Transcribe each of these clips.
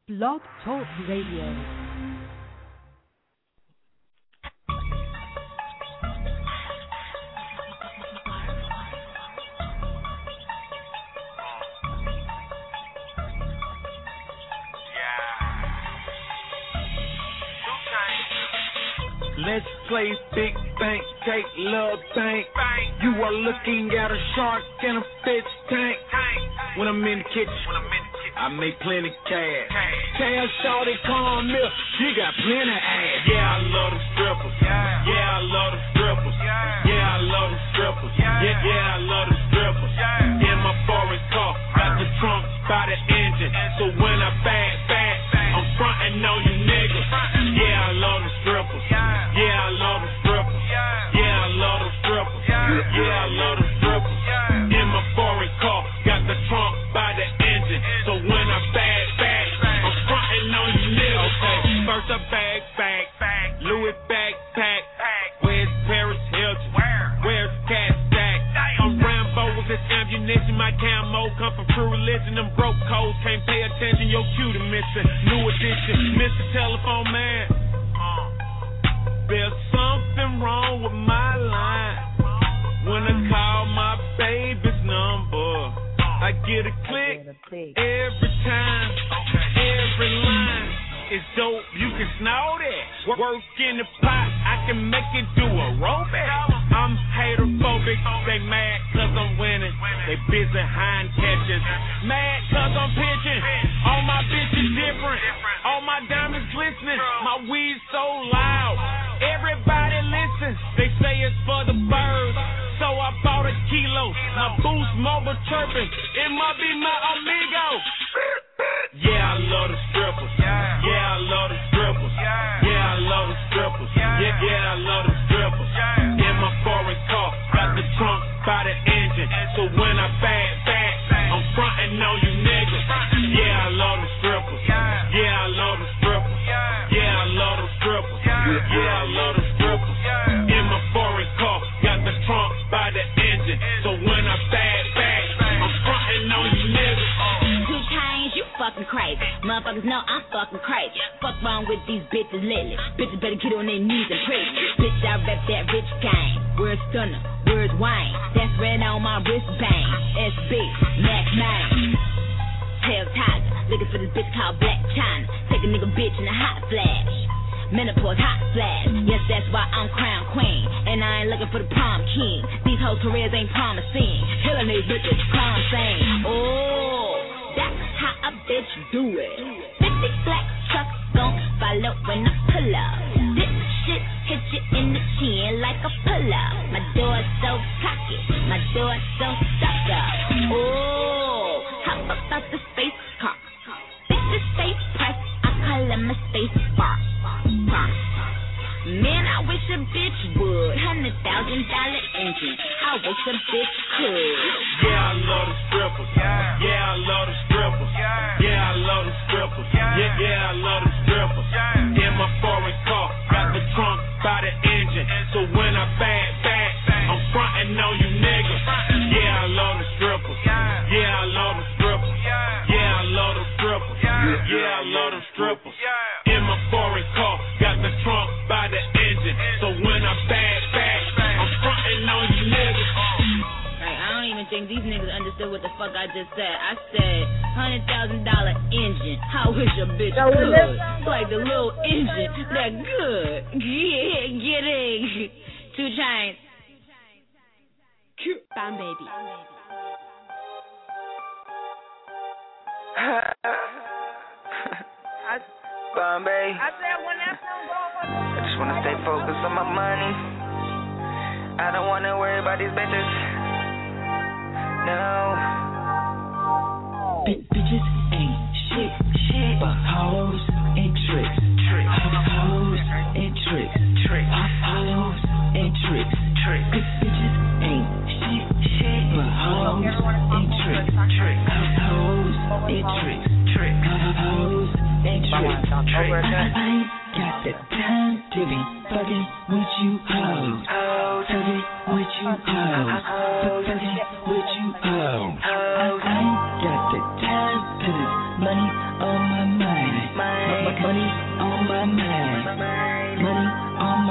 Blog Talk Radio. Let's play big bank, take little bank. You are looking at a shark in a fish tank. When I'm in the kitchen, I make plenty cash. Tell shorty come here, she got plenty ass. Yeah, I love the strippers. Yeah, I love the strippers. Yeah, I love the strippers. Yeah, I love the strippers. In my foreign car, got the trunk by the engine. So when I back, I'm frontin' on you niggas. Yeah, I love the strippers. Yeah, I love the strippers. Yeah, I love the strippers. Yeah, I love the strippers. In my foreign car, got the trunk by the engine. So when I back, I'm frontin' on you niggas. Okay, first I back, Louis backpack. Where's Paris Hilton? Where's Cat Stack? I'm Rambo with this ammunition. My camo come from true religion. Them broke codes can't pay attention. Your cue to missing. New edition, Mr. Telephone Man. There's something wrong with my line. When I call my baby's number, I get a click every time. Every line is dope, you can snort it. Work in the pot, I can make it do aerobic. I'm hater-phobic, they mad cause I'm winning. They busy hind catching, mad cause I'm pitching. All my bitches different, all my diamonds glistening. My weed so loud, everybody listen. They say it's for the birds, so I bought a kilo. My Boost Mobile chirping, it might be my amigo. Yeah, I love the strippers. Yeah, I love the strippers. Yeah, I love the strippers. Yeah, I love the strippers. In my foreign car, got the trunk by the engine. So when I back, I'm frontin' on you niggas. Yeah, I love the strippers. Yeah, I love the strippers. Yeah, I love the strippers. Yeah, I love the strippers. In my foreign car, got the trunk by the engine. So when I back, I'm frontin' on you niggas. You fucking crazy. Motherfuckers know I'm fucking crazy. Fuck wrong with these bitches lately. Bitches better get on their knees and pray. Bitch, I rep that rich gang. Where's Stunner? Where's Wayne? That's red on my wristband. SB, Mac 9. Tail Tiger. Looking for this bitch called Black China. Take a nigga bitch in a hot flash. Menopause hot flash. Yes, that's why I'm crown queen. And I ain't looking for the prom king. These hoes' careers ain't promising. Killing these bitches, crime scene. Oh, that's how a bitch do it. 50 black trucks gon' follow when I pull up. This shit hit you in the chin like a pull-up. My door's so cocky, my door's so stuck up. Oh, how about the space car? Bitches stay pressed, I call them a space bar. Man, I wish a bitch would. $100,000 engine, I wish a bitch could. Yeah, I love the strippers. Yeah, I love the strippers. Yeah, I love the strippers. Yeah, I love the strippers. In my foreign car, got the trunk by the engine. So when I back, I'm frontin' on you niggas. Yeah, I love the strippers. Yeah, I love the strippers. Yeah, I love the strippers. Yeah, I love the strippers. In my foreign car, got the trunk by the engine. So when I back, I'm frontin' on you niggas. I don't even think these niggas understood what the fuck I just said. I said $100,000 engine. I wish a bitch could. Like the little engine that good. Yeah, get it. 2 Chainz. Bam baby. Bombay. I said when that song go over, I just wanna stay focused on my money. I don't wanna worry about these bitches. No. Bitches ain't shit but hoes and tricks. Hoes and tricks. Hoes and tricks. Bitches ain't shit but hoes and tricks. Hoes and tricks. Hoes and tricks. I ain't got the time to be fucking with you hoes. Fucking with you hoes. Fucking with you hoes. I ain't got the time to this money on my mind.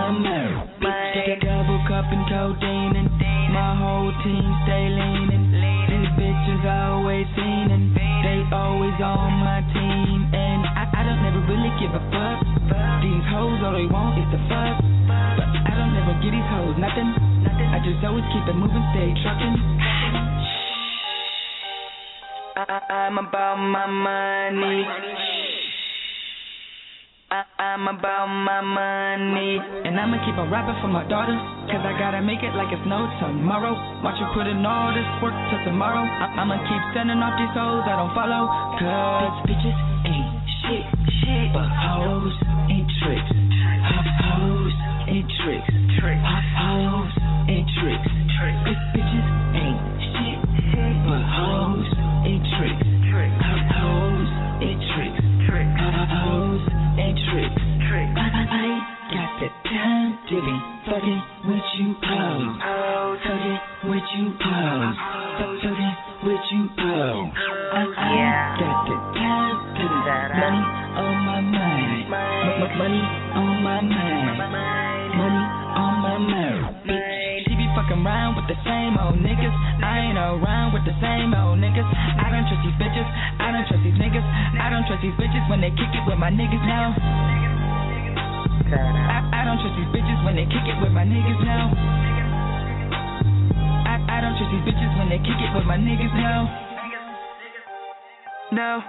my mind. Bitch, double cup and codeine and my whole team stay leaning. These bitches always fiending. They always on my team. And I don't never really give a fuck. These hoes, all they want is the fuck. But I don't never give these hoes nothing. I just always keep it moving, stay trucking. I'm about my money. I'm about my money. And I'ma keep on rapping for my daughter, cause I gotta make it like it's no tomorrow. Watch you put in all this work till tomorrow. I'ma keep sending off these hoes I don't follow. Cause bitches ain't shit, but hoes and tricks. Hoes and tricks. Hoes and tricks. Bitches ain't shit, but hoes and tricks. Hoes and tricks. Hoes and tricks. I got the time to be fucking with you hoes. Fucking with you hoes. Fucking with you hoes. I got the time to be money on my mind. Money on my mind. Money on my mind. She be fucking around with the same old niggas. I ain't around with the same old niggas. I don't trust these bitches. I don't trust these niggas. I don't trust these bitches when they kick it with my niggas now. I don't trust these bitches when they kick it with my niggas now. I don't trust these bitches when they kick it with my niggas now. No.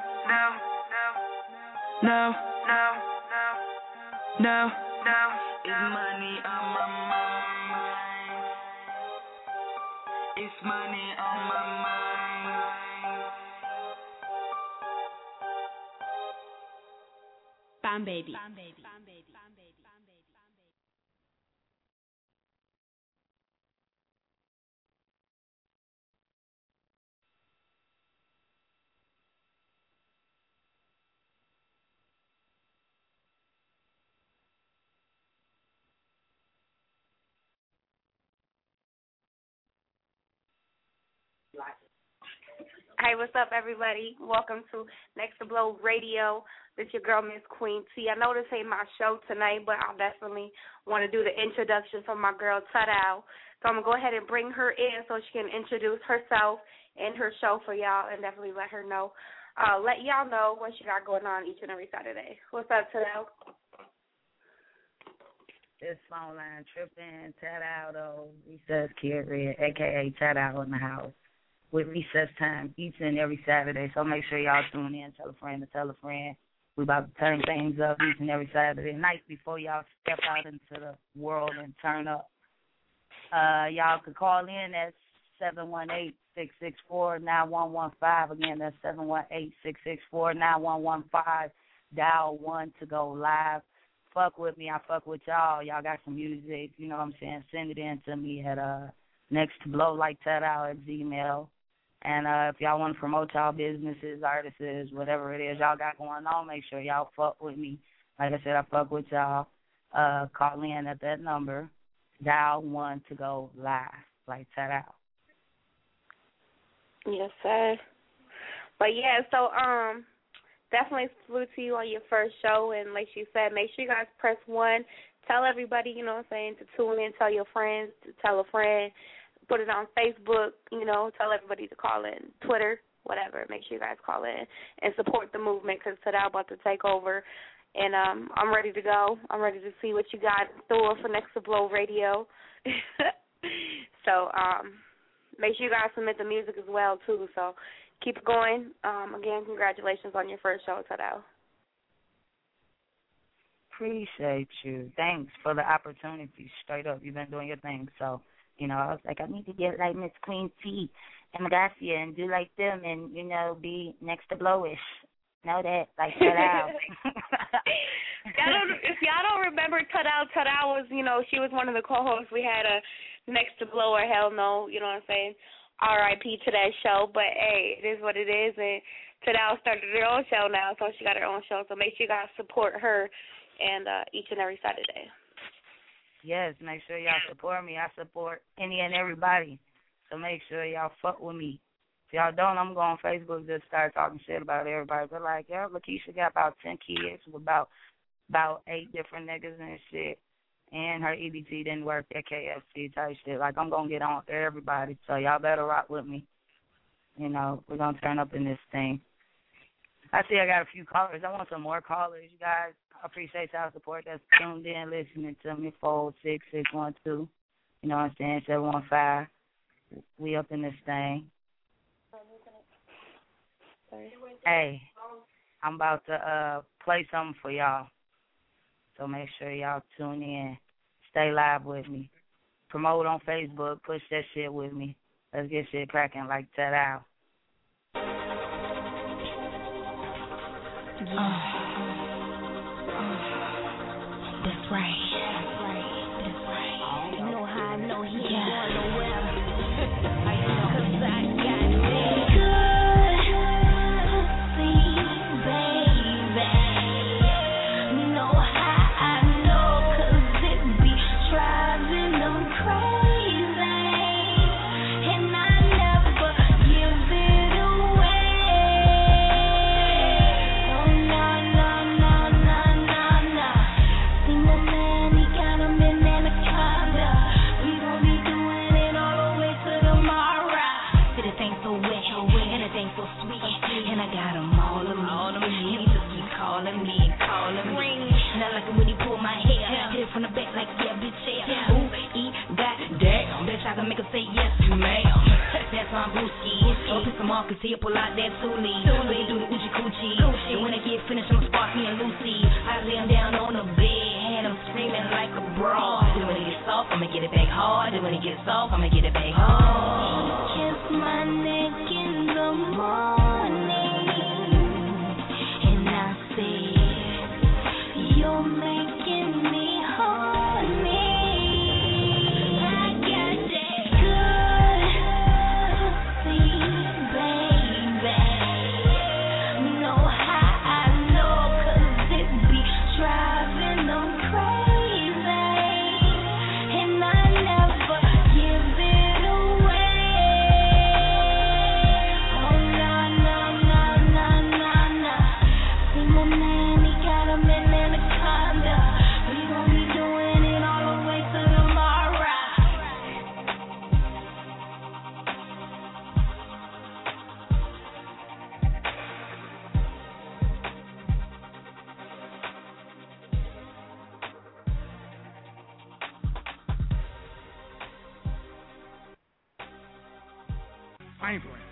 It's money on my mind. It's money on my mind. Bam Baby. Hey, what's up, everybody? Welcome to Next to Blow Radio. This your girl, Miss Queen T. I know this ain't my show tonight, but I definitely want to do the introduction for my girl, Tudal. So I'm going to go ahead and bring her in so she can introduce herself and her show for y'all and definitely let her know. Let y'all know what she got going on each and every Saturday. What's up, Tudal? This phone line tripping, Tudal, though. Recess Kid Red, a.k.a. Tudal in the house, with recess time each and every Saturday. So make sure y'all tune in, tell a friend to tell a friend. We about to turn things up each and every Saturday night before y'all step out into the world and turn up. Y'all could call in at 718-664-9115. Again, that's 718-664-9115. Dial 1 to go live. Fuck with me, I fuck with y'all. Y'all got some music, you know what I'm saying? Send it in to me at nexttoblowliketudal@gmail. And if y'all want to promote y'all businesses, artists, whatever it is y'all got going on, make sure y'all fuck with me. Like I said, I fuck with y'all. Call in at that number. Dial 1 to go live, like Tudal. Yes, sir. But, yeah, so definitely salute to you on your first show. And like she said, make sure you guys press 1. Tell everybody, you know what I'm saying, to tune in. Tell your friends, to tell a friend. Put it on Facebook, you know, tell everybody to call in, Twitter, whatever. Make sure you guys call in and support the movement because Tudal about to take over. And I'm ready to go. I'm ready to see what you got in store for Next to Blow Radio. So make sure you guys submit the music as well, too. So keep it going. Again, congratulations on your first show, Tudal. Appreciate you. Thanks for the opportunity. Straight up, you've been doing your thing, so. You know, I was like, I need to get like Miss Queen T and Magacia and do like them and, you know, be Next to Blowish. Know that, like Tudal. If y'all don't remember Tudal was, you know, she was one of the co-hosts. We had a Next to Blow or Hell No, you know what I'm saying, R.I.P. to that show. But, hey, it is what it is. And Tudal started her own show now, so she got her own show. So make sure you guys support her and each and every Saturday. Yes, make sure y'all support me. I support any and everybody. So make sure y'all fuck with me. If y'all don't, I'm going on Facebook just start talking shit about everybody. But like, yeah, Lakeisha got about 10 kids with about 8 different niggas and shit. and her EBT didn't work at KFC type shit. Like, I'm going to get on everybody, so y'all better rock with me. You know, we're going to turn up in this thing. I see I got a few callers. I want some more callers, you guys. I appreciate y'all support that's tuned in, listening to me. 46612. You know what I'm saying? 715. We up in this thing. Hey, I'm about to play something for y'all. So make sure y'all tune in. Stay live with me. Promote on Facebook. Push that shit with me. Let's get shit cracking like that out. That's right. You know how I know he ain't going nowhere. 'Cause I got that good pussy, baby. You know how I know, 'cause it be driving them crazy. And I never give it away. Oh, no. See my man, he got him in Anaconda. We gon' be doing it all the way to tomorrow. See the thing so wet, and the thing so sweet. And I got him all of me. And he just keep calling me. Ring. And I like it when he pull my hair. Hit it from the back like, yeah, bitch, yeah. Ooh, goddamn. Bitch, I can make her say yes, ma'am. That's my brewski. I'll piss him off 'cause he'll pull out that Thule. They do the Uchi Coochie. And when I get finished, I'ma spark me and Lucy. I lay him down on the bed, and I'm screaming like a broad. Then when it gets soft, I'ma get it back hard. Then when it gets soft, I'ma get it back hard. Kiss my neck in the morning, and I say, you're making me horny. I got that good pussy, baby. You know how I know, 'cause it be driving them crazy. And I never give it away. Oh, no. See my man, he got him in Anaconda. We gon' be doing it all the way to tomorrow. I ain't playing.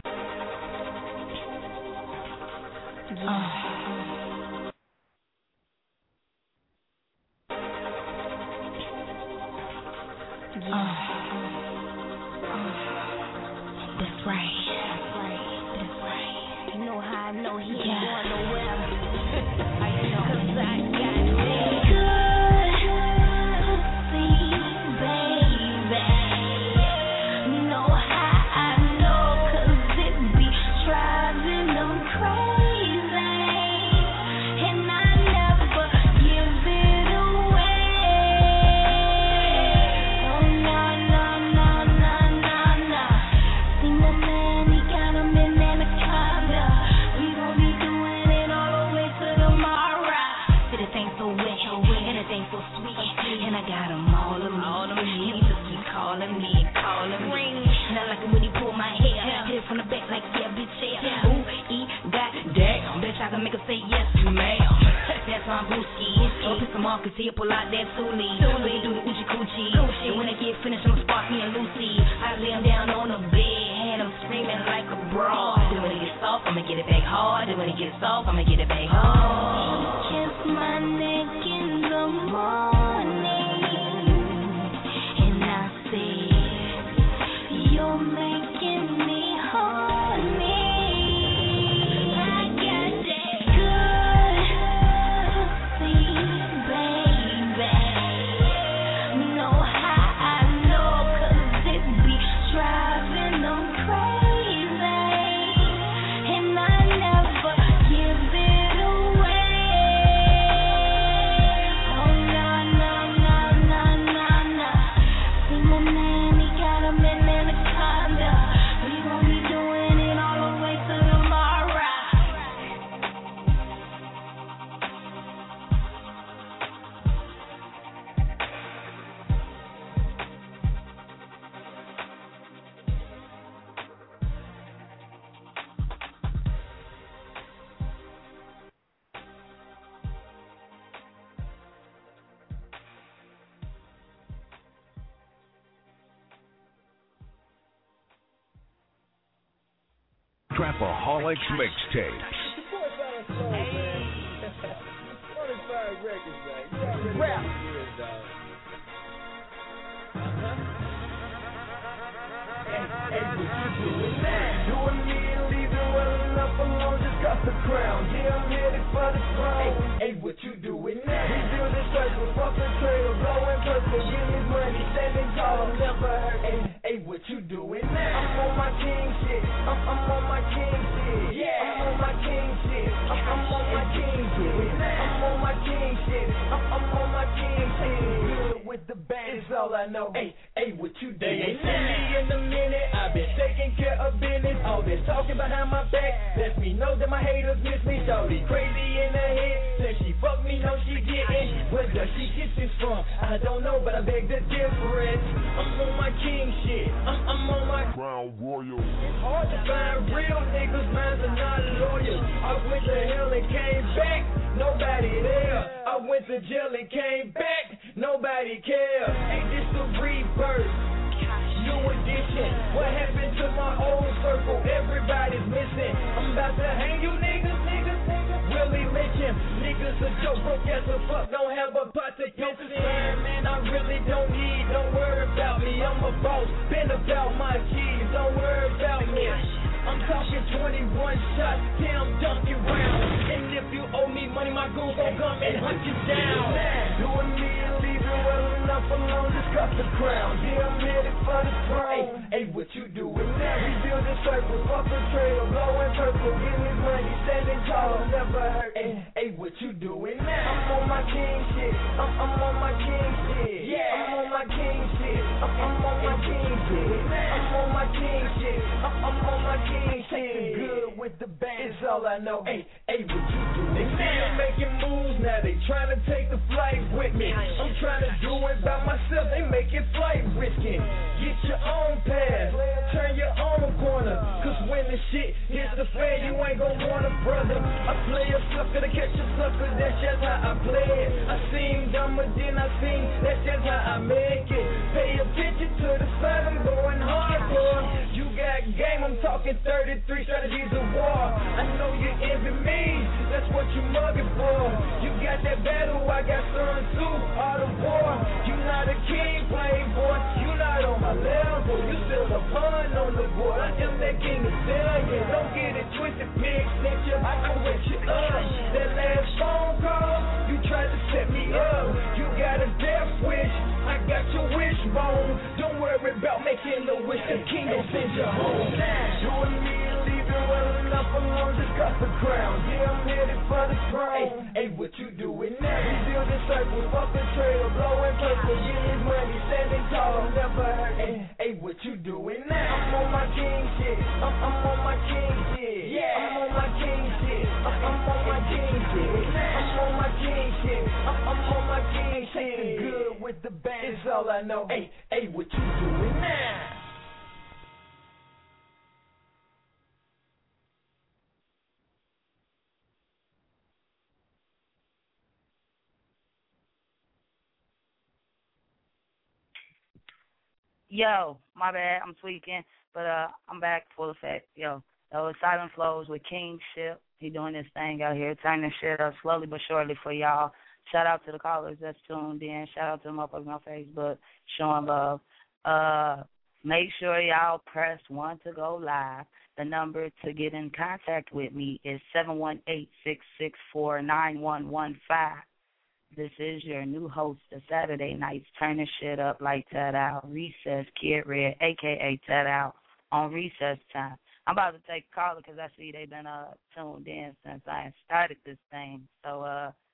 That's right. You know how I know he ain't going nowhere. 'Cause I got that good pussy, baby. You know how I know, 'cause it be driving them crazy. And I never give it away. Oh, no. See my man, he got him in Anaconda. We gon' be doing it all the way to tomorrow. See the thing so wet, and the thing so sweet. And I got him all of me. And he just keep calling me. Ring. And I like it when he pull my hair. Hit it from the back like, yeah, bitch, yeah. Ooh, goddamn. Bitch, I can make her say yes, ma'am. That's my brewski. I'll piss him off 'cause he'll pull out that Thule. They do the Uchi Coochie. And when I get finished, I'ma spark me and Lucy. I lay him down on the bed, and I'm screaming like a broad. Then when it gets soft, I'ma get it back hard. Then when it gets soft, I'ma get it back hard. Kiss my neck in the morning, and I say, you're making me horny. I got that good pussy, baby. You know how I know, 'cause it be driving them crazy. And I never give it away. Oh, no. Trapaholics Mixtapes. The crown, yeah, I'm headed for the throne. Hey, what you doing now? We building circles, fuck the trail, blowing purple, give me money, standing tall, I'm never hurt. Hey, what you doing now? I'm on my king shit, I'm on my king shit, yeah, I'm on my king shit, I'm on my king shit, I'm on my king shit, I'm on my king shit. Good with the band is all I know. Hey, what you doing? They ain't seen me in a minute, I've been taking care of business. All this talking behind my back lets me know that my haters miss me. Shorty crazy in the head, said she fuck me, no she didn't. Where does she get this from? I don't know, but I beg the difference. I'm on my king shit, I'm on my Crown Royal. It's hard to find real niggas, minds are not loyal. I went to hell and came back, nobody there. I went to jail and came back, nobody cares. Ain't this a rebirth? New edition. What happened to my old circle? Everybody's missing. I'm about to hang you niggas. Really lynching. Niggas a joke, broke as a fuck. Don't have a pot to piss in. Man, I really don't worry about me. I'm a boss. Been about my G's. Don't worry about me. I'm talking 21 shots, damn dunking round. And if you owe me money, my goons gon' come and hunt you down. Doing me and leaving well enough alone, just got the crown. Yeah, I'm headed for the throne. Hey, what you doing now? We building circles, fuck the trail, blowing purple, give me money, standing tall, never hurt. Hey, what you doing now? I'm on my king shit, I'm on my king shit. Yeah, I'm on my king shit, I'm on my king shit. I'm on my king shit, I'm on my king shit. Good with the band is all I know. Hey, what you doing? They say I'm making moves now, they trying to take the flight with me. I'm trying to do it by myself, they make it flight risking. Get your own path, turn your own corner. Cause when the shit hits the fan, you ain't gon' want a brother. I play a sucker to catch a sucker, that's just how I play it. I seem dumber than I seem, that's just how I make it. Pay attention to the sun, I'm going hardcore. You got game, I'm talking 33 strategies of war. I know you envy me, that's what you mugging for. You got that battle, I got Sun Tzu, all the war. You not a king, playboy, you not on my level. You still a pun on the board, I am that king of stallion. Don't get it twisted, pig snitcher, I can wet you up. That last phone call, you tried to set me up. You got a death wish, I got your wishbone. Don't worry about making the wish, the king will send you home. You and me and leaving well enough alone, just got the crown. Yeah, I'm headed for the throne. Hey, what you doing now? We building circles, fuck the trail, blowing purple, give me money, standing tall, never hurt. Hey, what you doing now? I'm on my king shit, I'm on my king shit. Yeah, I'm on my king shit, I'm on my king shit. I'm on my king shit, I'm on my king shit. Good with the band is all I know. Hey, what you doing now? Yo, my bad, I'm tweaking, but I'm back full effect. Yo, that was Silent Flows with Kingship. He doing this thing out here, turning shit up slowly but surely for y'all. Shout out to the callers that's tuned in. Shout out to the motherfuckers on Facebook showing love. Make sure y'all press 1 to go live. The number to get in contact with me is 718-664-9115. This is your new host of Saturday nights, turning shit up like Ted Out, Recess, Kid Red, a.k.a. Ted Out, on recess time. I'm about to take a caller because I see they've been tuned in since I started this thing. So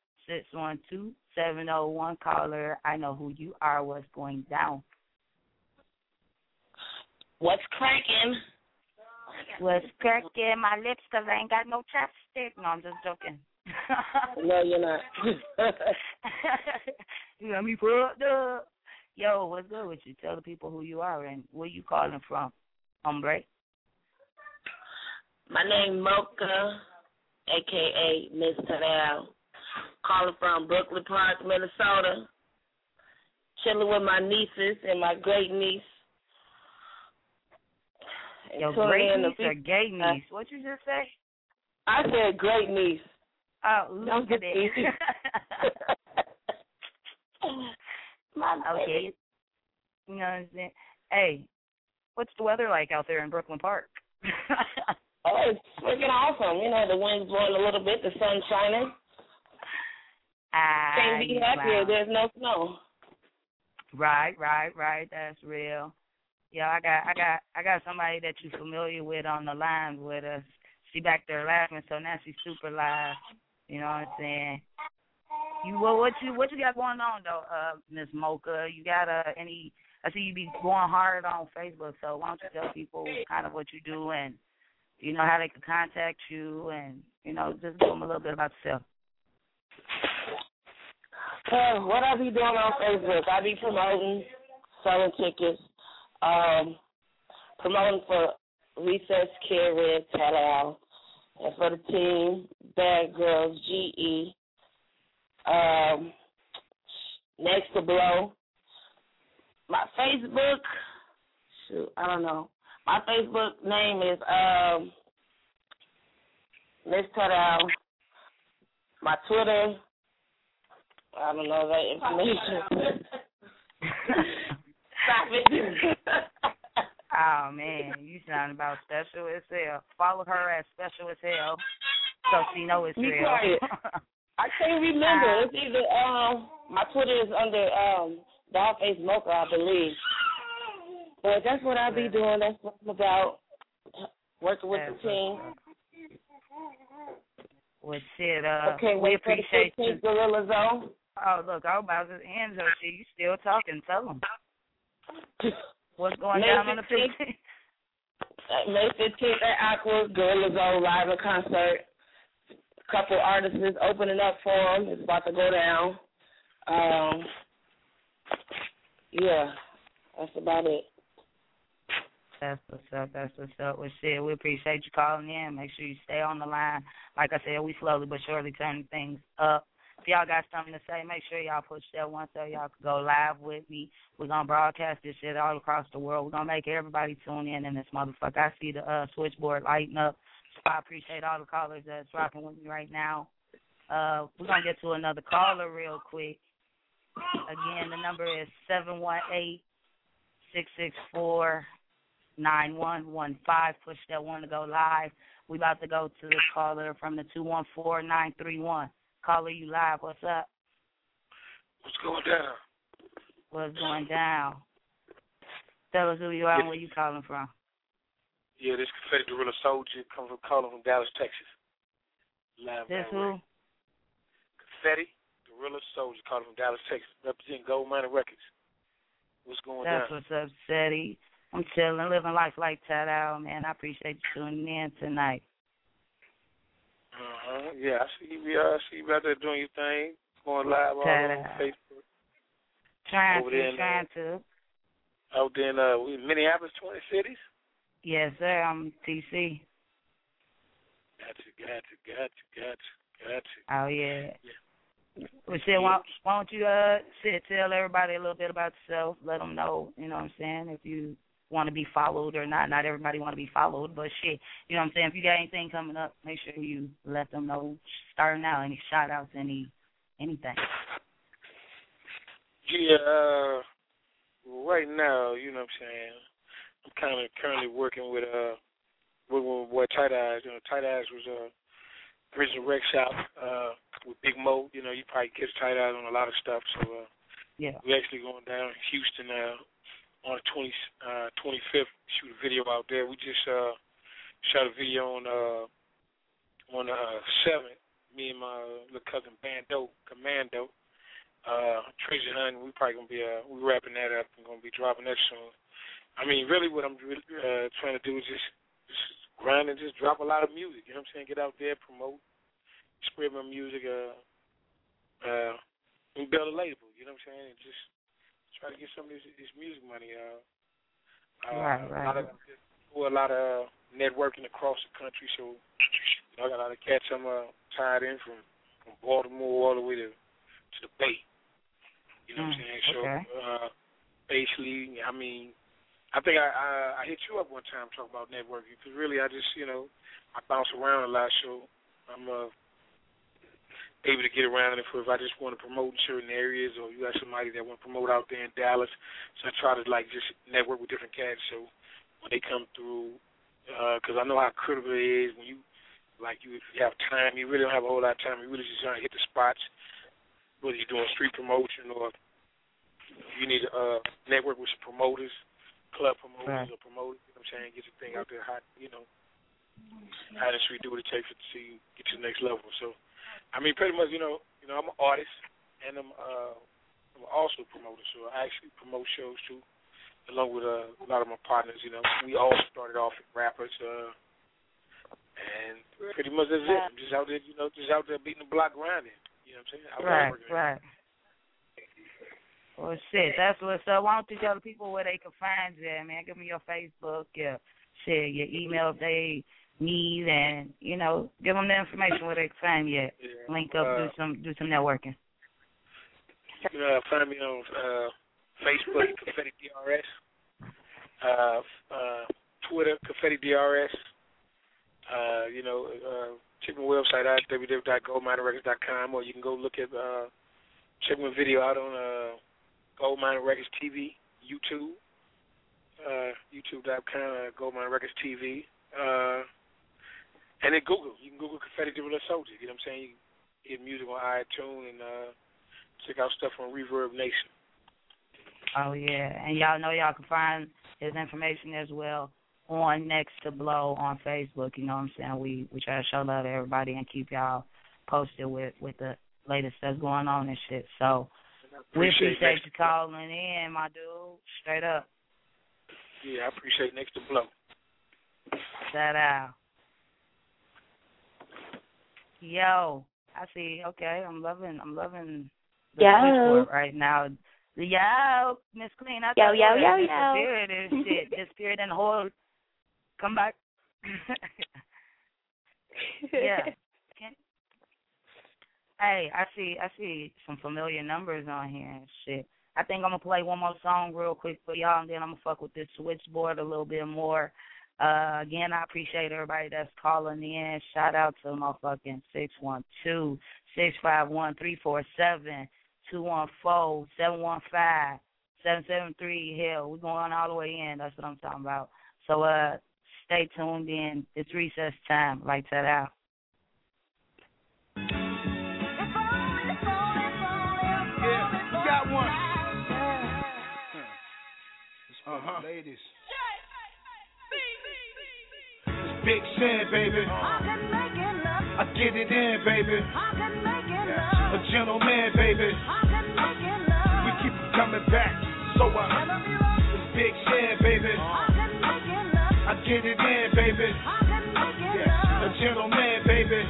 612-701, caller, I know who you are, what's going down. What's cracking? What's cracking? My lips because I ain't got no chapstick. No, I'm just joking. No, you're not. You got me fucked up. Yo, what's good with you? Tell the people who you are and where you calling from, hombre. My name Mocha, a.k.a. Miss Tadal. Calling from Brooklyn Park, Minnesota. Chilling with my nieces and my great niece. And Yo, tune great in niece to or gay niece? What you just say? I said great niece. Oh, Don't look get at me. Okay. You know what I'm saying? Hey, what's the weather like out there in Brooklyn Park? Oh, it's freaking awesome. You know, the wind's blowing a little bit, the sun's shining. Can't be happier. There's no snow. Right. That's real. Yeah, I got somebody that you're familiar with on the line with us. She back there laughing, so now she's super live. You know what I'm saying? What you got going on though, Miss Mocha? You got any? I see you be going hard on Facebook, so why don't you tell people kind of what you do and you know how they can contact you and you know just give them a little bit about yourself. What I be doing on Facebook? I be promoting, selling tickets, promoting for Recess Care Red Tattoo, and for the team, Bad Girls GE. Next to Blow. My Facebook, I don't know. My Facebook name is Miss Tattoo. My Twitter, I don't know that information. Stop it. Oh, man, you sound about special as hell. Follow her at Special as Hell so she know it's real. I can't remember. It's either, my Twitter is under Dollface Mocha, I believe. But that's what I be doing. That's what I'm about, working with the team. Well, shit, okay, we appreciate you. Gorilla Zone. Oh, look, I was about to end her shit. You still talking. Tell them. What's going down on the 15th? May 15th at Aqua, Gorilla Zone live in concert. A couple artists is opening up for them. It's about to go down. Yeah, that's about it. That's what's up. Well, shit, we appreciate you calling in. Make sure you stay on the line. Like I said, we slowly but surely turning things up. If y'all got something to say, make sure y'all push that one so y'all can go live with me. We're going to broadcast this shit all across the world. We're going to make everybody tune in this motherfucker. I see the switchboard lighting up. So I appreciate all the callers that's rocking with me right now. We're going to get to another caller real quick. Again, the number is 718-664-9115. Push that one to go live. We about to go to the caller from the 214-931. Caller, you live. What's up? What's going down? What's going down? Tell us who you are and where you calling from. Yeah, this Confetti Gorilla Soldier calling from Dallas, Texas. Live. This who? Confetti Gorilla Soldier calling from Dallas, Texas, representing Gold Miner Records. What's going down? That's what's up, Seti. I'm chilling, living life like Tattoo, man. I appreciate you tuning in tonight. Yeah, I see you out there doing your thing, going live all over Facebook. Trying to. Out there in Minneapolis, 20 cities? Yes, sir. I'm TC. Gotcha. Oh, yeah. Well, shit, why don't you tell everybody a little bit about yourself, let them know, you know what I'm saying, if you want to be followed or not. Not everybody want to be followed, but shit, you know what I'm saying, if you got anything coming up, make sure you let them know, starting out, any shout-outs, anything. Yeah, right now, you know what I'm saying, I'm kind of currently working with boy Tight Eyes. You know, Tight Eyes was original rec shop with Big Mo. You know, you probably catch Tight Eyes on a lot of stuff. So yeah, we're actually going down in Houston on the 25th. Shoot a video out there. We just shot a video on the 7th. Me and my little cousin Commando, Treasure Hunt. We probably gonna be we wrapping that up and gonna be dropping that soon. I mean, really, what I'm trying to do is just grind and just drop a lot of music. You know what I'm saying? Get out there, promote, spread my music, and build a label. You know what I'm saying? And just try to get some of this music money. Right. A lot of networking across the country, so I got a lot of cats I'm tied in from Baltimore all the way to the Bay. You know what I'm saying? So okay. basically, I mean, I think I hit you up one time talking about networking because really I just I bounce around a lot, so I'm able to get around if I just want to promote in certain areas, or you got somebody that want to promote out there in Dallas, so I try to just network with different cats. So when they come through, because I know how critical it is when you have time, you really don't have a whole lot of time. You really just trying to hit the spots, whether you're doing street promotion or you need to network with some promoters, club promoters or promoters. You know what I'm saying? Get your thing out there hot. How the street do what it takes to see get to the next level. So. I mean, pretty much, I'm an artist, and I'm also a promoter, so I actually promote shows, too, along with a lot of my partners, We all started off as rappers, and pretty much that's it. I'm just out there, beating the block grinding, you know what I'm saying? Right. Well, shit, that's what's up. Why don't you tell the people where they can find you, man? Give me your Facebook, your email if they need, and give them the information where they can find you at. Link up, do some networking. You can find me on Facebook, Confetti DRS, Twitter, Confetti DRS. Check my website out, www.goldminerrecords.com, or you can go look at check my video out on Gold Miner Records TV, YouTube, youtube.com, Gold Miner Records TV. And then Google. You can Google Confetti Dilla Soldier. You know what I'm saying? You can get music on iTunes and check out stuff on Reverb Nation. Oh, yeah. And y'all know y'all can find his information as well on Next to Blow on Facebook. You know what I'm saying? We try to show love to everybody and keep y'all posted with the latest that's going on and shit. So we appreciate you calling in, my dude. Straight up. Yeah, I appreciate Next to Blow. Shout out. Yo, I see. Okay, I'm loving the switchboard right now. Yo, Miss Clean. I thought you disappeared and shit. Disappeared in the whole. Come back. Yeah. Hey, I see some familiar numbers on here and shit. I think I'm gonna play one more song real quick for y'all, and then I'm gonna fuck with this switchboard a little bit more. Again, I appreciate everybody that's calling in. Shout out to motherfucking 612-651-347, 214-715-773. Hell, we're going all the way in. That's what I'm talking about. So stay tuned in. It's recess time. Lights that out. Yeah, you got one. Ladies. Big Sin, baby. I get it in, baby. A gentleman, baby. We keep coming back. So it's Big Sin, baby. I get it in, baby. A gentleman, baby.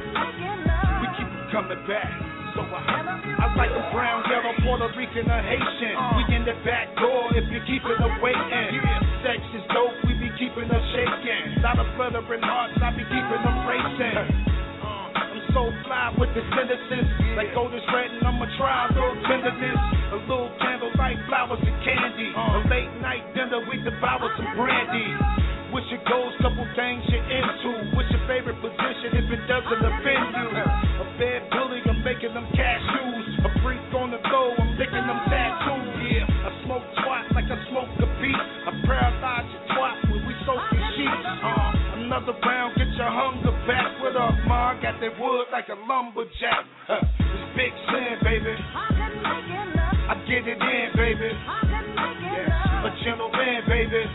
We keep coming back. So I like a brown, yellow, Puerto Rican, or Haitian. We in the back door if you're keeping her waiting. Sex is dope, we be keeping her shaking. Lot of fluttering hearts, I be keeping them racing. I'm so fly with the sentences, like Golden Stratton, I'ma try a little tenderness. A little candlelight, flowers and candy. A late night dinner, we devour some brandy. What's your goals, couple things you're into? What's your favorite position if it doesn't offend you? A bad bully, I'm making them cashews. A freak on the go, I'm licking them tattoos. Yeah, I smoke twat like I smoke a beat. I paralyze your twat when we soaking sheets. Another round, get your hunger back. What up, ma? Got that wood like a lumberjack. It's Big Sin, baby. I get it in, baby. Yeah, a gentleman, baby.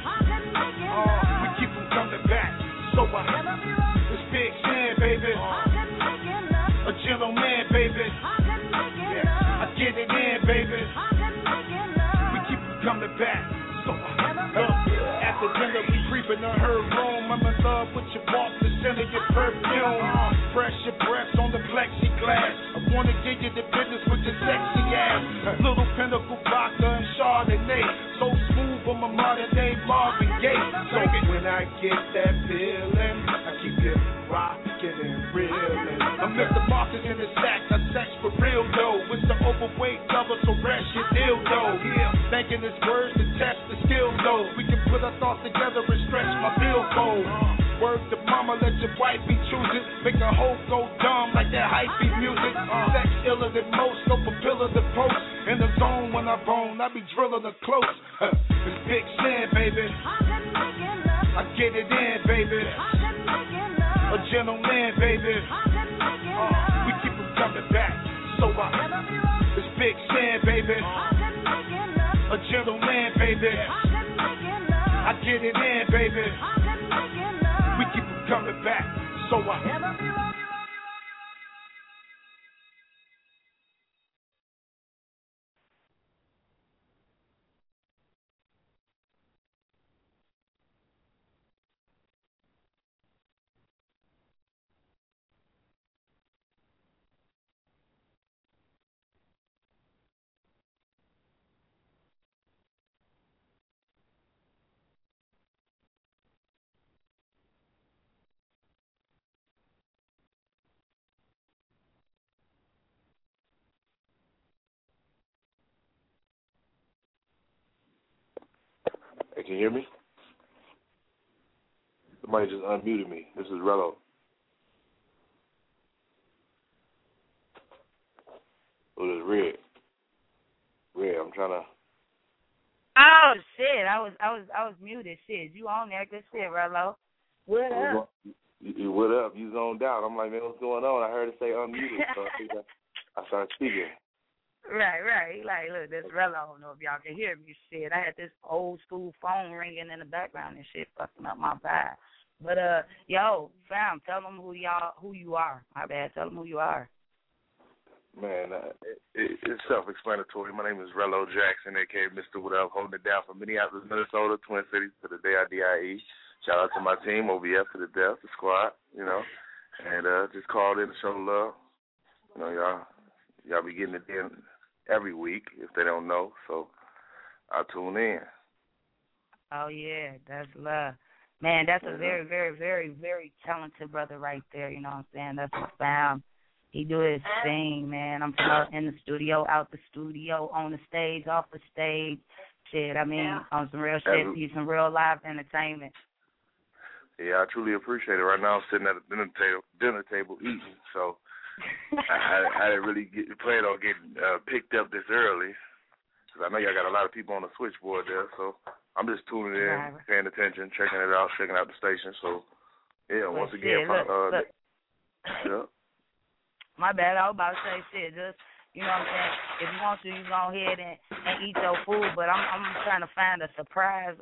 We keep them coming back. So it's Big Sin, baby. A gentleman, baby. Yeah, I get it in, baby. We keep them coming back. So after dinner, we creeping in her room. I'm in love with your walk, the scent of your perfume. Fresh your breath on the plexiglass. I wanna give you the business with your sexy ass. Little Pinnacle vodka and Chardonnay. So smooth on my modern day Marvin Gaye. So when I get that feeling, I keep you rockin' and reelin'. I'm Mr. Marcus in the sack, I sex for real though. With the overweight lover, so rest your dildo. Yeah, thinking it's words to test the skill though. We can whole go dumb like that hype beat music. Sex iller than most, so fulfiller the post. In the zone when I bone, I be drilling the close. It's Big Sin, baby. I get it in, baby. A gentleman, baby. We keep them coming back, so it's Big Sin, baby. A gentleman, baby. I get it in, baby. We keep them coming back, so Hey, can you hear me? Somebody just unmuted me. This is Rello. Oh, this is Red. Red, I'm trying to. Oh shit! I was muted. Shit, you on there? Good shit, Rello. What up? What up? You zoned out. I'm like, man, what's going on? I heard it say unmuted, so I started speaking. Right. Like, look, this Rello. I don't know if y'all can hear me. Shit, I had this old school phone ringing in the background and shit, fucking up my vibe. But yo, fam, tell them who you are. My bad. Tell them who you are. Man, it's self-explanatory. My name is Rello Jackson, a.k.a. Mr. Whatever, holding it down from Minneapolis, Minnesota, Twin Cities to the day I DIE. Shout out to my team, OVF to the death, the squad, you know, and just called in to show love. You know, y'all be getting it in every week if they don't know, so I tune in. Oh, yeah, that's love. Man, that's a very, very, very, very talented brother right there, you know what I'm saying? That's a fam. He do his thing, man. I'm from out in the studio, out the studio, on the stage, off the stage. Shit, I mean, on some real shit, see some real live entertainment. Yeah, I truly appreciate it. Right now I'm sitting at a dinner table eating, so I didn't really plan on getting picked up this early, because I know y'all got a lot of people on the switchboard there, so I'm just tuning in, paying attention, checking it out, checking out the station. So, yeah, once again, look. Yeah. My bad, I was about to say shit, just, you know what I'm saying, if you want to, you go ahead and eat your food, but I'm trying to find a surprise,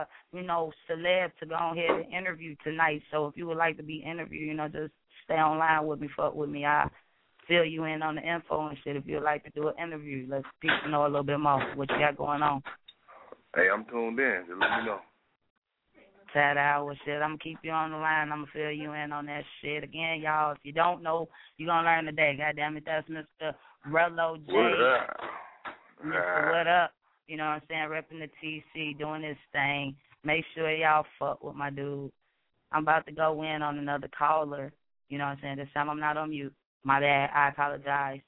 celeb to go ahead and interview tonight. So if you would like to be interviewed, you know, just stay online with me, fuck with me. I'll fill you in on the info and shit if you'd like to do an interview. Let's people know a little bit more what you got going on. Hey, I'm tuned in. Just let me know. That hour shit. I'm going to keep you on the line. I'm going to fill you in on that shit. Again, y'all, if you don't know, you're going to learn today. God damn it, that's Mr. Rello J. What up? Mr. What up? You know what I'm saying? Repping the TC, doing his thing. Make sure y'all fuck with my dude. I'm about to go in on another caller. You know what I'm saying? This time I'm not on mute. My bad. I apologize.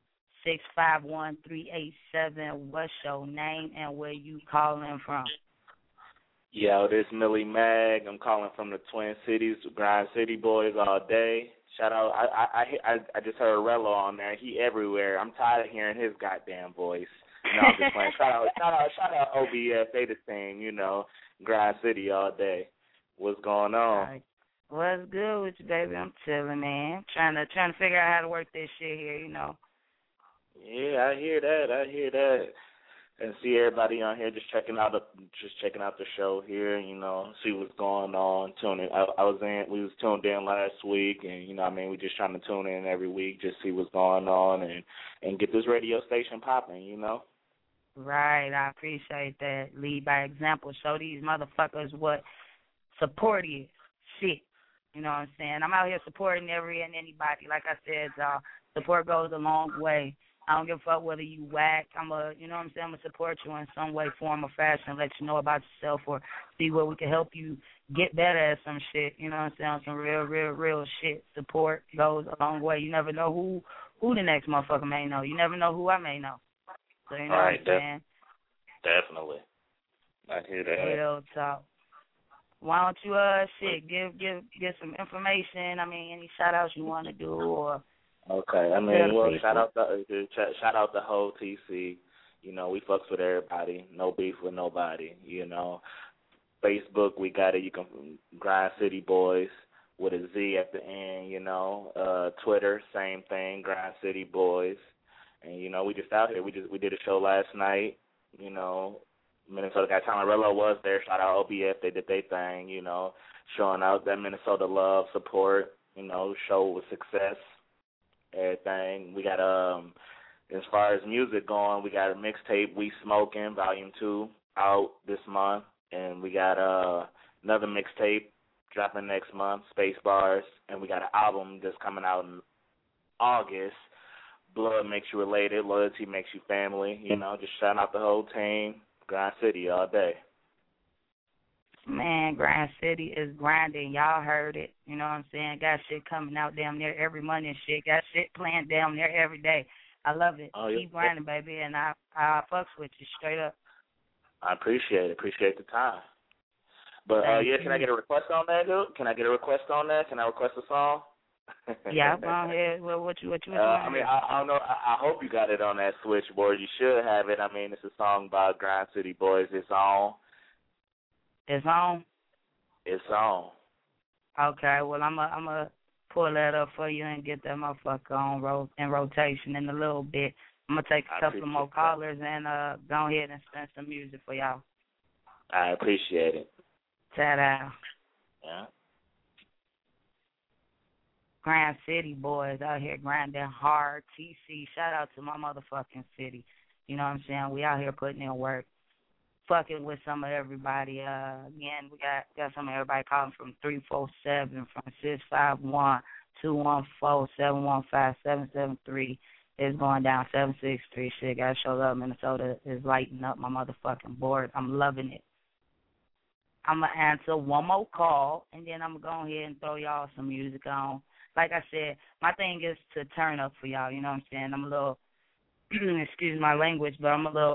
651-387. What's your name and where you calling from? Yo, this Millie Mag. I'm calling from the Twin Cities, Grind City Boys all day. Shout out. I just heard Rello on there. He everywhere. I'm tired of hearing his goddamn voice. No, I'm just playing. Shout out OBS. They the same, you know. Grind City all day. What's going on? Right. What's good with you, baby? I'm chilling, man. Trying to figure out how to work this shit here, you know. Yeah, I hear that. And see everybody on here just checking out the show here, you know, see what's going on. We was tuned in last week, and you know, I mean, we just trying to tune in every week, just see what's going on, and get this radio station popping, you know. Right, I appreciate that. Lead by example. Show these motherfuckers what support is. Shit, you know what I'm saying? I'm out here supporting every and anybody. Like I said, y'all, support goes a long way. I don't give a fuck whether you whack. I'm going to support you in some way, form, or fashion, let you know about yourself or see where we can help you get better at some shit, you know what I'm saying, on some real shit. Support goes a long way. You never know who the next motherfucker may know. You never know who I may know. So you know what I'm saying? Definitely. I hear that. Real talk. why don't you give some information? I mean, any shout outs you want to do or. Okay, I mean, well, shout out the whole TC. You know, we fucks with everybody. No beef with nobody. You know, Facebook, we got it. You can Grind City Boys with a Z at the end. You know, Twitter, same thing, Grind City Boys. And you know, we just out here. We did a show last night. You know, Minnesota Got Talent. Rello was there. Shout out OBF. They did their thing. You know, showing out that Minnesota love, support. You know, show with success. Everything. We got as far as music going, we got a mixtape, We Smoking, Volume 2, out this month, and we got another mixtape dropping next month, Space Bars, and we got an album that's coming out in August. Blood Makes You Related, Loyalty Makes You Family. You know, just shouting out the whole team. Grind City all day. Man, Grind City is grinding. Y'all heard it. You know what I'm saying? Got shit coming out damn near every month and shit. Got shit playing damn near every day. I love it. Keep grinding, baby, and I fucks with you straight up. I appreciate it. Appreciate the time. But, can I get a request on that, dude? Can I get a request on that? Can I request a song? Yeah, go ahead. Well, what you I mean, I don't know. I hope you got it on that switchboard. You should have it. I mean, it's a song by Grind City Boys. It's on. It's on? It's on. Okay, well, I'm a pull that up for you and get that motherfucker on in rotation in a little bit. I'm going to take a couple of more callers and go ahead and spin some music for y'all. I appreciate it. Ta-da. Yeah. Grind City Boys out here grinding hard. TC, shout out to my motherfucking city. You know what I'm saying? We out here putting in work. Fucking with some of everybody. Again, we got some of everybody calling from 347, from 651-214-715-773. It's going down 763. Shit, got to show up. Minnesota is lighting up my motherfucking board. I'm loving it. I'm going to answer one more call, and then I'm going to go ahead and throw y'all some music on. Like I said, my thing is to turn up for y'all. You know what I'm saying? I'm a little, excuse my language, but I'm a little,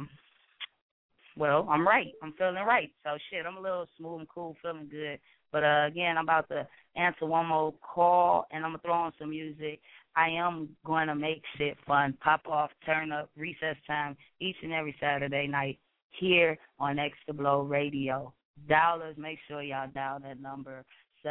well, I'm right. I'm feeling right. So, shit, I'm a little smooth and cool, feeling good. But, again, I'm about to answer one more call, and I'm going to throw on some music. I am going to make shit fun, pop off, turn up, recess time, each and every Saturday night here on Extra Blow Radio. Dialers, make sure y'all dial that number,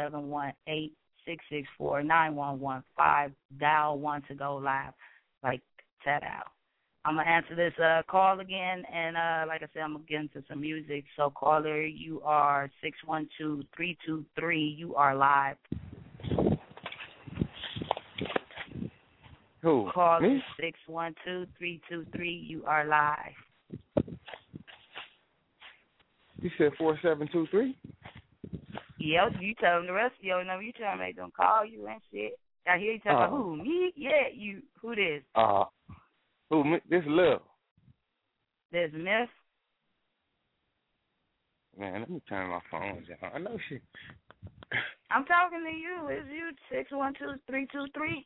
718-664-9115. Dial 1 to go live, like that out. I'm going to answer this call again, and like I said, I'm going to get into some music. So, caller, you are 612-323. You are live. Who? Caller 612-323. You are live. You said 4723? Yep, you tell them the rest of your number. You tell them they going to call you and shit. I hear you talking about who? Me? Yeah, you. Who this? Who? This Lil. This Myth? Man, let me turn my phone down. I know she. I'm talking to you. Is you 612-323?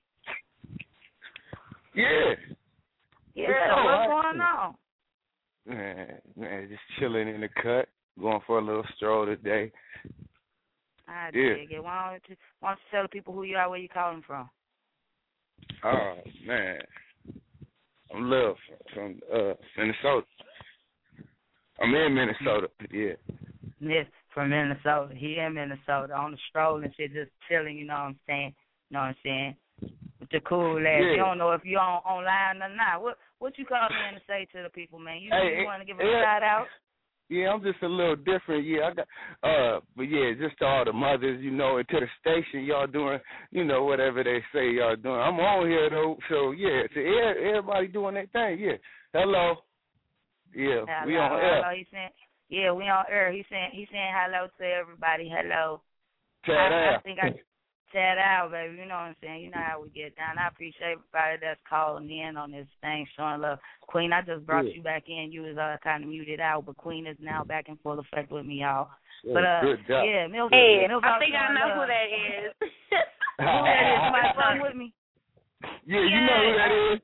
Yeah. Yeah, what's going on? Man, just chilling in the cut, going for a little stroll today. I dig it. Why don't you tell the people who you are, where you calling from? Oh, man. I'm Lil from Minnesota. I'm in Minnesota, yeah. Myth from Minnesota. He in Minnesota on the stroll and shit, just chilling, you know what I'm saying? You know what I'm saying? With the cool ass. Yeah. You don't know if you're online or not. What you calling in to say to the people, man? You want to give a shout out? Yeah, I'm just a little different. Yeah, I got, but yeah, just to all the mothers, you know, and to the station, y'all doing, you know, whatever they say y'all doing. I'm on here though, so yeah, to everybody doing their thing. Yeah, hello. Yeah, hello, we on air. Hello, we on air. He's saying hello to everybody. Hello. I think I chat out, baby. You know what I'm saying? You know how we get down. I appreciate everybody that's calling in on this thing, showing love. Queen, I just brought you back in. You was kind of muted out, but Queen is now back in full effect with me, y'all. Yeah, but good job. yeah, Milk. Hey, I think I know who that is. Who that is? Somebody phone with me? Yeah, you know who that is.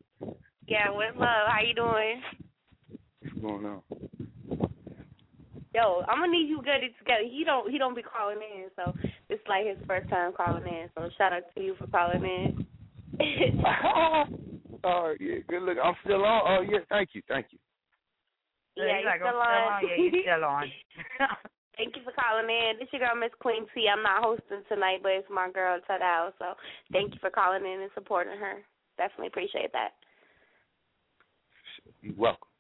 Yeah, with love. How you doing? What's going on? yo, I'm gonna need you get it together. He don't be calling in, so it's like his first time calling in. So shout out to you for calling in. Oh yeah, good look. I'm still on. Oh yeah, thank you. Yeah, he's like, still I'm on. Yeah, you're still on. Thank you for calling in. This your girl, Miss Queen T. I'm not hosting tonight, but it's my girl, Tadao. So thank you for calling in and supporting her. Definitely appreciate that. You're welcome.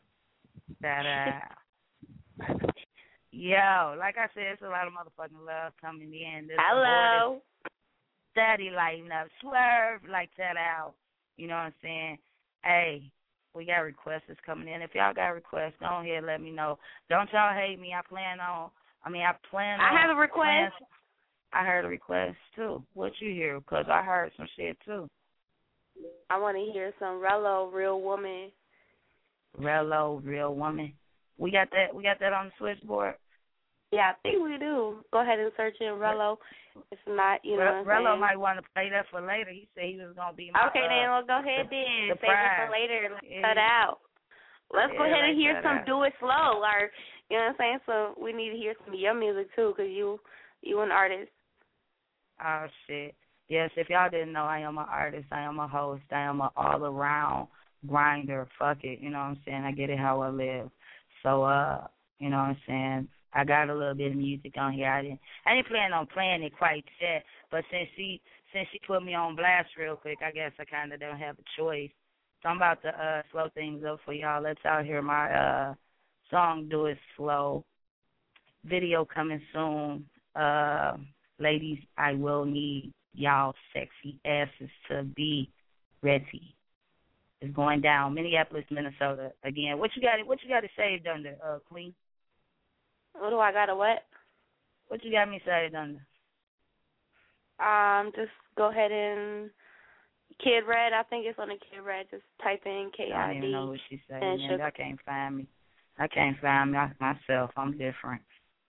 Yo, like I said, it's a lot of motherfucking love coming in. Hello. Steady lighting up. Swerve like that out. You know what I'm saying? Hey, we got requests that's coming in. If y'all got requests, go ahead and let me know. Don't y'all hate me. I have a request. I heard a request, too. What you hear? Because I heard some shit, too. I want to hear some Rello, Real Woman. Rello, Real Woman. We got that on the switchboard? Yeah, I think we do. Go ahead and search in Rello. If not, you know what I'm Rello saying? might want to play that for later. He said he was going to be my Okay, then we'll go ahead then. Save it for later. Let's cut out. Let's go ahead and hear some Do It Slow. Or, you know what I'm saying? So we need to hear some of your music, too, because you an artist. Oh, shit. Yes, if y'all didn't know, I am an artist. I am a host. I am an all-around grinder. Fuck it. You know what I'm saying? I get it how I live. So, you know what I'm saying? I got a little bit of music on here. I didn't plan on playing it quite yet, but since she put me on blast real quick, I guess I kind of don't have a choice. So I'm about to slow things up for y'all. Let's out here my song Do It Slow. Video coming soon. Ladies, I will need y'all sexy asses to be ready. It's going down. Minneapolis, Minnesota. Again, what you got it saved under, Queen? What do I got to what? What you got me saved under? Just go ahead and Kid Red. I think it's on the Kid Red. Just type in KID. I don't even know what she's saying. I can't find me. Myself. I'm different.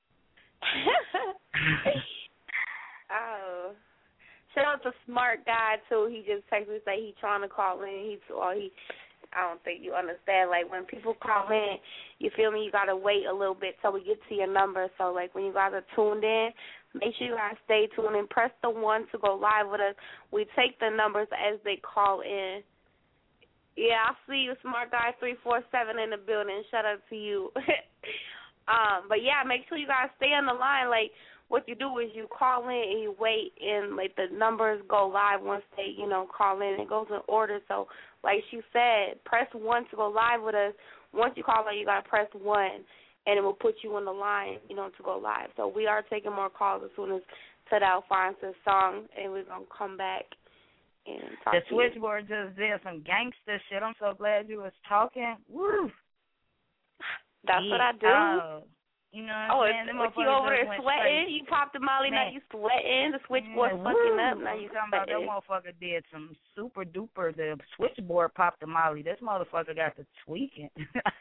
Oh. Shout out to Smart Guy, too. He just texted me say he trying to call in. I don't think you understand. Like, when people call in, you feel me, you got to wait a little bit till we get to your number. So, like, when you guys are tuned in, make sure you guys stay tuned and press the 1 to go live with us. We take the numbers as they call in. Yeah, I see you, Smart Guy 347 in the building. Shout out to you. But, yeah, make sure you guys stay on the line. Like, what you do is you call in and you wait, and, like, the numbers go live once they, call in. It goes in order. So, like she said, press 1 to go live with us. Once you call in, you got to press 1, and it will put you on the line, to go live. So we are taking more calls as soon as Tadao finds this song, and we're going to come back and talk to you. The switchboard just did some gangster shit. I'm so glad you was talking. Woo! That's what I do. You know what I'm saying? What you over there sweating? You popped the molly, now you sweating. The switchboard fucking up, now you talking about that motherfucker did some super duper. The switchboard popped the molly. This motherfucker got the tweaking.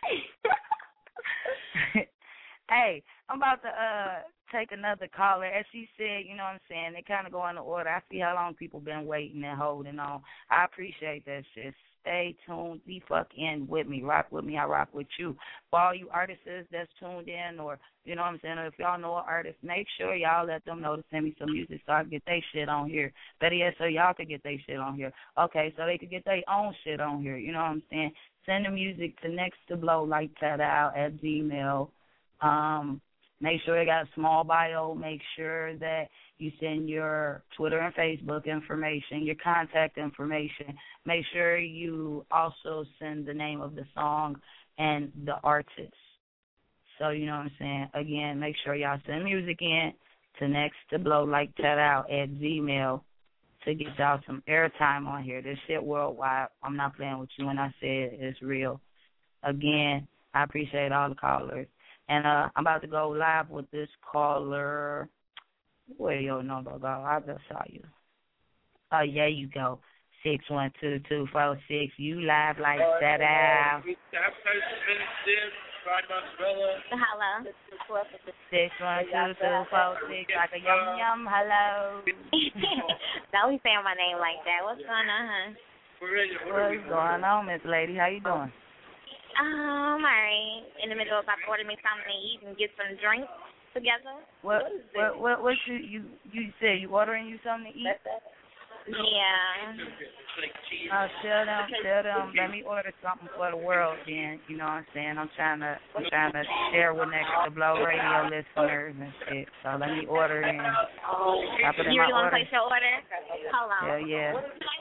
Hey, I'm about to take another caller. As she said, you know what I'm saying, they kind of go in the order. I see how long people been waiting and holding on. I appreciate that shit. Stay tuned. Be fucking with me. Rock with me. I rock with you. For all you artists that's tuned in, or, you know what I'm saying, or if y'all know an artist, make sure y'all let them know to send me some music so I can get their shit on here. Better yet, so y'all can get their shit on here. Okay, so they can get their own shit on here. You know what I'm saying? Send the music to Next to Blow like that out at Gmail. Make sure you got a small bio. Make sure that you send your Twitter and Facebook information, your contact information. Make sure you also send the name of the song and the artist. So, you know what I'm saying? Again, make sure y'all send music in to Next to Blow like that out at Gmail to get y'all some airtime on here. This shit worldwide. I'm not playing with you when I say it's real. Again, I appreciate all the callers. And I'm about to go live with this caller. Where your number go? I just saw you. Oh, yeah, you go. 612-246. You live like that out. Hello. 612-246. Like a yum. Hello. Don't be saying my name like that. What's going on, hon? What's going on, Miss Lady? How you doing? Alright. In the middle of about to order me something to eat and get some drinks together. What you said you ordering you something to eat? Yeah. Tell them, let me order something for the world then, you know what I'm saying? I'm trying to share with Next to Blow radio listeners and shit. So let me order in. You really want to place your order? Hold on. Hell yeah.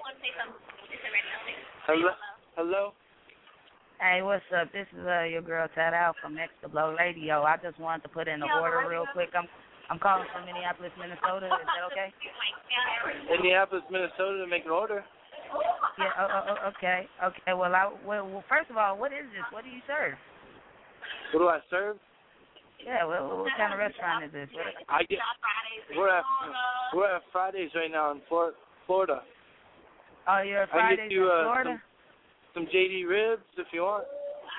Hello? Hey, what's up? This is your girl Tat Out from Next to Blow Radio. I just wanted to put in the order real quick. I'm calling from Minneapolis, Minnesota. Is that okay? Minneapolis, Minnesota to make an order? Yeah, okay. Okay, well, first of all, what is this? What do you serve? What do I serve? Yeah, what kind of restaurant is this? We're at Fridays right now in Florida. Oh, you're at Fridays in Florida? Some JD ribs if you want.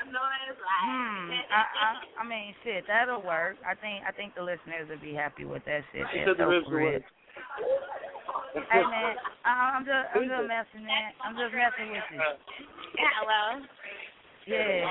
I mean, shit, that'll work. I think the listeners will be happy with that shit. She said the ribs will work. Hey man, I'm just messing, man. I'm just messing with you. Hello. Yeah.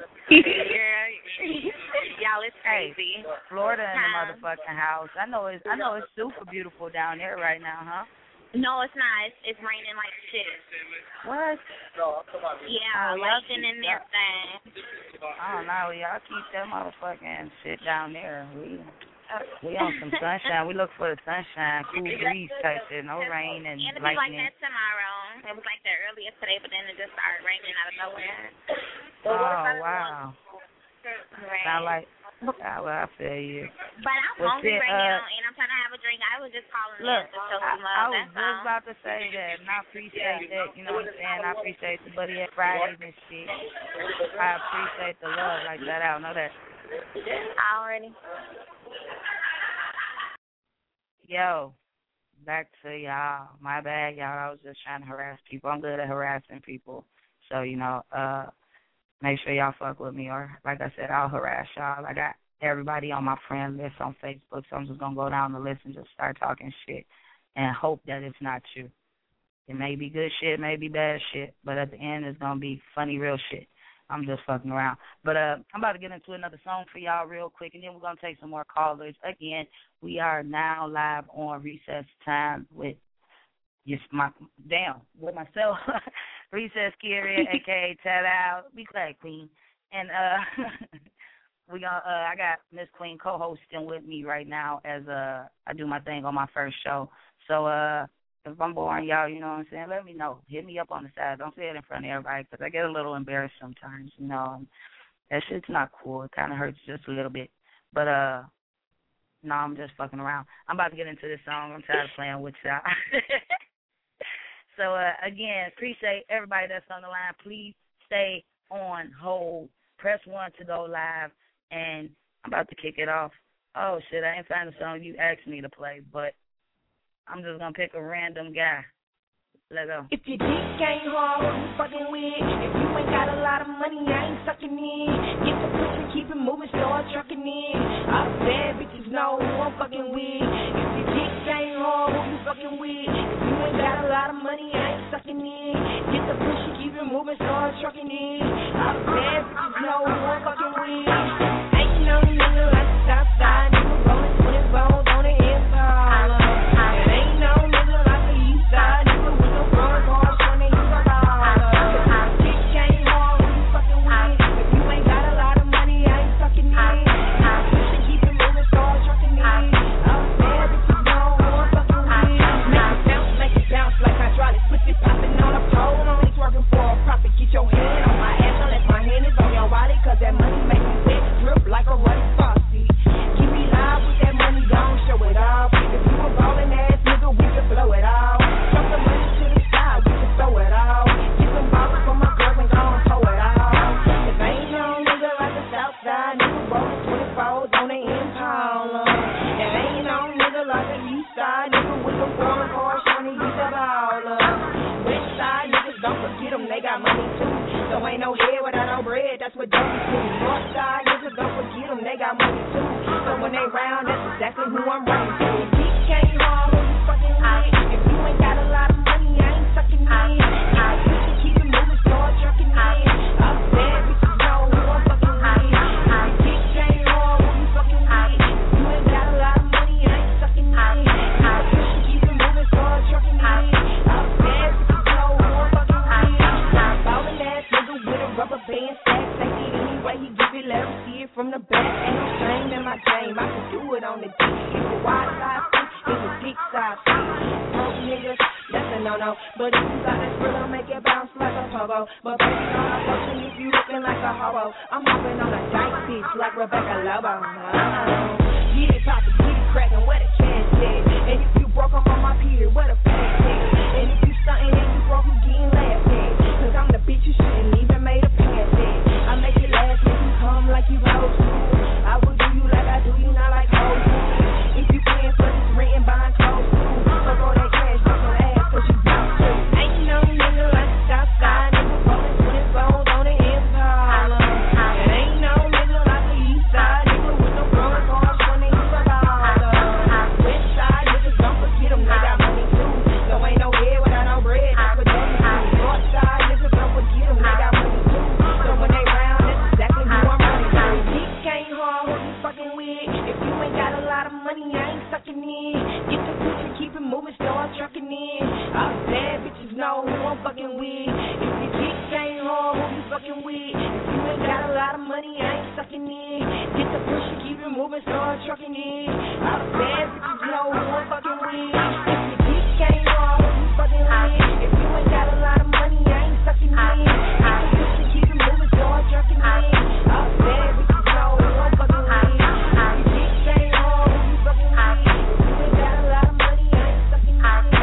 Y'all, it's crazy. Hey, Florida in the motherfucking house. I know it's super beautiful down there right now, huh? No, it's not. It's raining like shit. What? Yeah, lightning and everything. I don't know. Y'all keep that motherfucking shit down there. We on some sunshine. We look for the sunshine, cool breeze type shit, no rain and lightning. lightning. It'll be like that tomorrow. It was like that earlier today, but then it just started raining out of nowhere. Oh, wow. Right. Sound like, I feel you. But I'm hungry right now, and I'm trying to have a drink. I was just calling in to show some love. I was just about to say that, and I appreciate that. You know what I'm saying? I appreciate the Buddy at Fridays and shit. I appreciate the love like that. I don't know that. Already. Yo, back to y'all. My bad, y'all. I was just trying to harass people. I'm good at harassing people. So, make sure y'all fuck with me. Or, like I said, I'll harass y'all. I got everybody on my friend list on Facebook, so I'm just going to go down the list and just start talking shit and hope that it's not true. It may be good shit, may be bad shit, but at the end it's going to be funny, real shit. I'm just fucking around. But I'm about to get into another song for y'all real quick, and then we're going to take some more callers. Again, we are now live on Recess Time with myself, Recess Kyria, a.k.a. Tat Out. Be glad, Queen. And I got Miss Queen co-hosting with me right now as I do my thing on my first show. So if I'm boring y'all, you know what I'm saying, let me know. Hit me up on the side. Don't say it in front of everybody because I get a little embarrassed sometimes, That shit's not cool. It kind of hurts just a little bit. But, no, I'm just fucking around. I'm about to get into this song. I'm tired of playing with y'all. So, again, appreciate everybody that's on the line. Please stay on hold. Press 1 to go live. And I'm about to kick it off. Oh, shit, I ain't found a song you asked me to play, but I'm just going to pick a random guy. Let's go. If your dick ain't hard, who you fucking with? If you ain't got a lot of money, I ain't sucking in. Get the pussy, keep it moving, start trucking in. All the bad bitches know who I'm fucking with. If your dick ain't hard, who you fucking with? If you ain't got a lot of money, I ain't sucking in. Get the pussy, keep it moving, start trucking in. All the bad bitches know who I'm fucking with. Ain't no nigga like the Southside, nigga rolling 20 rolls on the Impala. And ain't no nigga like the Eastside, nigga with no broad bars when they use a dollar. Dick ain't hard, who you fucking with? If you ain't got a lot of money, I ain't sucking in. Push it, keep it moving, start trucking in. All the bad bitches know who I'm fucking with. Make it bounce like hydraulics, pussy popping on a pole, only twerking for a profit. Get your hand on my ass unless my hand is on your wallet, cause that money make me wet, drip like a running faucet. Keep me live with that money, don't show it off. If you a ballin' ass nigga, we can blow it all. Jump the money to the sky, we can throw it all. Get some ballers for my girls and gon' throw it all. If ain't no nigga like the Southside, nigga rollin' 24s on the Impala. If ain't no nigga like the Eastside, nigga with the foreign cars trying to use a baller. Westside niggas, don't forget them, they got money too. So ain't no head without no bread, that's what dummies do. Northside niggas, don't forget them, they got money too. So when they round, that's exactly who I'm running to. If you can't hard, who you fucking with? If you ain't got a lot of money, I ain't sucking in. I push it, keep it moving, start trucking in. All the bad bitches know from the back, ain't no shame in my game. I can do it on the D. It's a wide side seat, it's a deep side seat. Broke niggas, that's a no-no. But if you got that thriller, make it bounce like a pogo. But baby, on a function if you looking like a hobo. I'm hopping on a dyke bitch like Rebecca Lobo. Get it poppin', get it crackin', where the cash at? And if you broke up on my period, where the pants at? And if you stuntin' and you broke, you getting laughed at. Cause I'm the bitch you shouldn't even made a pass at. I make it last, make you come like you old school. I will do you like I do you, not like old school. If you playin' for this rent and buying clothes too, so throw that cash on your ass cause you bout to. Ain't no nigga like the Southside nigga rollin' 20 phones on the Impala. And ain't no nigga like the Eastside nigga with no growing cars when they use a dollar. Westside niggas don't forget them, they got money too. So ain't no head without no bread, that's what they do. Northside niggas don't forget them, they got money too. So when they round, that's exactly who I'm running to. Dick can't harm who you fucking with. If you ain't got a lot of money, I ain't sucking in. Get the picture, keep it moving, start trucking in. All the bad bitches know who I'm fucking with. If your dick can't harm who you fucking with. If you ain't got a lot of money, I ain't sucking in. Get the push, keep it moving, start trucking in. All the bad bitches know who I'm fucking with. If your dick can't harm who you fucking with. If you ain't got a lot of money, I ain't sucking in. Get the push, keep it moving, start trucking in. All the bad bitches know who I'm fucking with. If your dick can't harm who you fucking with. If you ain't got a lot of money, I ain't sucking in.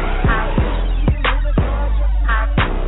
Keep it moving, start trucking in.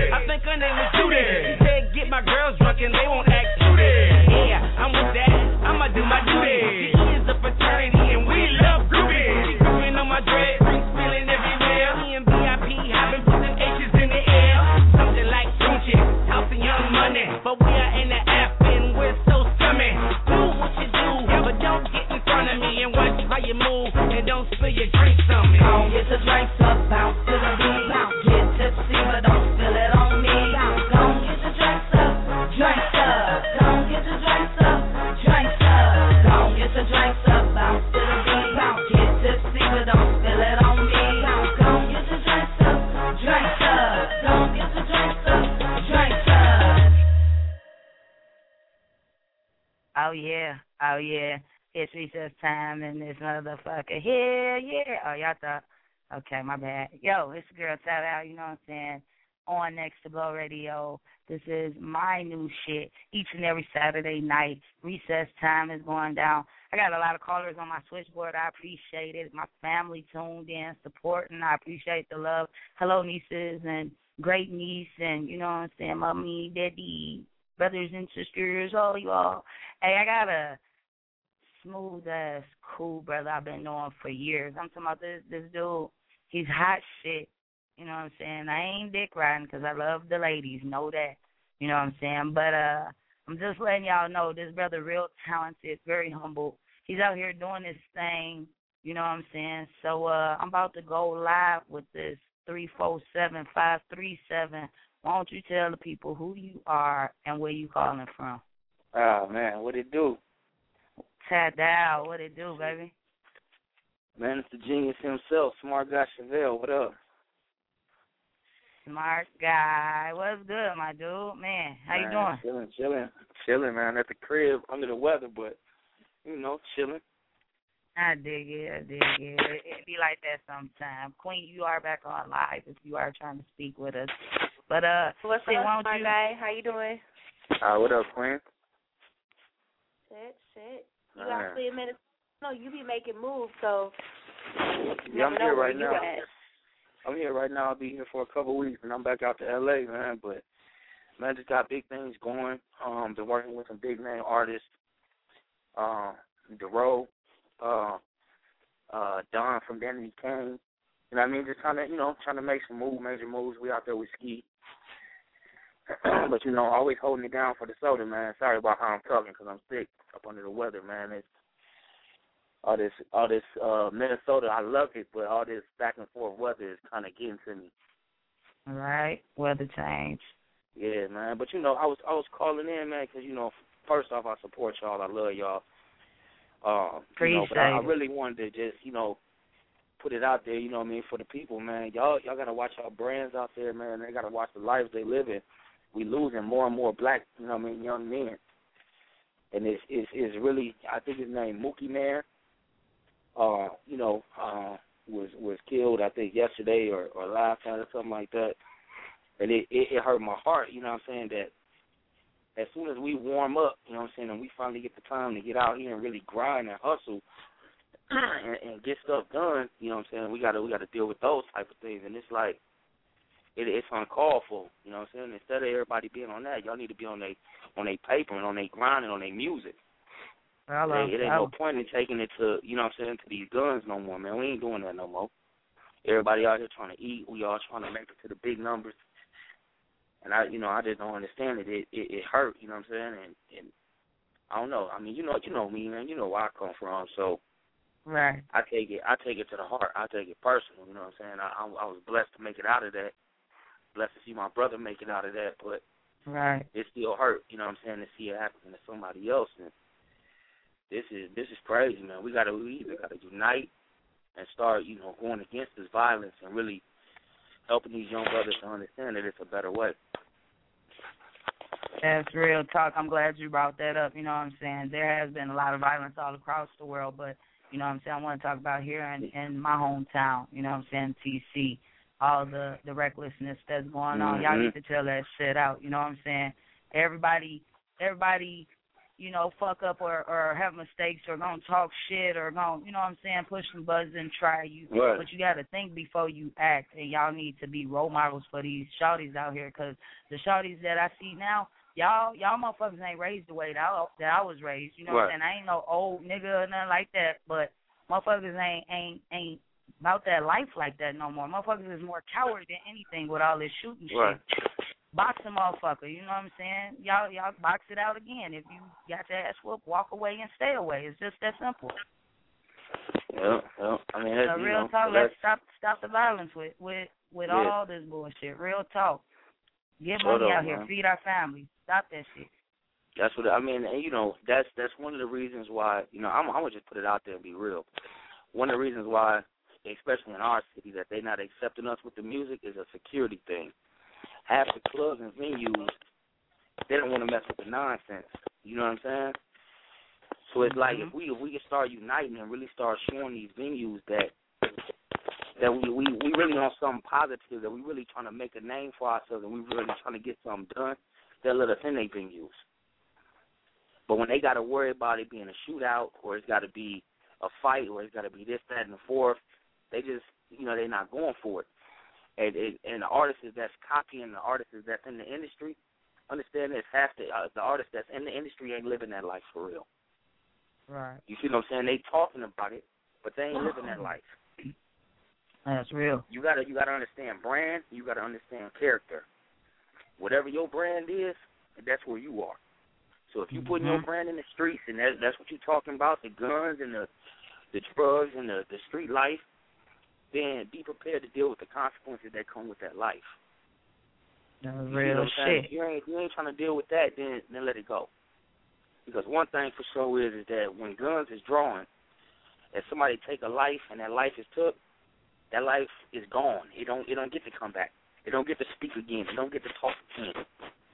My girls drunk and they won't act cute. Yeah, I'm with that. but we are in the F and we're so scummy. Do what you do, but don't get in front of me and watch how you move and don't spill your drinks on me. Don't get the drinks up, bounce to the beat. Get tipsy, but don't spill it on me. Don't get the drinks up, drinks up. Don't get the drinks up, drinks up. Don't get the drinks up, bounce to the beat. Get tipsy, but don't spill it on me. Don't get the drinks up, drinks up. Don't get the drinks up, drinks up. Oh yeah, oh yeah. It's recess time and this motherfucker here, yeah. Oh, y'all thought, okay, my bad. Yo, it's the girl shout out, you know what I'm saying, on Next to Blow Radio. This is my new shit each and every Saturday night. Recess time is going down. I got a lot of callers on my switchboard. I appreciate it. My family tuned in, supporting. I appreciate the love. Hello, nieces and great niece and, you know what I'm saying, mommy, daddy, brothers and sisters, all you all. Hey, I got a smooth ass, cool brother I've been knowing for years. I'm talking about this dude. He's hot shit. You know what I'm saying? I ain't dick riding because I love the ladies. Know that. You know what I'm saying? But I'm just letting y'all know this brother real talented, very humble. He's out here doing his thing. You know what I'm saying? So I'm about to go live with this 347-537. Why don't you tell the people who you are and where you calling from? Oh, man, what it do? Tad Dow, what it do, baby? Man, it's the genius himself, Smart Guy Chevelle. What up? Smart Guy. What's good, my dude? Man, how you doing? Chilling, man. At the crib, under the weather, but, you know, chilling. I dig it. It be like that sometimes. Queen, you are back on live if you are trying to speak with us. But, what's up, Smart Guy? How you doing? What up, Queen? Shit. You got 3 minutes. No, you be making moves, so yeah, I'm here right now. I'm here right now. I'll be here for a couple of weeks, and I'm back out to L.A., man. But, man, just got big things going. Been working with some big-name artists. DeRoe, Don from Danny Kane. You know what I mean? Just trying to make some major moves. We out there with Ski. But, you know, always holding it down for the soda, man. Sorry about how I'm talking because I'm sick up under the weather, man. It's all this Minnesota, I love it, but all this back and forth weather is kind of getting to me. All right, weather change. Yeah, man. But, you know, I was calling in, man, because, you know, first off, I support y'all. I love y'all. Appreciate but I really wanted to just, you know, put it out there, you know what I mean, for the people, man. Y'all got to watch our brands out there, man. They got to watch the lives they live in. We losing more and more black, you know what I mean, young men. And it's really, I think his name, Mookie Man, you know, was killed, I think, yesterday or last night or something like that. And it hurt my heart, you know what I'm saying, that as soon as we warm up, you know what I'm saying, and we finally get the time to get out here and really grind and hustle and get stuff done, you know what I'm saying, we gotta deal with those type of things. And it's like, it's uncalled for, you know what I'm saying? Instead of everybody being on that, y'all need to be on their paper and on their grind and on their music. It ain't no point in taking it to, you know what I'm saying, to these guns no more, man. We ain't doing that no more. Everybody out here trying to eat. We all trying to make it to the big numbers. And I just don't understand it. It hurt, you know what I'm saying? And I don't know. I mean, you know me, man. You know where I come from. So right. I take it to the heart. I take it personal, you know what I'm saying? I was blessed to make it out of that. Blessed to see my brother make it out of that, but right. It still hurt, you know what I'm saying, to see it happen to somebody else. And this is crazy, man. We either gotta unite and start, you know, going against this violence and really helping these young brothers to understand that it's a better way. That's real talk. I'm glad you brought that up. You know what I'm saying? There has been a lot of violence all across the world, but you know what I'm saying, I want to talk about here in my hometown, you know what I'm saying, TC. All the recklessness that's going on. Y'all need to tell that shit out, you know what I'm saying? Everybody, you know, fuck up or have mistakes or gonna talk shit or gonna, you know what I'm saying, push some buttons and try you. Right. But you got to think before you act, and y'all need to be role models for these shawties out here, because the shawties that I see now, y'all motherfuckers ain't raised the way that I was raised, you know what I'm saying? I ain't no old nigga or nothing like that, but motherfuckers ain't about that life like that no more. Motherfuckers is more coward than anything with all this shooting shit. box a motherfucker. You know what I'm saying? Y'all box it out again. If you got your ass whooped, walk away and stay away. It's just that simple. Yeah. I mean, that's, real talk. Let's stop the violence with all this bullshit. Real talk. Get money out here. Feed our families. Stop that shit. That's what I mean. And, you know, that's one of the reasons why, you know, I'm gonna just put it out there and be real. One of the reasons why, especially in our city, that they're not accepting us with the music is a security thing. Half the clubs and venues, they don't want to mess with the nonsense. You know what I'm saying? So it's like if we can start uniting and really start showing these venues that we really on something positive, that we really trying to make a name for ourselves and we really trying to get something done, they'll let us in their venues. But when they got to worry about it being a shootout or it's got to be a fight or it's got to be this, that, and the fourth, they just, you know, they're not going for it. And the artists that's copying the artists that's in the industry, understand this, half the artists that's in the industry ain't living that life for real. Right. You see what I'm saying? They talking about it, but they ain't living that life. That's real. You gotta understand brand. You gotta understand character. Whatever your brand is, that's where you are. So if you putting your brand in the streets and that's what you're talking about, the guns and the drugs and the street life, then be prepared to deal with the consequences that come with that life. That's real shit. If you ain't trying to deal with that, then let it go. Because one thing for sure is that when guns is drawn, if somebody take a life and that life is took, that life is gone. It don't get to come back. It don't get to speak again. It don't get to talk again.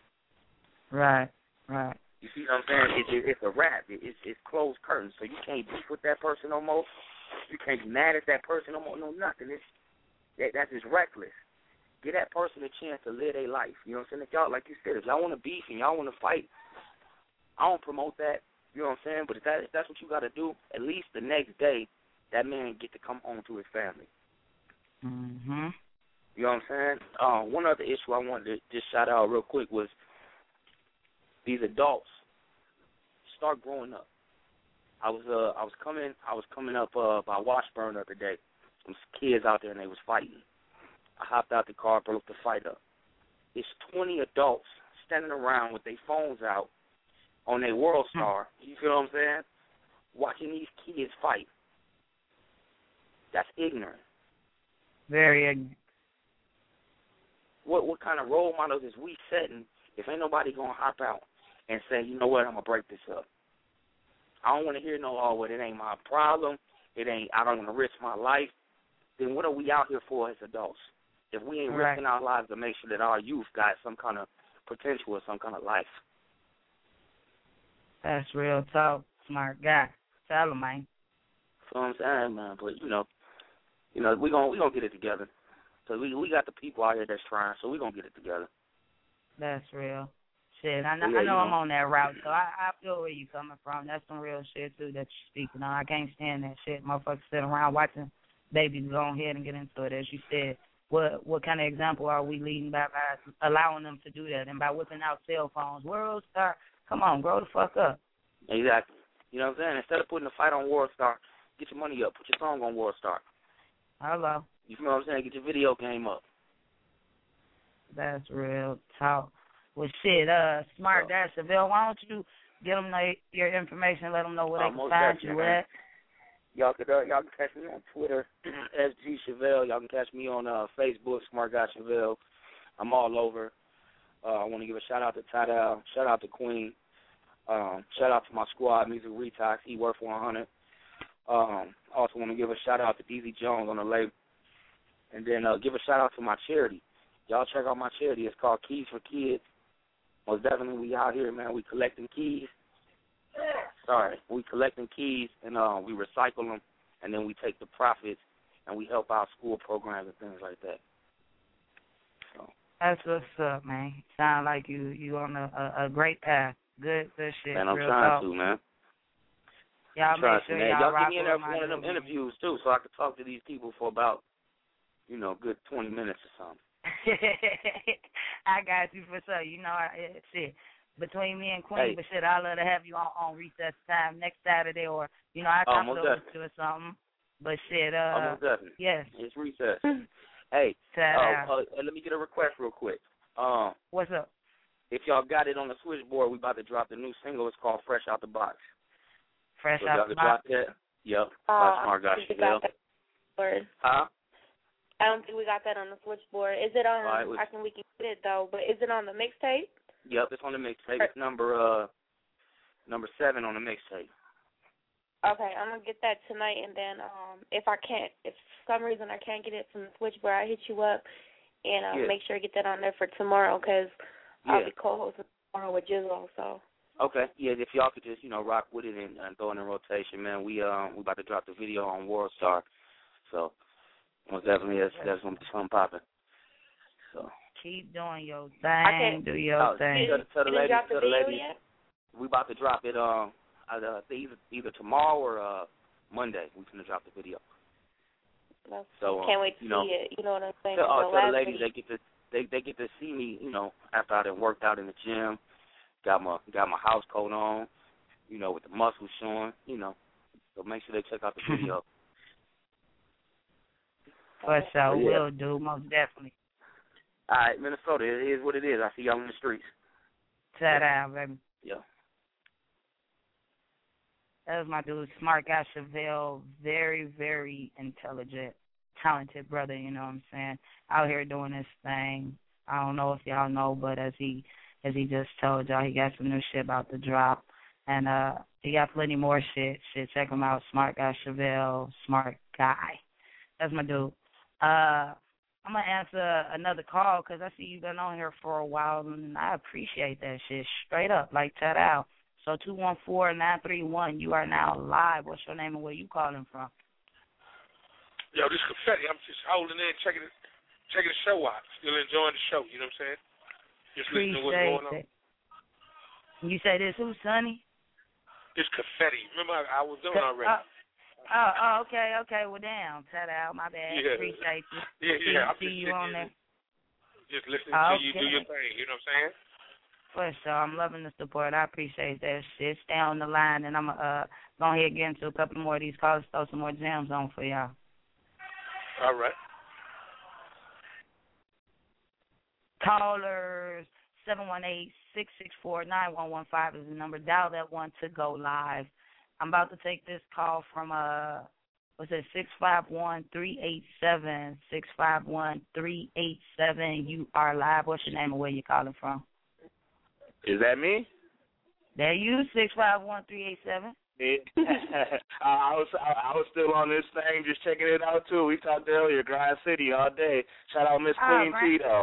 Right. You see what I'm saying? It's a wrap. It's closed curtains. So you can't beef with that person no more. You can't be mad at that person no more. No nothing. That's just reckless. Give that person a chance to live their life. You know what I'm saying? If y'all, like you said, if y'all want to beef and y'all want to fight, I don't promote that. You know what I'm saying? But if that's what you got to do, at least the next day, that man get to come home to his family. Mhm. You know what I'm saying? One other issue I wanted to just shout out real quick was these adults start growing up. I was coming up by Washburn the other day. Some kids out there and they was fighting. I hopped out the car, broke the fight up. It's 20 adults standing around with their phones out on their World Star. You feel what I'm saying? Watching these kids fight. That's ignorant. Very ignorant. What kind of role models is we setting if ain't nobody gonna hop out and say, you know what, I'm gonna break this up? I don't want to hear well, it ain't my problem. I don't want to risk my life. Then what are we out here for as adults? If we ain't risking our lives to make sure that our youth got some kind of potential or some kind of life. That's real talk. Smart guy. Tell him, man. That's what I'm saying, man. But, you know, we gonna get it together. Because we got the people out here that's trying, so we going to get it together. That's real. Shit, I know I'm on that route, so I feel where you coming from. That's some real shit, too, that you're speaking on. I can't stand that shit. Motherfuckers sitting around watching babies go ahead and get into it, as you said. What kind of example are we leading by allowing them to do that and by whipping out cell phones? World Star, come on, grow the fuck up. Exactly. You know what I'm saying? Instead of putting the fight on World Star, get your money up. Put your song on World Star. Hello. You know what I'm saying? Get your video game up. That's real talk. Well, shit, Smart Guy Chevelle, why don't you get them your information, let them know where they can find you at. Y'all can catch me on Twitter, SG Chevelle. Y'all can catch me on Facebook, Smart Guy Chevelle. I'm all over. I want to give a shout-out to Tadal, shout-out to Queen, shout-out to my squad, Music Retox, Worth 100. Also want to give a shout-out to DZ Jones on the label. And then give a shout-out to my charity. Y'all check out my charity. It's called Keys for Kids. Most definitely we out here, man. We collecting keys. We collecting keys, and we recycle them, and then we take the profits, and we help out school programs and things like that. So. That's what's up, man. Sound like you on a great path. Good shit. Man, I'm real trying talk. to, man. Y'all make sure y'all get me in there rock for one of them interviews, too, so I can talk to these people for about, good 20 minutes or something. I got you for sure. Shit. Between me and Queen, but shit, I'd love to have you on recess time next Saturday, or I come over to or something. But shit, almost definitely. Yes, it's recess. Hey, let me get a request real quick. What's up? If y'all got it on the switchboard, we about to drop the new single. It's called Fresh Out the Box. Fresh so Out the Box? Drop that? Yep. By Smart Guy Chevelle. Huh? I don't think we got that on the switchboard. Is it on? I think we can get it though, but is it on the mixtape? Yep, it's on the mixtape. It's number 7 on the mixtape. Okay, I'm gonna get that tonight, and then if for some reason I can't get it from the switchboard, I'll hit you up and make sure I get that on there for tomorrow, because I'll be co-hosting tomorrow with Jizzle. So. Okay, yeah. If y'all could just rock with it and throw it in rotation, man. We about to drop the video on WorldStar, so most definitely that's gonna be something popping. So. Keep doing your thing. Do your thing. Tell the ladies. We about to drop it either tomorrow or Monday. We're gonna drop the video. So can't wait to see it. You know what I'm saying? Tell the ladies they get to see me. After I done worked out in the gym, got my house coat on. With the muscles showing. So make sure they check out the video. For sure, will do, most definitely. All right, Minnesota, it is what it is. I see y'all in the streets. Shout out, baby. Yeah. That was my dude, Smart Guy Chevelle. Very, very intelligent, talented brother, you know what I'm saying? Out here doing his thing. I don't know if y'all know, but as he just told y'all, he got some new shit about to drop. And he got plenty more shit. Check him out, Smart Guy Chevelle, Smart Guy. That's my dude. I'm going to answer another call because I see you've been on here for a while, and I appreciate that shit. Straight up, like that out. So 214-931, you are now live. What's your name and where you calling from? Yo, this Confetti. I'm just holding in, checking the show out. Still enjoying the show, you know what I'm saying? Just listening to what's going on. You say this who, Sonny? This Confetti. Remember, I was doing already. Oh, okay. Well, damn. Shout out. My bad. Yeah. Appreciate you. Yeah. See you on there. Just listening to you do your thing. You know what I'm saying? For sure. I'm loving the support. I appreciate that shit. Stay on the line, and I'm going to go ahead and get into a couple more of these calls, throw some more jams on for y'all. All right. Callers, 718-664-9115 is the number. Dial that one to go live. I'm about to take this call from, 651-387, 651-387. You are live. What's your name and where you calling from? Is that me? There you, 651-387. I was still on this thing, just checking it out, too. We talked earlier, Grind City all day. Shout out Miss Queen T, though.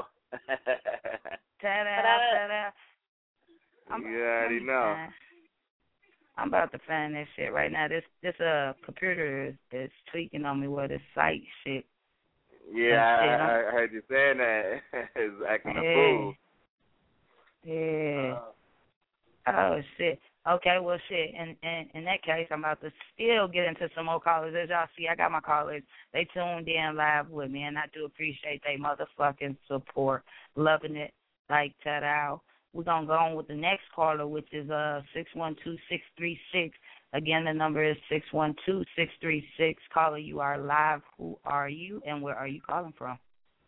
Ta-da. You already know. I'm about to find that shit right now. This computer is tweaking on me with this site shit. Yeah, I heard you saying that. It's acting a fool. Yeah. Oh, shit. Okay, well, shit. In that case, I'm about to still get into some more callers. As y'all see, I got my callers. They tuned in live with me, and I do appreciate their motherfucking support. Loving it. Like that out. We're going to go on with the next caller, which is 612-636. Again, the number is 612-636. Caller, you are live. Who are you, and where are you calling from?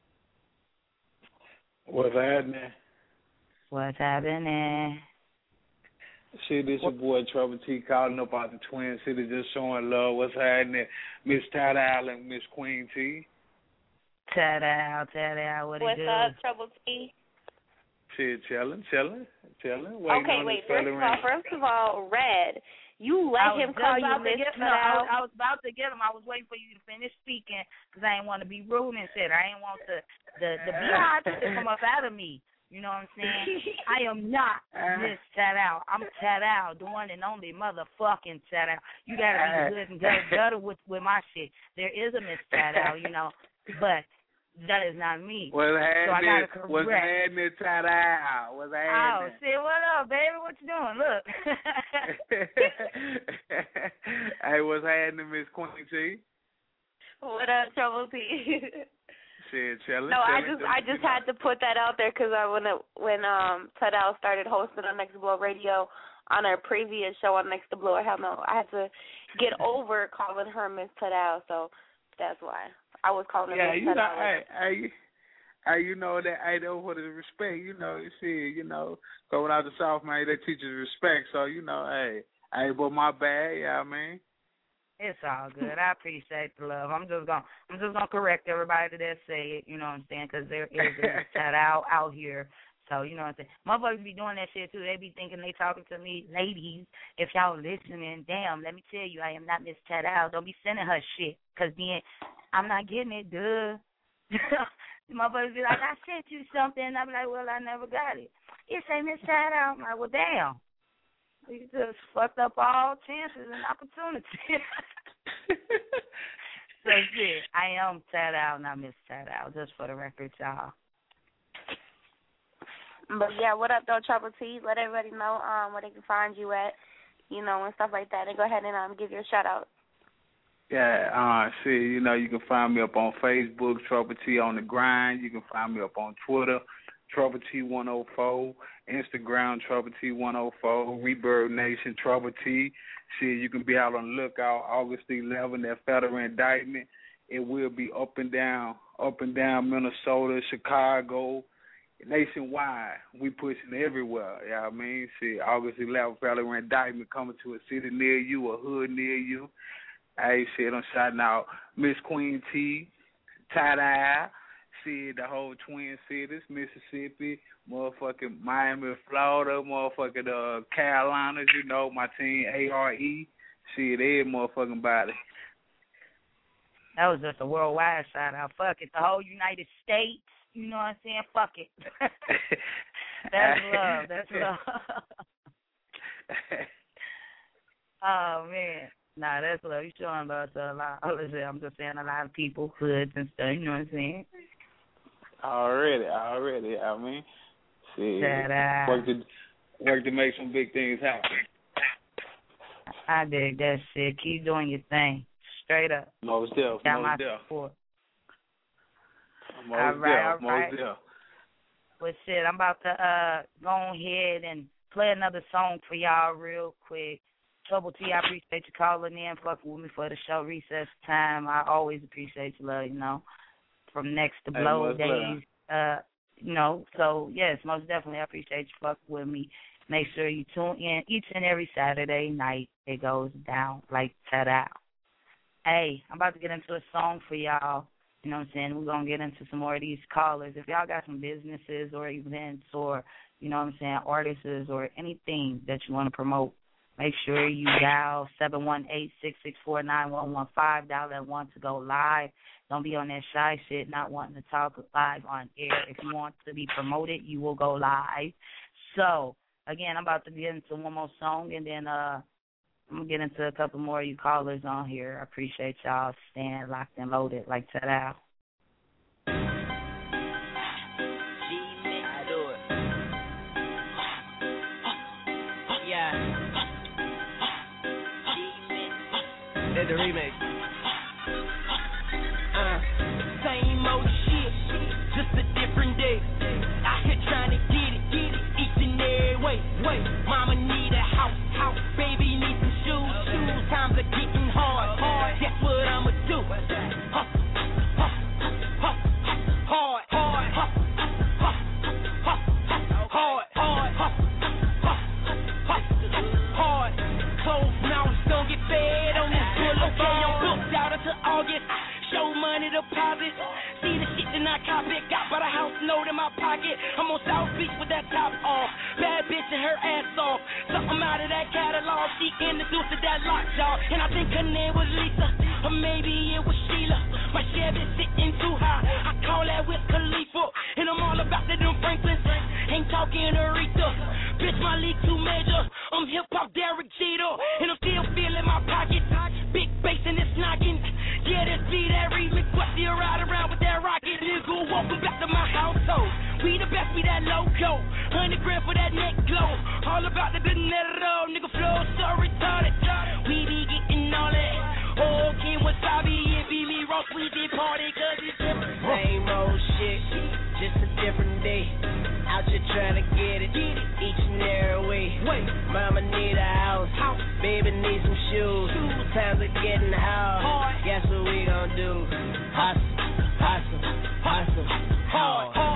What's happening? What's happening? Shit, this your boy Trouble T calling up out the Twin Cities, just showing love. What's happening? Miss Tada and Miss Queen T. Tada, what it do? What's up, Trouble T? Shit, chilling. Okay, first of all, Red, you let him call you Miss Tada. I was about to get him. I was waiting for you to finish speaking because I didn't want to be rude and shit. I didn't want the beehive to come up out of me. You know what I'm saying? I am not Miss Tada. I'm Tada, the one and only motherfucking Tada. You gotta be good and gutter with my shit. There is a Miss Tada, but that is not me. What's happening? What's happening, Tada? What's happening? Oh, shit, what up, baby? What you doing? Look. Hey, what's happening, Miss Queen T? What up, Trouble T? Shit, chilling. No, I just had to put that out there because when Tadal started hosting on Next Blow Radio on our previous show on Next to Blow, I had to get over calling her Miss Tadal, so that's why I was calling her Miss Tadal. you know that I know for the respect, you know, going out the South, man, they teach us respect. So, you know, hey, but my bad, yeah, man. It's all good. I appreciate the love. I'm just gonna correct everybody that say it. You know what I'm saying? Because there is a shout out here. So you know what I'm saying. Motherfuckers be doing that shit too. They be thinking they talking to me, ladies. If y'all listening, damn, let me tell you, I am not Miss Tat Out. Don't be sending her shit, because then I'm not getting it, duh. Motherfuckers be like, I sent you something. I be like, well, I never got it. It say Miss Tat Out. I'm like, well, damn. You just fucked up all chances and opportunities. So shit, I am Tat Out, not Miss Tat Out, just for the record, y'all. But yeah, what up though, Trouble T? Let everybody know where they can find you at, you know, and stuff like that. And go ahead and give your shout out. Yeah, you know, you can find me up on Facebook, Trouble T on the Grind. You can find me up on Twitter, Trouble T 104, Instagram, Trouble T 104, Rebirth Nation, Trouble T. Shit, you can be out on the lookout August 11th, that federal indictment. It will be up and down Minnesota, Chicago, nationwide. We pushing everywhere, you know what I mean? Shit, August 11th, federal indictment coming to a city near you, a hood near you. Hey, shit, I'm shouting out Miss Queen T, Tie-Dye, shit, the whole Twin Cities, Mississippi, motherfucking Miami, Florida, motherfucking Carolinas, you know, my team, ARE, shit, every motherfucking body. That was just a worldwide shout out. Fuck it, the whole United States, you know what I'm saying? Fuck it. That's love. Oh, man. Nah, that's love. You showing love to a lot. I'm just saying a lot of people, hoods and stuff. You know what I'm saying? Already. I mean, see, work to make some big things happen. I dig that shit. Keep doing your thing. Straight up. Most deaf. Got my support. All right. Well, shit, I'm about to go ahead and play another song for y'all real quick. Trouble T, I appreciate you calling in, fucking with me for the show recess time. I always appreciate your love, you know, from next to blow days, you know. So, yes, most definitely I appreciate you fucking with me. Make sure you tune in each and every Saturday night. It goes down like ta-da. Hey, I'm about to get into a song for y'all. You know what I'm saying? We're going to get into some more of these callers. If y'all got some businesses or events or, you know what I'm saying, artists or anything that you want to promote, make sure you dial 718-664-9115. Dial that 1 to go live. Don't be on that shy shit, not wanting to talk live on air. If you want to be promoted, you will go live. So, again, I'm about to get into one more song, and then I'm going to get into a couple more of you callers on here. I appreciate y'all staying locked and loaded like that. The remix. Same old shit, just a different day. Out here trying to get it each and every way. Mama need a house, baby need some shoes. Times are getting hard. Guess what I'ma do? Hard. Close mouths don't get fed on this bullet. Okay, I'm booked out until August. Show money deposit. See the shit that I copy. Got by the house note in my pocket. I'm on South Beach with that top off. Bad bitch and her ass off. Something out of that catalog. She introduced to that lockjaw. And I think her name was Lisa. Or maybe it was Sheila. My Chevy sitting too high. I call that Wiz Khalifa. And I'm all about them Franklins. Ain't talking Aretha. Bitch, my league too major. I'm hip-hop Derek Jeter. And I'm still feeling my pockets. Big bass and it's knocking. Yeah, this beat that remix. What you ride around with that rocket? Nigga, welcome back to my household. We the best, we that loco. 100 grand for that neck glow. All about the dinero. Nigga flow so retarded. We be getting all that. Oh, King Wasabi and B.B. Ross, we did party cause it's different. Same old shit, just a different day. Out here trying to get it each and every way. Mama need a house, baby need some shoes. Times are getting hard. Guess what we gon' do? Hustle, hard.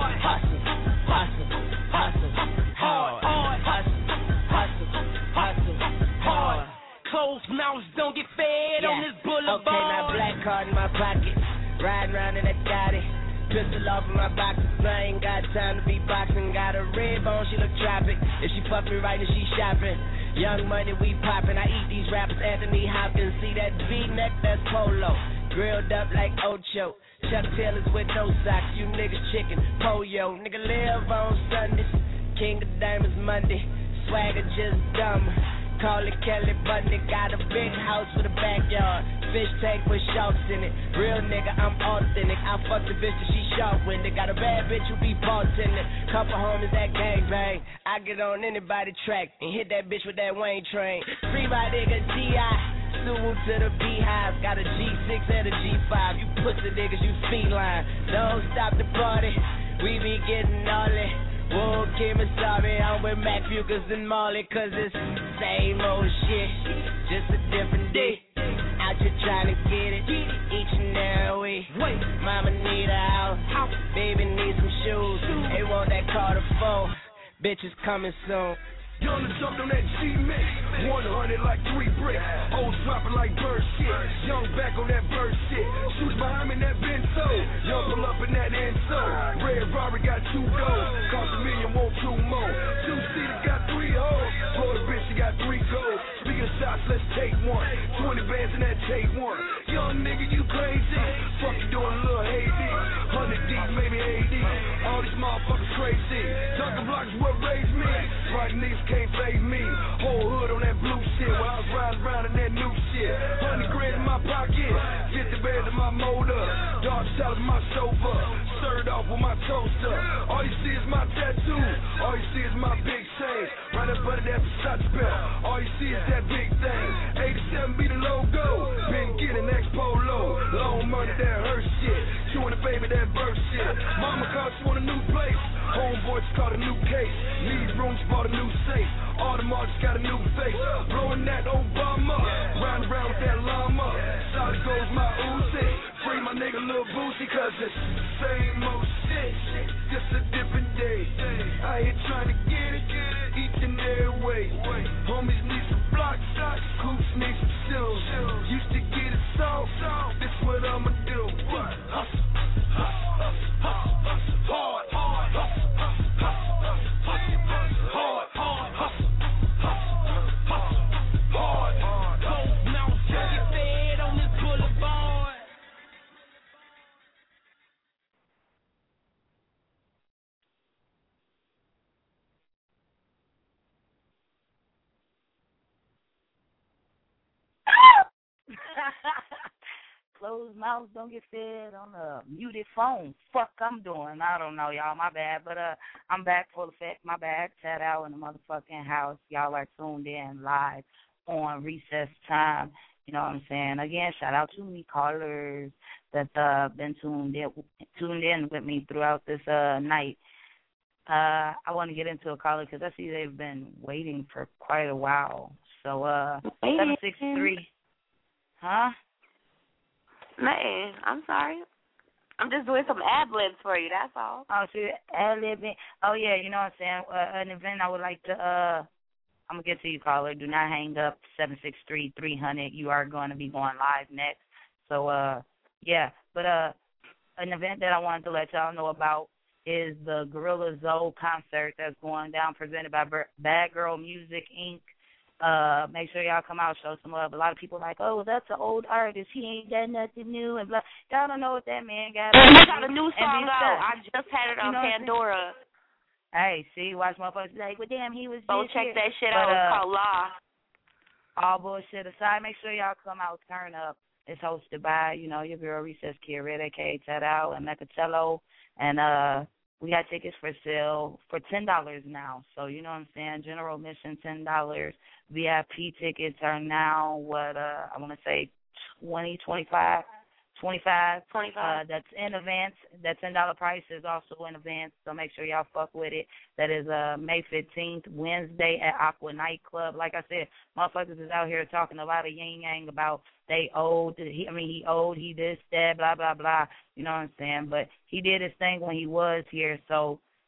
mouths don't get fed on this boulevard. Okay, now black card in my pocket, riding around in a Gotti. Pistol off in my boxes, I ain't got time to be boxing. Got a red bone, she look tropic. If she fuck me right, then she shopping. Young money, we poppin'. I eat these rappers, Anthony Hopkins. See that V-neck, that's polo. Grilled up like Ocho. Chuck Taylors with no socks. You niggas chicken, pollo. Nigga live on Sundays. King of Diamonds Monday. Swagger just dumb. Call it Kelly Bundy. Got a big house with a backyard. Fish tank with sharks in it. Real nigga, I'm authentic. I fuck the bitch that she sharp-winded. Got a bad bitch who be bartending. Couple homies that gangbang. I get on anybody track and hit that bitch with that Wayne train. Free my nigga G.I. Sue to the beehive. Got a G6 and a G5. You pussy niggas, you feline. Don't stop the party. We be getting all it. Whoa, Kim is sorry, I'm with Mac Fucus and Marley, cause it's same old shit, just a different day. Out here trying to get it, each and every week. Mama need a house, baby need some shoes. They want that car to fold, bitches coming soon. Young jumped on that G-Mix, 100 like 3 bricks. Old dropping like bird shit. Young back on that bird shit. Shoots behind me in that Benzo. Young pull up in that Enzo. Red Robert got 2 goals. Cost $1 million, want 2 more. 2-seater got 3 hoes. Florida bitch, she got 3 goals. Speaking of shots, let's take one. 20 bands in that take one. Young nigga, you crazy. Fuck you doing a little hazy. 100 deep, maybe 80. All these motherfuckers crazy. Dunkin' Blocks is what raised me. Right niggas can't fade me. Whole hood on that blue shit. While I was riding around in that new shit. 100 grand in my pocket. 50 bands in my motor. Dark shot in my chauffeur. Stirred off with my toaster. All you see is my tattoo. All you see is my big chain. Right up under that Versace belt. All you see is that big thing. 87 be the logo. Been getting X-Polo. Long money, that hurt shit. Chewing the baby, that birth shit. Mama called, she want a new place. Homeboy just caught a new case. Need rooms, bought a new safe. Audemars got a new face. Blowing that Obama. Round around with that llama. Solid goes my Uzi. Free my nigga Lil Boosie, cause it's same old shit. Just a different day. I ain't trying to get it each and every way. Homies need some blocks. Coops need some shoes. Used to get it soft. This what I'ma do. Hustle. Hard. Closed mouths don't get fed on a muted phone. Fuck I'm doing. I don't know, y'all. My bad. But I'm back full effect. My bad. Chat out in the motherfucking house. Y'all are tuned in live on recess time. You know what I'm saying? Again, shout out to me callers that been tuned in with me throughout this night. I want to get into a caller because I see they've been waiting for quite a while. So 763. Huh? Man, I'm sorry. I'm just doing some ad-libs for you, that's all. Oh, see, ad-libbing. Oh, yeah, you know what I'm saying? An event I would like to, I'm going to get to you, caller. Do not hang up, 763-300. You are going to be going live next. So, yeah. But an event that I wanted to let y'all know about is the Gorilla Zoe concert that's going down, presented by Bad Girl Music, Inc. Make sure y'all come out, show some love. A lot of people are like, oh, that's an old artist. He ain't got nothing new. And blah. Y'all don't know what that man got. He got a new song out. I just had it on Pandora. Hey, see, watch motherfuckers like, well, damn, he was Go check here. that shit out. It's called Law. All bullshit aside, make sure y'all come out, turn up. It's hosted by, you know, your girl Recess Kid Red, a.k.a. Tadao and Mecatello. And we got tickets for sale for $10 now. So, you know what I'm saying? General admission, $10. VIP tickets are now, I want to say 25. That's in advance. That $10 price is also in advance, so make sure y'all fuck with it. That is May 15th, Wednesday at Aqua Nightclub. Like I said, motherfuckers is out here talking a lot of yin-yang about they owed. He owed, he this, that, blah, blah, blah. You know what I'm saying? But he did his thing when he was here, so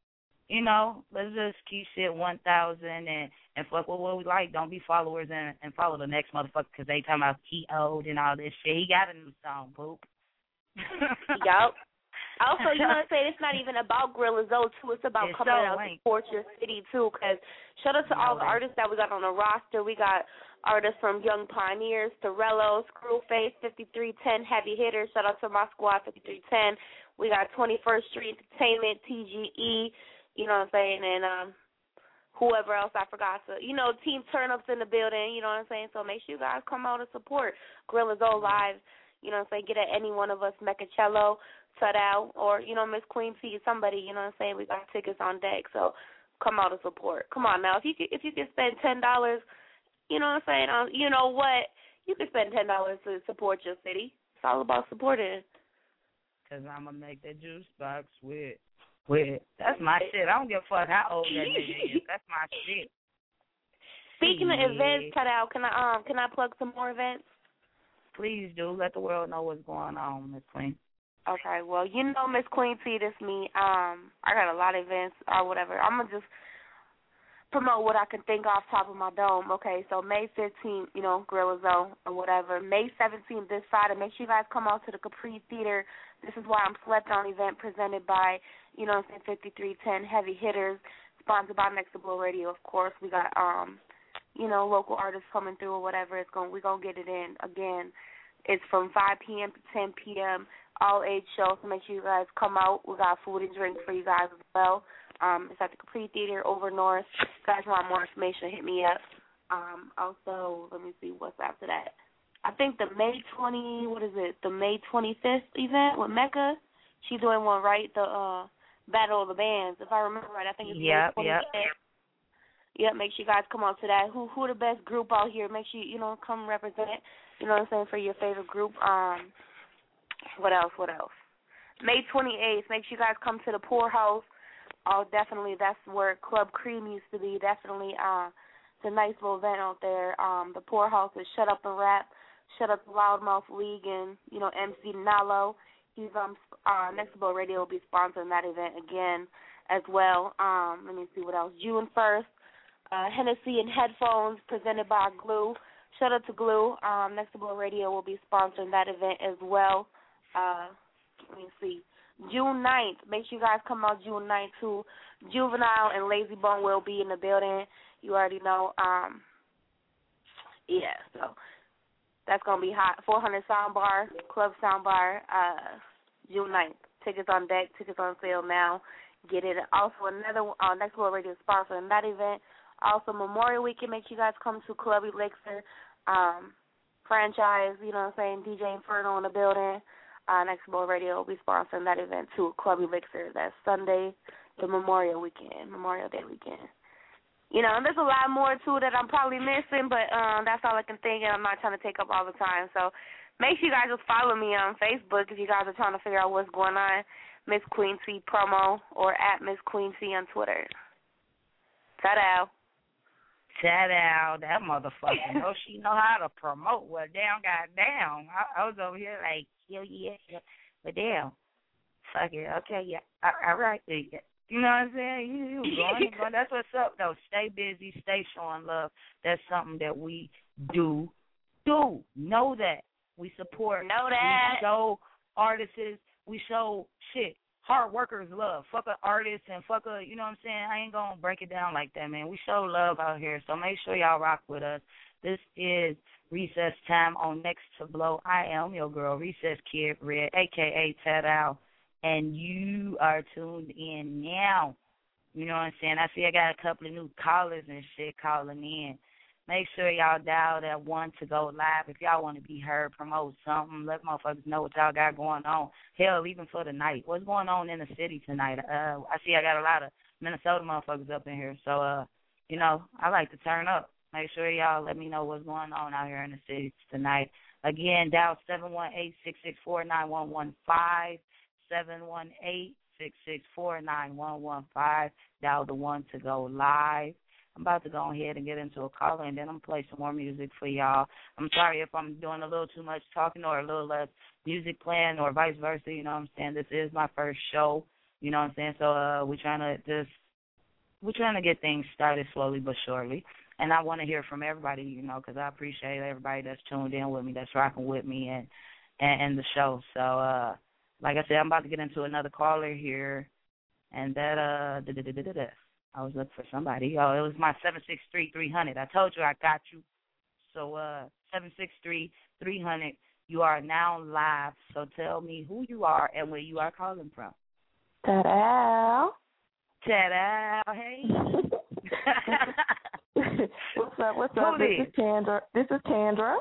you know, let's just keep shit 1,000 and fuck with what we like. Don't be followers and follow the next motherfucker because they talking about he old and all this shit. He got a new song, poop. Yup. Also, you know what I'm saying? It's not even about Gorilla Zoe, too. It's about coming out to support your city, too, because shout out to all the artists that we got on the roster. We got artists from Young Pioneers, Torello, Screwface, 5310, Heavy Hitters. Shout out to my squad, 5310. We got 21st Street Entertainment, TGE, you know what I'm saying, and whoever else I forgot. So, you know, Team Turnips in the building, you know what I'm saying? So make sure you guys come out and support Gorilla Zoe live. You know what I'm saying? Get at any one of us, Mechacello, Tudal, or, you know, Miss Queen T, somebody, you know what I'm saying? We got tickets on deck, so come out and support. Come on now. If you can spend $10, you know what I'm saying? You know what? You can spend $10 to support your city. It's all about supporting. Because I'm going to make that juice box with, that's my shit. I don't give a fuck how old that nigga is. That's my shit. Speaking of events, Tudal, can I plug some more events? Please do. Let the world know what's going on, Miss Queen. Okay, well, you know Miss Queen T, this me. I got a lot of events or whatever. I'm going to just promote what I can think off top of my dome. Okay, so May 15th, you know, Gorilla Zoe or whatever. May 17th, this Friday, make sure you guys come out to the Capri Theater. This is Why I'm Slept On event presented by, you know what I'm saying, 5310 Heavy Hitters, sponsored by Next to Blow Radio, of course. We got, you know, local artists coming through or whatever. We're going to get it in. Again, it's from 5 p.m. to 10 p.m., all-age show, so make sure you guys come out. We got food and drinks for you guys as well. It's at the Capri Theater over north. If you guys want more information, hit me up. Also, let me see what's after that. I think the May 25th event with Mecca, she's doing one, right? The Battle of the Bands, if I remember right. I think it's May 25th. Yep, make sure you guys come out to that. Who the best group out here? Make sure you know, come represent, you know what I'm saying, for your favorite group. What else? May 28th, make sure you guys come to the Poorhouse. Oh, definitely, that's where Club Cream used to be. Definitely, it's a nice little event out there. The Poorhouse is Shut Up and Rap, Shut Up the Loudmouth League, and, you know, MC Nalo. He's Next to Blow Radio will be sponsoring that event again as well. Let me see what else. June 1st, Hennessy and Headphones presented by Glue. Shout out to Glue. Next to Blow Radio will be sponsoring that event as well. Let me see. June 9th. Make sure you guys come out June 9th too. Juvenile and Lazy Bone will be in the building. You already know. Yeah, so that's going to be hot. 400 Soundbar, Club Soundbar, June 9th. Tickets on deck. Tickets on sale now. Get it. Also, another Next World Radio sponsor in that event. Also, Memorial Weekend. Make sure you guys come to Club Elixir franchise. You know what I'm saying? DJ Inferno in the building. Next World Radio will be sponsoring that event too. Club Elixir. That's Sunday, the Memorial Day weekend. You know, and there's a lot more too that I'm probably missing, but that's all I can think, and I'm not trying to take up all the time. So make sure you guys just follow me on Facebook if you guys are trying to figure out what's going on. Miss Queen C promo, or at Miss Queen C on Twitter. Ta-da. That motherfucker know she know how to promote. Well, goddamn. I was over here like, yeah. But damn. Fuck it. Okay, yeah. All right. You know what I'm saying? You going. That's what's up, though. Stay busy. Stay showing love. That's something that we do. Know that. We support. Know that. We show artists. We show shit. Hard workers love. Fuck a artist and fuck a, you know what I'm saying? I ain't going to break it down like that, man. We show love out here, so make sure y'all rock with us. This is Recess Time on Next to Blow. I am your girl, Recess Kid Red, a.k.a. Tudal, and you are tuned in now. You know what I'm saying? I see I got a couple of new callers and shit calling in. Make sure y'all dial that 1 to go live. If y'all want to be heard, promote something, let motherfuckers know what y'all got going on. Hell, even for the night. What's going on in the city tonight? I see I got a lot of Minnesota motherfuckers up in here. So, you know, I like to turn up. Make sure y'all let me know what's going on out here in the city tonight. Again, dial 718-664-9115, 718-664-9115. Dial the 1 to go live. I'm about to go ahead and get into a caller, and then I'm going to play some more music for y'all. I'm sorry if I'm doing a little too much talking or a little less music playing or vice versa. You know what I'm saying? This is my first show. You know what I'm saying? So we're trying to just we're trying to get things started slowly but surely. And I want to hear from everybody, you know, because I appreciate everybody that's tuned in with me, that's rocking with me and the show. So, like I said, I'm about to get into another caller here, and that I was looking for somebody. Oh, it was my 763-300. I told you I got you. So 763-300. You are now live. So tell me who you are and where you are calling from. Ta-da. Ta-da. Hey. What's up? This is Tandra.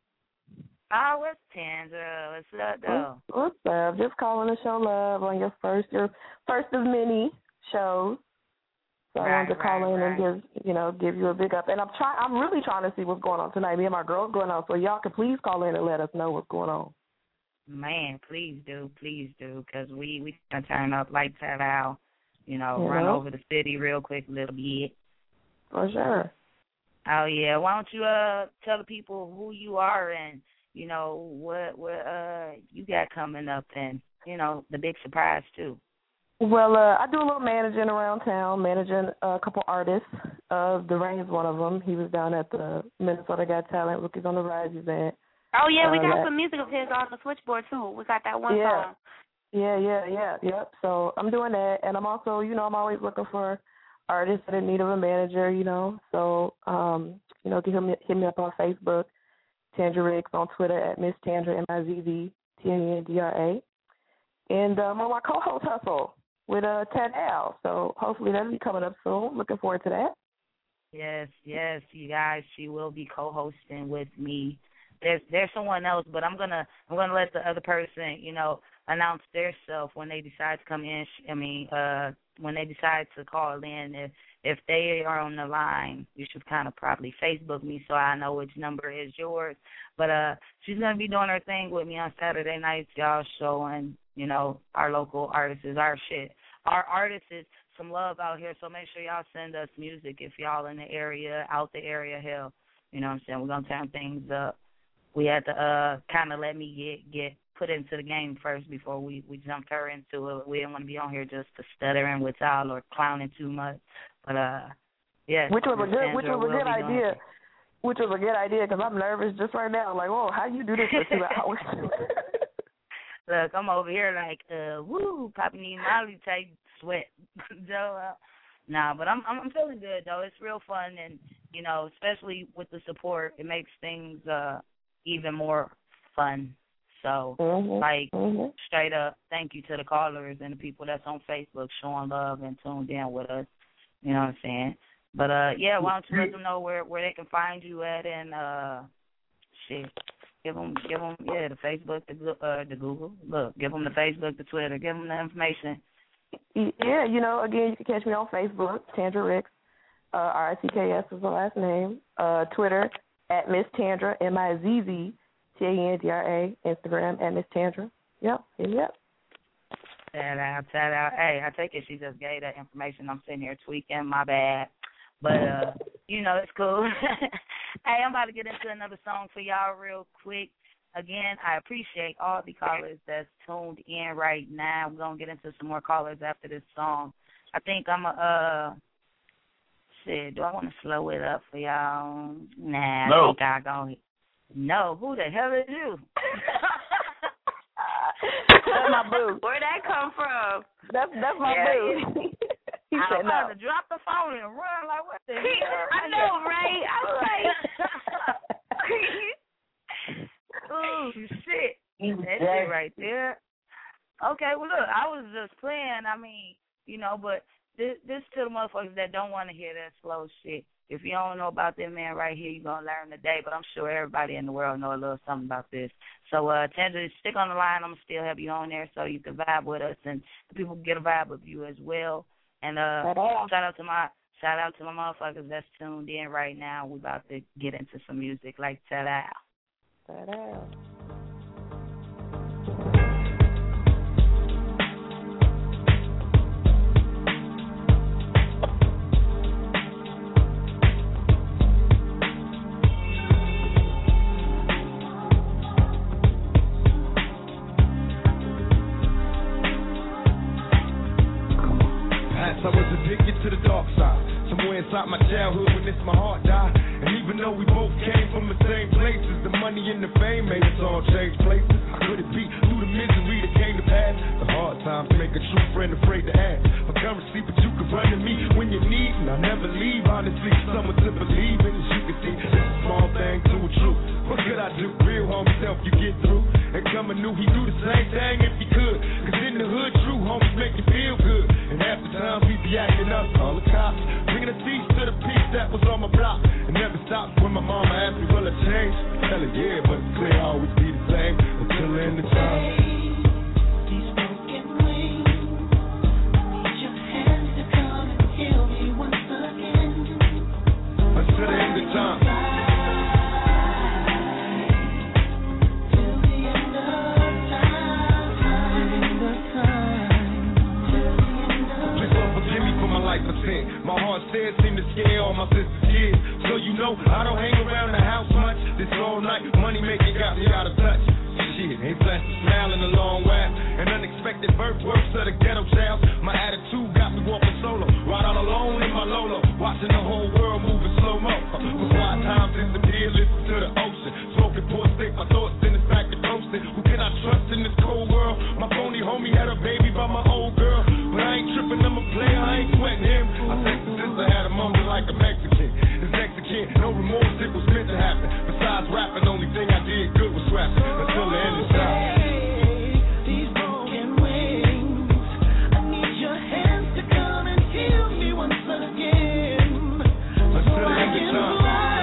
Oh, what's Tandra? What's up, though? What's up? Just calling to show love on your first of many shows. So I wanted to call in and give you a big up. And I'm really trying to see what's going on tonight. Me and my girl's going on. So y'all can please call in and let us know what's going on. Man, please do, because we can turn up lights out, run over the city real quick a little bit. For sure. Oh yeah. Why don't you tell the people who you are and what you got coming up and the big surprise too. Well, I do a little managing around town, managing a couple artists. The Rain's one of them. He was down at the Minnesota Got Talent Rookies on the Rise event. Oh, yeah, we got some music of his on the switchboard, too. We got that one song. Yep. So I'm doing that, and I'm also, I'm always looking for artists that are in need of a manager, So, hit me up on Facebook, Tandra Riggs, on Twitter at Miss Tandra, MIZZTANDRA. And I'm on my co-host hustle with Ted Al. So hopefully that'll be coming up soon. Looking forward to that. Yes, you guys. She will be co-hosting with me. There's someone else, but I'm gonna let the other person, announce their self when they decide to come in. When they decide to call in, if they are on the line, you should kind of probably Facebook me so I know which number is yours. But she's gonna be doing her thing with me on Saturday nights, y'all, showing our local artists is our shit. Our artists is some love out here, so make sure y'all send us music if y'all in the area, out the area, hell. You know what I'm saying? We're gonna turn things up. We had to kind of let me get put into the game first before we jumped her into it. We didn't want to be on here just to stuttering with y'all or clowning too much. But yeah, which was a good idea. Which was a good idea because I'm nervous just right now. Like, whoa, how you do this for 2 hours? Look, I'm over here like Poppy Molly type sweat. Nah, but I'm feeling good though. It's real fun and especially with the support, it makes things even more fun. So, straight up, thank you to the callers and the people that's on Facebook showing love and tuned in with us. You know what I'm saying? But, why don't you let them know where they can find you at and, give them, the Facebook, the Google. Look, give them the Facebook, the Twitter. Give them the information. Yeah, again, you can catch me on Facebook, Tandra Riggs, RICKS is the last name. Twitter, at Miss Tandra, MIZZTANDRA, Instagram at Miss Tandra. Yep, hit me up. Shout out. Hey, I take it she just gave that information. I'm sitting here tweaking, my bad. But, it's cool. Hey, I'm about to get into another song for y'all real quick. Again, I appreciate all the callers that's tuned in right now. We're going to get into some more callers after this song. I think I'm do I want to slow it up for y'all? Nah, no. I think I'll go. No, who the hell is you? That's my boo. Where'd that come from? That's my boo. He I said was about to drop the phone and run like, what the hell? I know, right? I was like, oh, shit. That shit right there. Okay, well, look, I was just playing. But this to the motherfuckers that don't want to hear that slow shit. If you don't know about that man right here, you're going to learn today. But I'm sure everybody in the world know a little something about this. So, Tandra, stick on the line. I'm going to still have you on there so you can vibe with us and the people can get a vibe with you as well. And shout out to my motherfuckers that's tuned in right now. We're about to get into some music like ta-da. Ta-da. I was addicted to the dark side. even though we both came from the same places. The money and the fame made us all change places. How could it be through the misery that came to pass? The hard times make a true friend afraid to ask for currency, but you can run to me when you need, and I'll never leave. Honestly, someone to believe in. As you can see, it's a small thing to a truth. What could I do? Real homies help you get through. And coming new, he do the same thing if he could. Cause in the hood, true homies make you feel good. And half the time we be acting up, all the cops bringing a thief to the peace that was on my block. And never stopped when my mama asked me, will I change? Hell yeah, but it's clear I'll always be the same until the end of time. These broken wings, need your hands to come and heal me once again. Until the end of time. My heart said seem to scare all my sister's kids. So you know I don't hang around the house much. This all night money making got me out of touch. Shit, ain't blessed a smile in a long while. An unexpected birth works of the ghetto child. My attitude got me walking solo, right all alone in my Lolo, watching the whole world moving slow mo. For quiet times disappear, listen to the ocean. Smoking poor stick, my thoughts in this back to coasting. Who can I trust in this cold world? My phony homie had a baby by my old girl, but I ain't tripping, I'm a player, I ain't sweating him. I think the sister had a moment like a Mexican. This Mexican, no remorse, it was meant to happen. Besides rapping, the only thing I did good was rapping. Until the end of time. These broken wings, I need your hands to come and heal me once again. Until the end of time.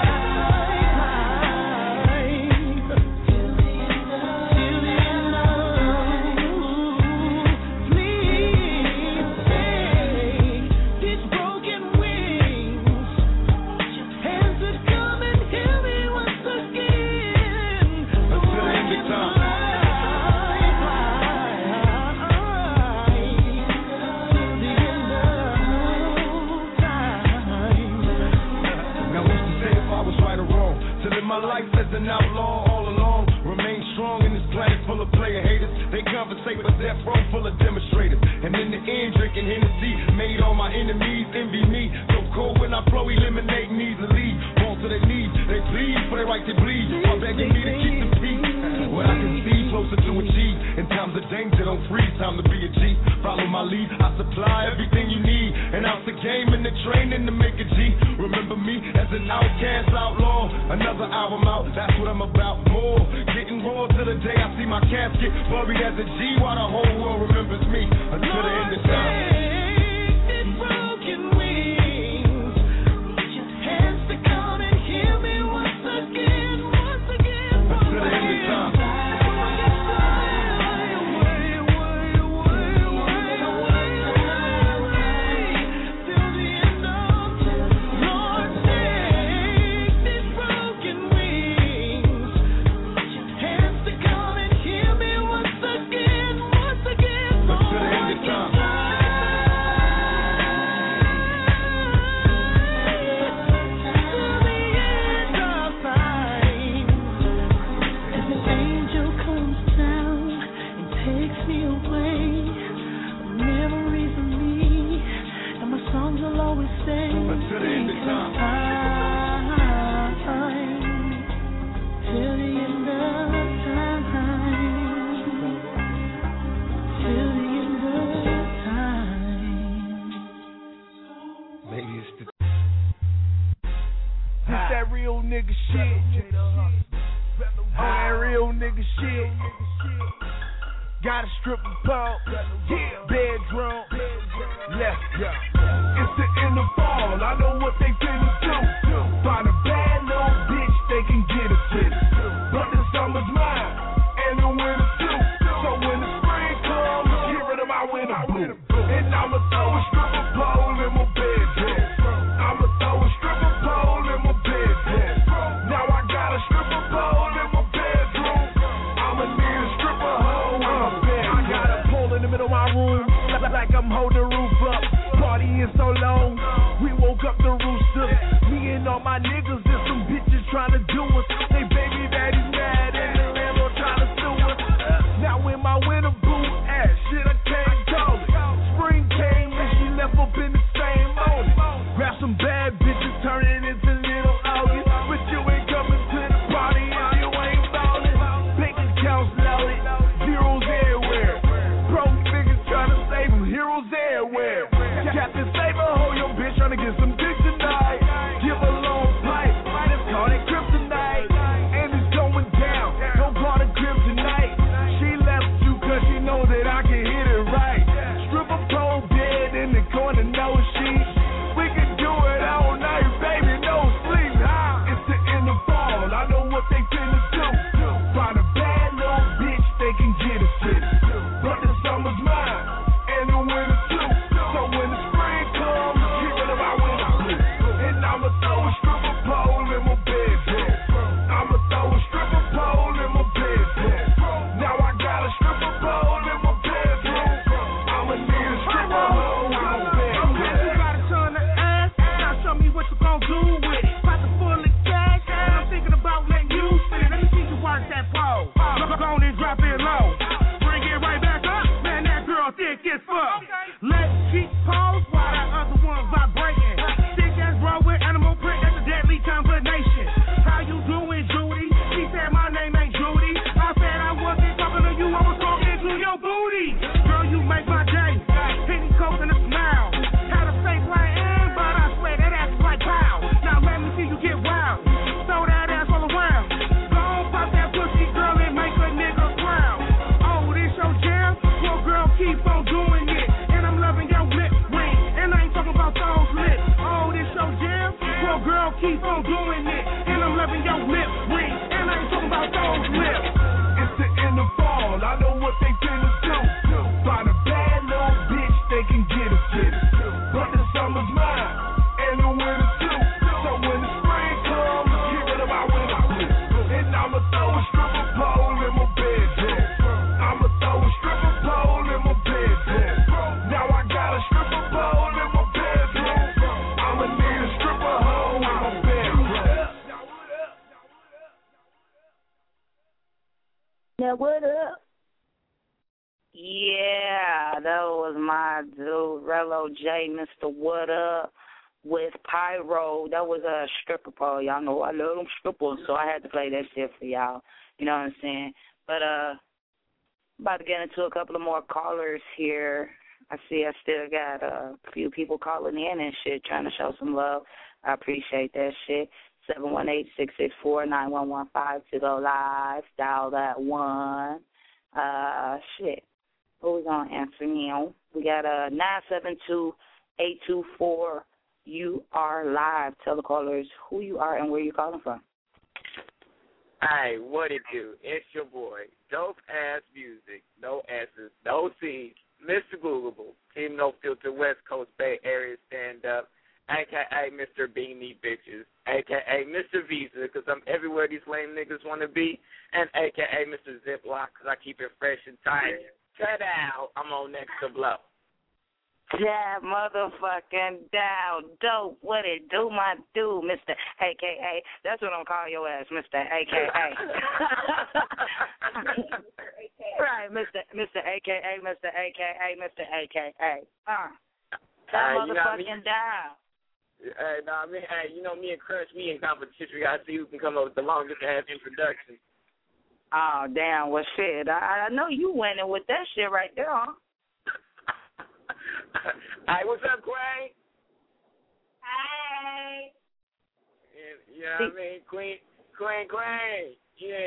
My life as an outlaw all along. Remain strong in this planet full of player haters. They conversate with death row full of demonstrators. And in the end, drinking Hennessy made all my enemies envy me. So cold when I flow, eliminating easily. Fall to their knees, they bleed for their right to bleed. I'm begging me to keep the peace. What I can see closer to achieve. In times of danger, don't freeze. Time to be a G. Follow my lead. I supply everything you need. And out the game and the training to make a G. Remember me as an outcast outlaw. Another album out, that's what I'm about. More getting raw to the day I see my casket buried as a G while the whole world remembers me until the end of time. Got a stripper pole, bedroom, left, It's the end of fall, I know what they finna do. Find a bad little bitch they can get us in. But the summer's mine, and the winter's too. So when the spring comes, get rid of my winter boot. And I'ma throw a stripper pole in my bedroom. I'ma throw a stripper pole in my bedroom. Now I got a stripper pole in my bedroom. I'ma need a stripper hole in my bed. I got a pole in the middle of my room, like I'm holding the roof up. Partying so long, we woke up the rooster. Me and all my niggas, there's some bitches trying to do us. They baby daddy's mad and the landlord trying to sue us. Now in my winter boot ass, shit I can't call it. Spring came and she left up in the same moment. Grab some bad bitches, turn it into little August. But on doing it. And I'm loving your lip ring. And I ain't talking about those lips. It's the end of fall. I know what they finna do. Find a bad little bitch they can get a fit. But the summer's mine. And the winter too. So when the spring comes, give it about winter blue. And I'ma throw a stripper pole in my bedroom. I'ma throw a stripper pole in my bedroom. Now I got a stripper pole in my bedroom. I'ma need a stripper hole in my bedroom. Now what up? Yeah, that was my dude, Rello J, Mr. What Up, with Pyro. That was a stripper pole. Y'all know I love them strippers, so I had to play that shit for y'all. You know what I'm saying? But about to get into a couple of more callers here. I see I still got a few people calling in and shit, trying to show some love. I appreciate that shit. 718-664-9115 to go live. Dial that one. Shit. Who we gonna answer now? We got 972-824. You are live. Tell the callers who you are and where you calling from. Hey, what it do? It's your boy, Dope Ass Music, no S's, no C's, Mr. Googleable, Team No Filter, West Coast Bay Area Stand Up, a.k.a. Mr. Beanie Bitches, a.k.a. Mr. Visa, because I'm everywhere these lame niggas want to be, and a.k.a. Mr. Ziploc, because I keep it fresh and tight. Ta-da, I'm on Next to Blow. Yeah, motherfucking down. Dope, what it do, my dude, Mr. A.K.A. That's what I'm calling your ass, Mr. A.K.A. Right, Mr. A.K.A., Mr. A.K.A., Mr. A.K.A. That motherfucking down. Hey, nah, me and Crunch, me in competition. We got to see who can come up with the longest ass introduction. Oh, damn, well, shit. I know you winning with that shit right there, huh? Hey, what's up, Quay? Hey. You know what I mean? Queen. Yeah.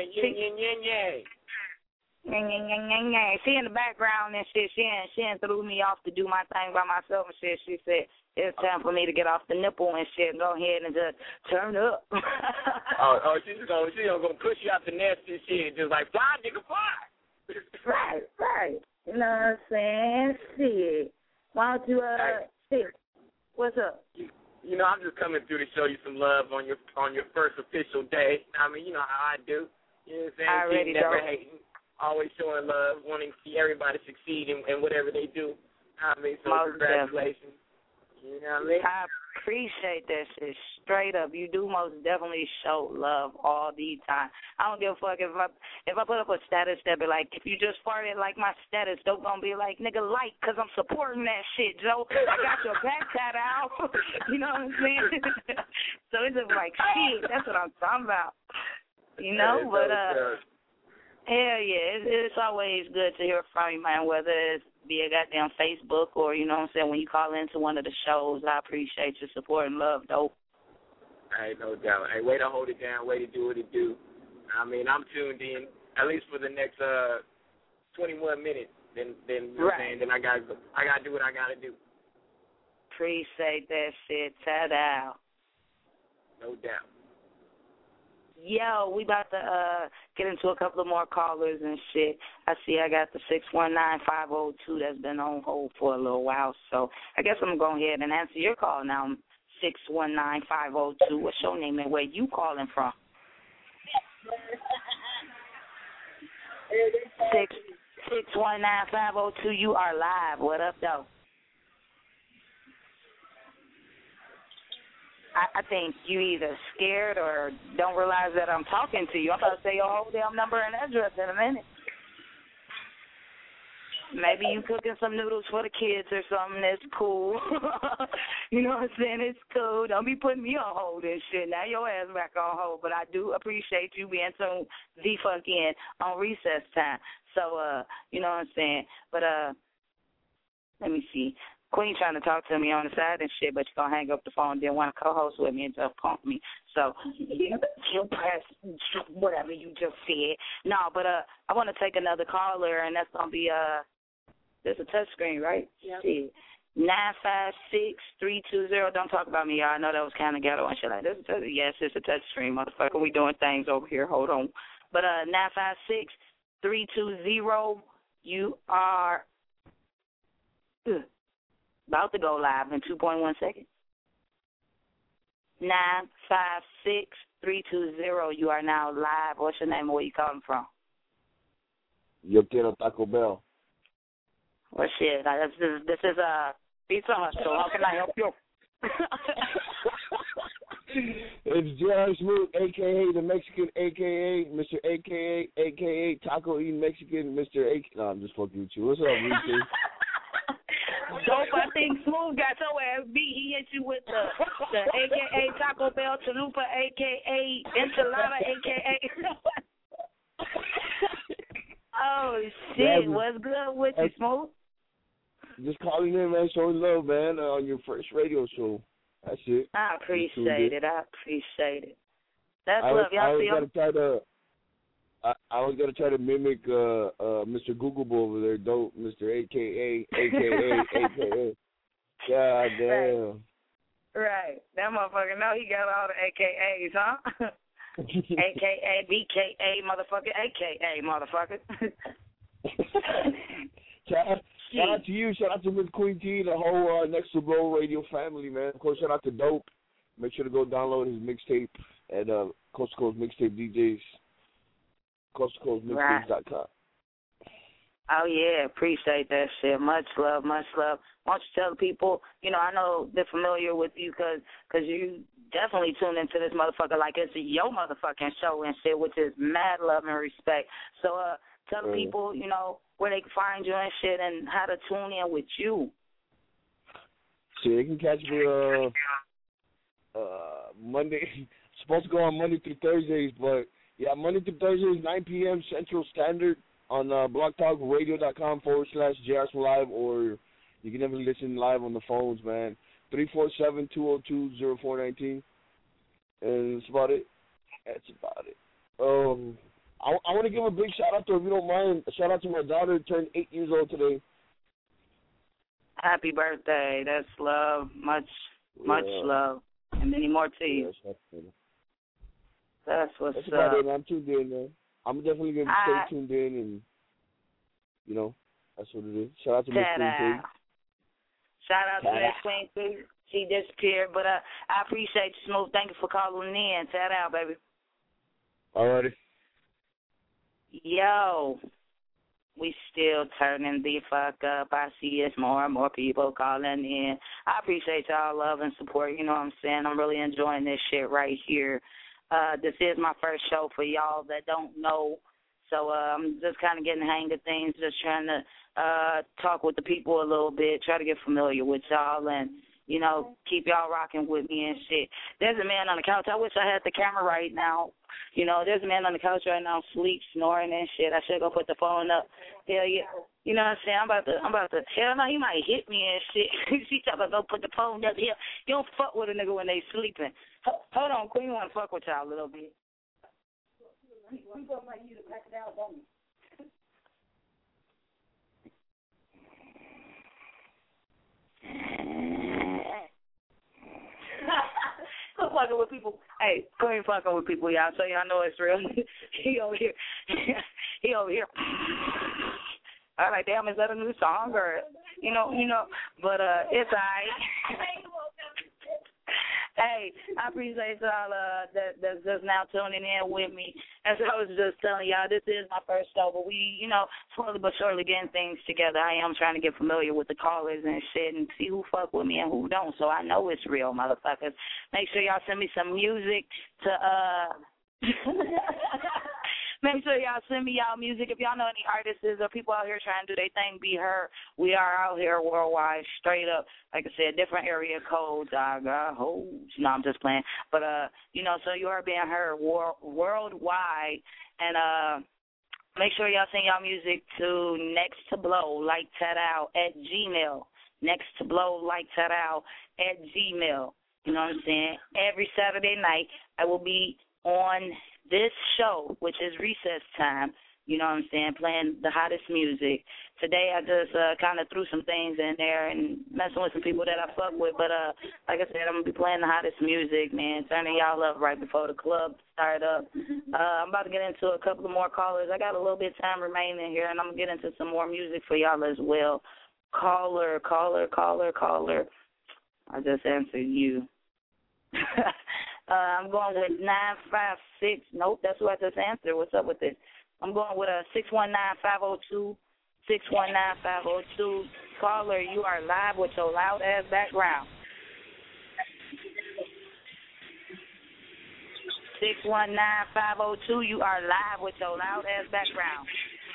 She in the background and shit. She threw me off to do my thing by myself and shit. She said, it's time for me to get off the nipple and shit. Go ahead and just turn up. She's gonna push you out the nest and shit. Just like, fly, nigga, fly. Right. You know what I'm saying? Shit. Why don't you, shit. What's up? You know, I'm just coming through to show you some love on your first official day. I mean, you know how I do. You know what I'm saying? I already never don't. hating. Always showing love, wanting to see everybody succeed in whatever they do. I mean, so Most congratulations. You know what I mean? I appreciate that shit. Straight up. You do most definitely show love all the time. I don't give a fuck if I put up a status that be like, if you just farted like my status, don't gonna be like, nigga, like, because I'm supporting that shit, Joe. I got your back tat out. You know what I'm saying? So it's just like, shit, that's what I'm talking about. You know, but hell yeah, it's always good to hear from you, man, whether it's via goddamn Facebook or, you know what I'm saying, when you call into one of the shows. I appreciate your support and love, dope. Hey, no doubt. Hey, way to hold it down, way to do what it do. I mean, I'm tuned in, at least for the next 21 minutes. Then you know what I'm saying, then I gotta do what I gotta do. Appreciate that shit. Ta-da. No doubt. Yo, we about to get into a couple of more callers and shit. I see I got the 619-502 that's been on hold for a little while, so I guess I'm going to go ahead and answer your call now. 619-502. What's your name and where you calling from? 619-502. You are live. What up, though? I think you either scared or don't realize that I'm talking to you. I'm about to say your whole damn number and address in a minute. Maybe you cooking some noodles for the kids or something. That's cool. You know what I'm saying? It's cool. Don't be putting me on hold and shit. Now your ass back on hold. But I do appreciate you being so the fuck in on recess time. So, you know what I'm saying? But let me see. Queen trying to talk to me on the side and shit, but you're going to hang up the phone, didn't want to co-host with me and just pump me. So, you press whatever you just said. No, but I want to take another caller, and that's going to be, there's a touch screen, right? Yep. Shit. 956-320. Don't talk about me, y'all. I know that was kind of ghetto and shit like this. Yes, it's a touch screen, motherfucker. We doing things over here. Hold on. But 956-320. You are about to go live in 2.1 seconds. 956-320. You are now live. What's your name and where you calling from? Yo quiero Taco Bell. Well, shit. This is a pizza hut, so how can I help you? It's J.R. Smooth, a.k.a. the Mexican, a.k.a. Mr. a.k.a. Taco Eating Mexican, Mr. A. No, I'm just fucking with you. What's up, Reese? Dope, I think Smooth got your ass beat. He hit you with the a.k.a. Taco Bell Chalupa, a.k.a. Enchilada, a.k.a. Oh, shit. Yeah, what's good with you, Smooth? Just calling in, man, showing love, man, on your first radio show. That's it. I appreciate it. That's love. Y'all see him? I always got to try to mimic Mr. Googleable over there, dope, Mr. A.K.A. God damn. Right. That motherfucker know he got all the AKAs, huh? AKA, BKA, motherfucker, AKA, motherfucker. Shout out to you. Shout out to Miss Queen T, the whole Next to Blow radio family, man. Of course, shout out to Dope. Make sure to go download his mixtape at Coast to Coast Mixtape DJs. CoastToCoastMixtapes.com. Oh, yeah. Appreciate that shit. Much love, much love. Why don't you tell the people, I know they're familiar with you because you definitely tune into this motherfucker like it's your motherfucking show and shit, which is mad love and respect. So tell the people, where they can find you and shit and how to tune in with you. So they can catch me Monday. Supposed to go on Monday through Thursdays, but yeah, Monday through Thursdays, 9 p.m. Central Standard on blogtalkradio.com/JRS Live, or you can even listen live on the phones, man. 347-202-0419. And that's about it. I want to give a big shout out to, if you don't mind, a shout out to my daughter who turned 8 years old today. Happy birthday. That's love. Much love. And many more to you. That's what's that's up. About it, man. I'm tuned in, man. I'm definitely going to stay tuned in, and, that's what it is. Shout out to Miss Queen T. Shout out to Miss Queen T. She disappeared, but I appreciate you, Smooth. Thank you for calling in. Shout out, baby. Alrighty. Yo, we still turning the fuck up. I see it's more and more people calling in. I appreciate y'all love and support. You know what I'm saying? I'm really enjoying this shit right here. This is my first show for y'all that don't know. So I'm just kind of getting the hang of things, just trying to talk with the people a little bit, try to get familiar with y'all and, keep y'all rocking with me and shit. There's a man on the couch. I wish I had the camera right now. There's a man on the couch right now, sleep, snoring and shit. I should go put the phone up. Hell yeah. You know what I'm saying? I'm about to, hell no, he might hit me and shit. She talking about go put the phone up here. You don't fuck with a nigga when they sleeping. Hold on, Queen want to fuck with y'all a little bit. People like you to pack it out on me. Quit fucking with people. Hey, quit fucking with people, y'all. So y'all know it's real. He over here. I was like, damn, is that a new song or, But it's all right. Hey, I appreciate y'all that's just now tuning in with me. As I was just telling y'all, this is my first show, but we, slowly but surely getting things together. I am trying to get familiar with the callers and shit and see who fuck with me and who don't. So I know it's real, motherfuckers. Make sure y'all send me some music to Make sure y'all send me y'all music. If y'all know any artists or people out here trying to do their thing, be heard. We are out here worldwide, straight up. Like I said, different area codes. I got hoes. No, I'm just playing. But, so you are being heard worldwide. And make sure y'all send y'all music to Next to Blow, like Tadal, at Gmail. Next to Blow, like Tadal, at Gmail. You know what I'm saying? Every Saturday night, I will be on this show, which is Recess Time, You know what I'm saying? Playing the hottest music. Today I just kind of threw some things in there and messing with some people that I fuck with. But like I said, I'm going to be playing the hottest music, man, turning y'all up right before the club start up. I'm about to get into a couple of more callers. I got a little bit of time remaining here, and I'm going to get into some more music for y'all as well. Caller. I just answered you. I'm going with 956. Nope, that's what I just answered. What's up with this? I'm going with a 619-502. 619-502. Caller, you are live with your loud ass background. 619-502. You are live with your loud ass background.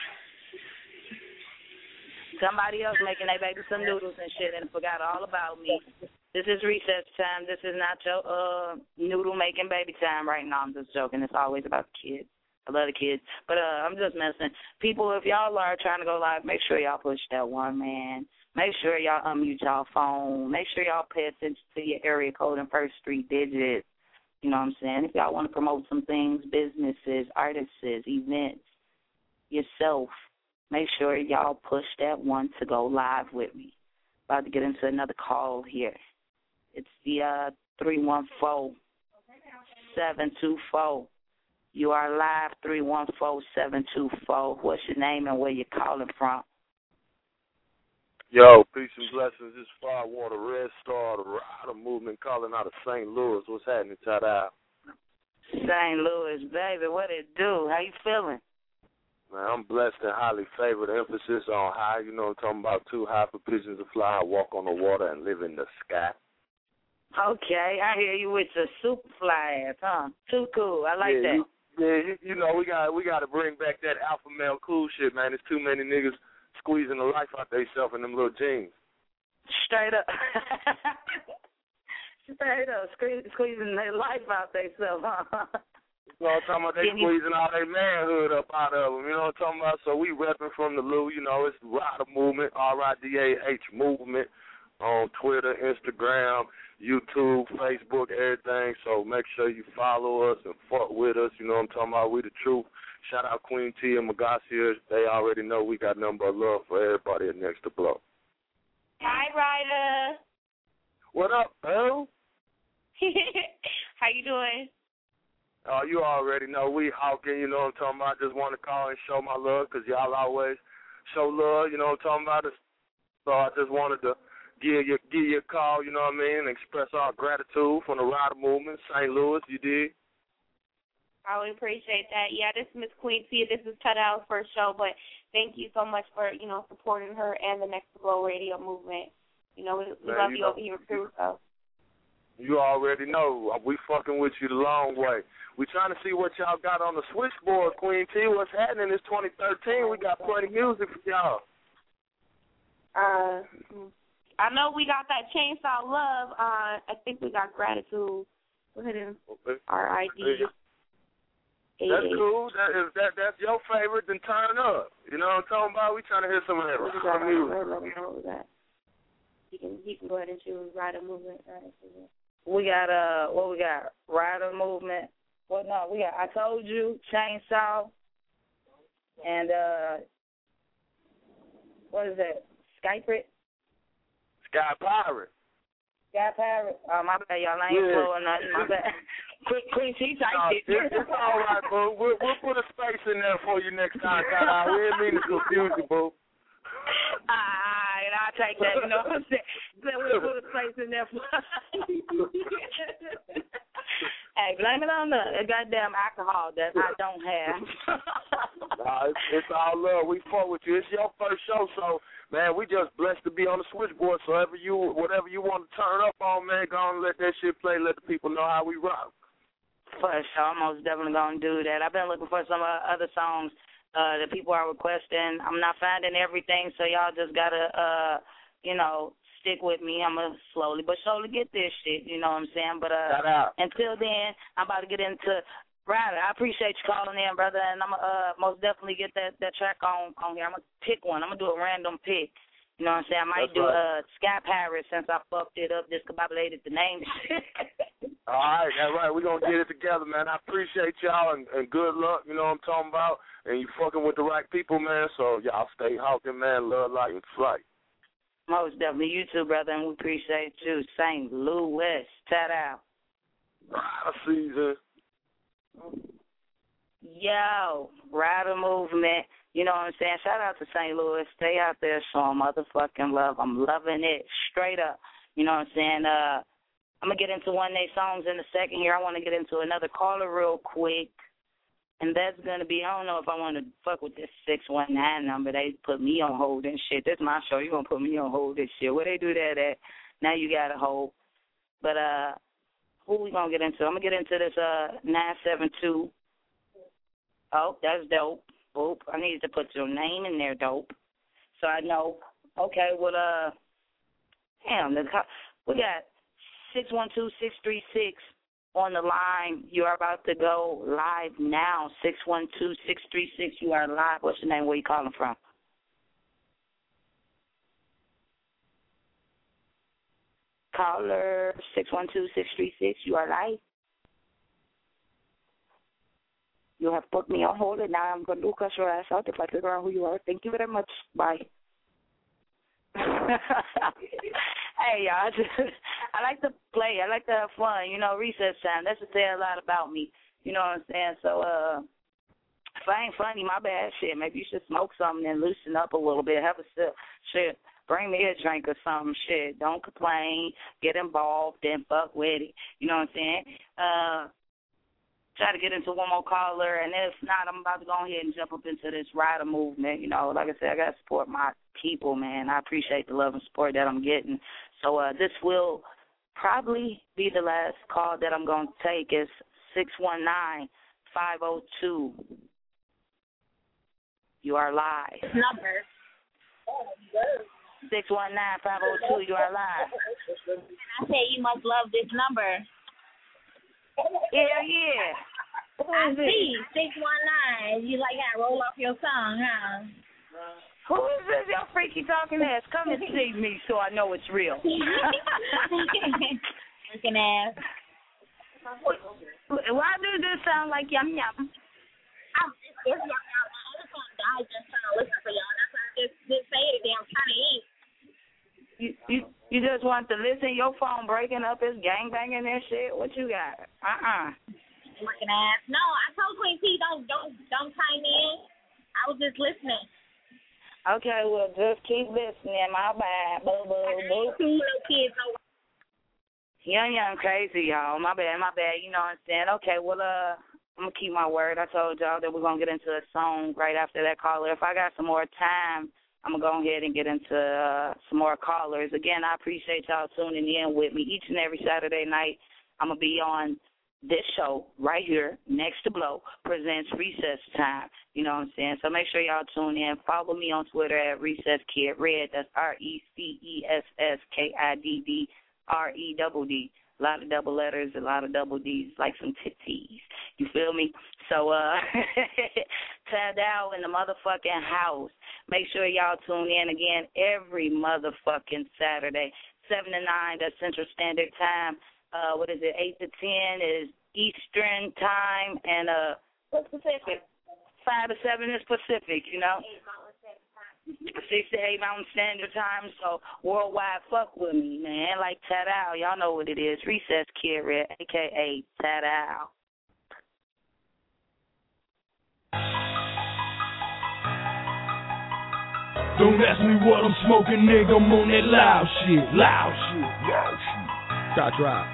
Somebody else making their baby some noodles and shit and forgot all about me. This is recess time. This is not your noodle making baby time right now. I'm just joking. It's always about the kids. I love the kids. But I'm just messing. People, if y'all are trying to go live, make sure y'all push that one, man. Make sure y'all unmute y'all phone. Make sure y'all pay attention to your area code and first 3 digits. You know what I'm saying? If y'all want to promote some things, businesses, artists, events, yourself, make sure y'all push that one to go live with me. About to get into another call here. It's the 314-724. You are live, 314-724. What's your name and where you calling from? Yo, peace and blessings. This is Firewater Red Star, the Rider Movement, calling out of St. Louis. What's happening, Tada? St. Louis, baby. What it do? How you feeling? Man, I'm blessed and highly favored. Emphasis on high. You know what I'm talking about? Too high for pigeons to fly, walk on the water, and live in the sky. Okay, I hear you with your super fly ass, huh? Too cool. I like that. You know, we got to bring back that alpha male cool shit, man. There's too many niggas squeezing the life out themselves in them little jeans. Straight up. Straight up. Squeezing their life out themselves, huh? You know what I'm talking about? They squeezing all their manhood up out of them. You know what I'm talking about? So we repping from the Lou. You know, it's Rider Movement, RIDAH Movement on Twitter, Instagram, YouTube, Facebook, everything. So make sure you follow us and fuck with us. You know what I'm talking about? We the truth. Shout out Queen T and Magasia. They already know we got nothing but love for everybody at Next to Blow. Hi, Ryder. What up, bro? How you doing? You already know we hawking, you know what I'm talking about. I just want to call and show my love because y'all always show love, you know what I'm talking about. So I just wanted to give you a call, you know what I mean, and express our gratitude from the Rider Movement, St. Louis, you did. I would appreciate that. Yeah, this is Miss Queen T. This is Tuttout's first show, but thank you so much for, you know, supporting her and the Next to Blow radio movement. You know, we love you over here too, so. You already know. We fucking with you the long way. We trying to see what y'all got on the switchboard, Queen T. What's happening? It's 2013. We got plenty of music for y'all. I know we got that Chainsaw Love. I think we got Gratitude. Go ahead and RID. That's cool. That's your favorite, then turn up. You know what I'm talking about? We trying to hear some of that music. Let me hold that. You can go ahead and choose Rider Movement. We got what we got? Rider Movement. Well, no, we got I Told You, Chainsaw, and what is that? Skypirate? Sky Pirate. Sky Pirate. Oh, my bad, y'all. I ain't slow or nothing. My bad. Queen T type it. It's all right, boo. We'll put a space in there for you next time. We didn't mean to confuse you, boo. All right, I'll take that. You know what I'm saying? We'll put a space in there for Hey, blame it on the goddamn alcohol that I don't have. It's all love. We fought with you. It's your first show, so, man, we just blessed to be on the switchboard. So whatever you want to turn up on, man, go on and let that shit play. Let the people know how we rock. For sure. I'm most definitely going to do that. I've been looking for some other songs that people are requesting. I'm not finding everything, so y'all just got to, stick with me. I'm going to slowly but surely get this shit, you know what I'm saying? But until then, I'm about to get into Ryder. I appreciate you calling in, brother, and I'm going to most definitely get that track on here. I'm going to pick one. I'm going to do a random pick. You know what I'm saying? I might do Sky Pirate since I fucked it up, discombobulated the name. All right. We're going to get it together, man. I appreciate y'all and good luck, you know what I'm talking about. And you fucking with the right people, man. So y'all stay hawking, man. Love, light, and flight. Most definitely. You too, brother, and we appreciate you. St. Louis. Shout out. Rider season. Yo, Rider movement. You know what I'm saying? Shout out to St. Louis. Stay out there showing motherfucking love. I'm loving it. Straight up. You know what I'm saying? I'm going to get into one of their songs in a second here. I want to get into another caller real quick. And that's going to be, I don't know if I want to fuck with this 619 number. They put me on hold and shit. This is my show. You're going to put me on hold and shit. Where they do that at? Now you got to hold. But who we going to get into? I'm going to get into this 972. Oh, that's dope. Boop. I needed to put your name in there, dope. So I know. Okay, well, damn, we got 612-636 on the line. You are about to go live now. 612-636, you are live. What's your name? Where you calling from? Caller 612-636, you are live. You have put me on hold, and now I'm going to cuss your ass out if I figure out who you are. Thank you very much. Bye. Hey, y'all, I like to play. I like to have fun. You know, recess time. That's to say a lot about me. You know what I'm saying? So, if I ain't funny, my bad. Shit, maybe you should smoke something and loosen up a little bit. Have a sip. Shit, bring me a drink or something. Shit, don't complain. Get involved and fuck with it. You know what I'm saying? Try to get into one more caller, and if not, I'm about to go ahead and jump up into this rider movement. You know, like I said, I got to support my people, man. I appreciate the love and support that I'm getting. So this will probably be the last call that I'm going to take. It's 619-502. You are live. Number. 619-502, you are live. I say you must love this number. Yeah. I see. 619. You like gotta roll off your tongue, huh? Who is this, your freaky talking ass? Come and see me so I know it's real. Freaking ass. Why does this sound like yum yum? It's yum yum. I just want to die just trying to listen for y'all. That's why I just say it again. I'm trying to eat. You just want to listen? Your phone breaking up, is gangbanging and shit? What you got? Freaking ass. No, I told Queen T don't chime in. I was just listening. Okay, well, just keep listening. My bad. Boo, boo, boo. Two little kids. Young, crazy, y'all. My bad. You know what I'm saying? Okay, well, I'm going to keep my word. I told y'all that we're going to get into a song right after that caller. If I got some more time, I'm going to go ahead and get into some more callers. Again, I appreciate y'all tuning in with me each and every Saturday night. I'm going to be on this show right here, Next to Blow, presents Recess Time. You know what I'm saying? So make sure y'all tune in. Follow me on Twitter at Recess Kid Red. That's RECESSKIDD REDD. A lot of double letters, a lot of double D's, like some titties. You feel me? So, Tad out in the motherfucking house. Make sure y'all tune in again every motherfucking Saturday, 7 to 9, that's Central Standard Time. 8 to 10 is Eastern Time, and what's Pacific? 5 to 7 is Pacific, you know? 6 to 8 Mountain Standard Time, so worldwide fuck with me, man. Like Tad Al, y'all know what it is. Recess Kid Red, a.k.a. Tad Al. Don't ask me what I'm smoking, nigga, I'm on that loud shit. Start drop.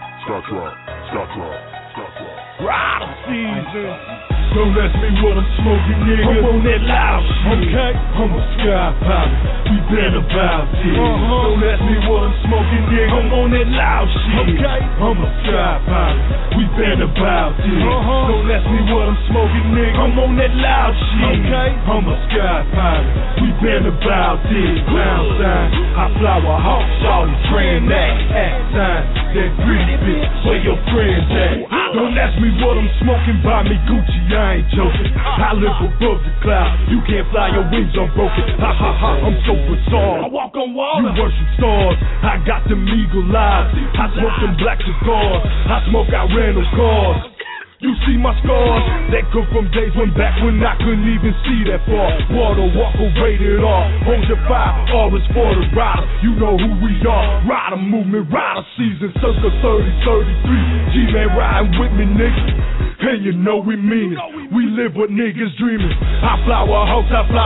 Rider season. Don't ask me what I'm smoking, nigga, I'm on that loud shit. Okay, I'm a sky pilot, we been about this. Don't ask me what I'm smoking, nigga, I'm on that loud shit. Okay, I'm a sky pilot, we been about this. Don't ask me what I'm smoking, nigga, I'm on that loud shit. Okay, I'm a sky pilot, we been about this. Ground sign, I fly with hawks, all the train that act sign. That pretty bitch, where your friends at? Don't ask me me what I'm smoking, buy me Gucci, I ain't joking. I live above the clouds, you can't fly, your wings are broken. Ha ha ha, I'm so bizarre. I walk on water, you worship stars. I got them eagle eyes, I smoke them black cigars, I smoke out rental cars. You see my scars, they come from days back when I couldn't even see that far. Water Walker rated R, hold your fire, all is for the rider. You know who we are, rider movement, rider season, circa 30-33. G-Man riding with me, nigga, and you know we mean it. We live what niggas dreaming. I fly a hawk,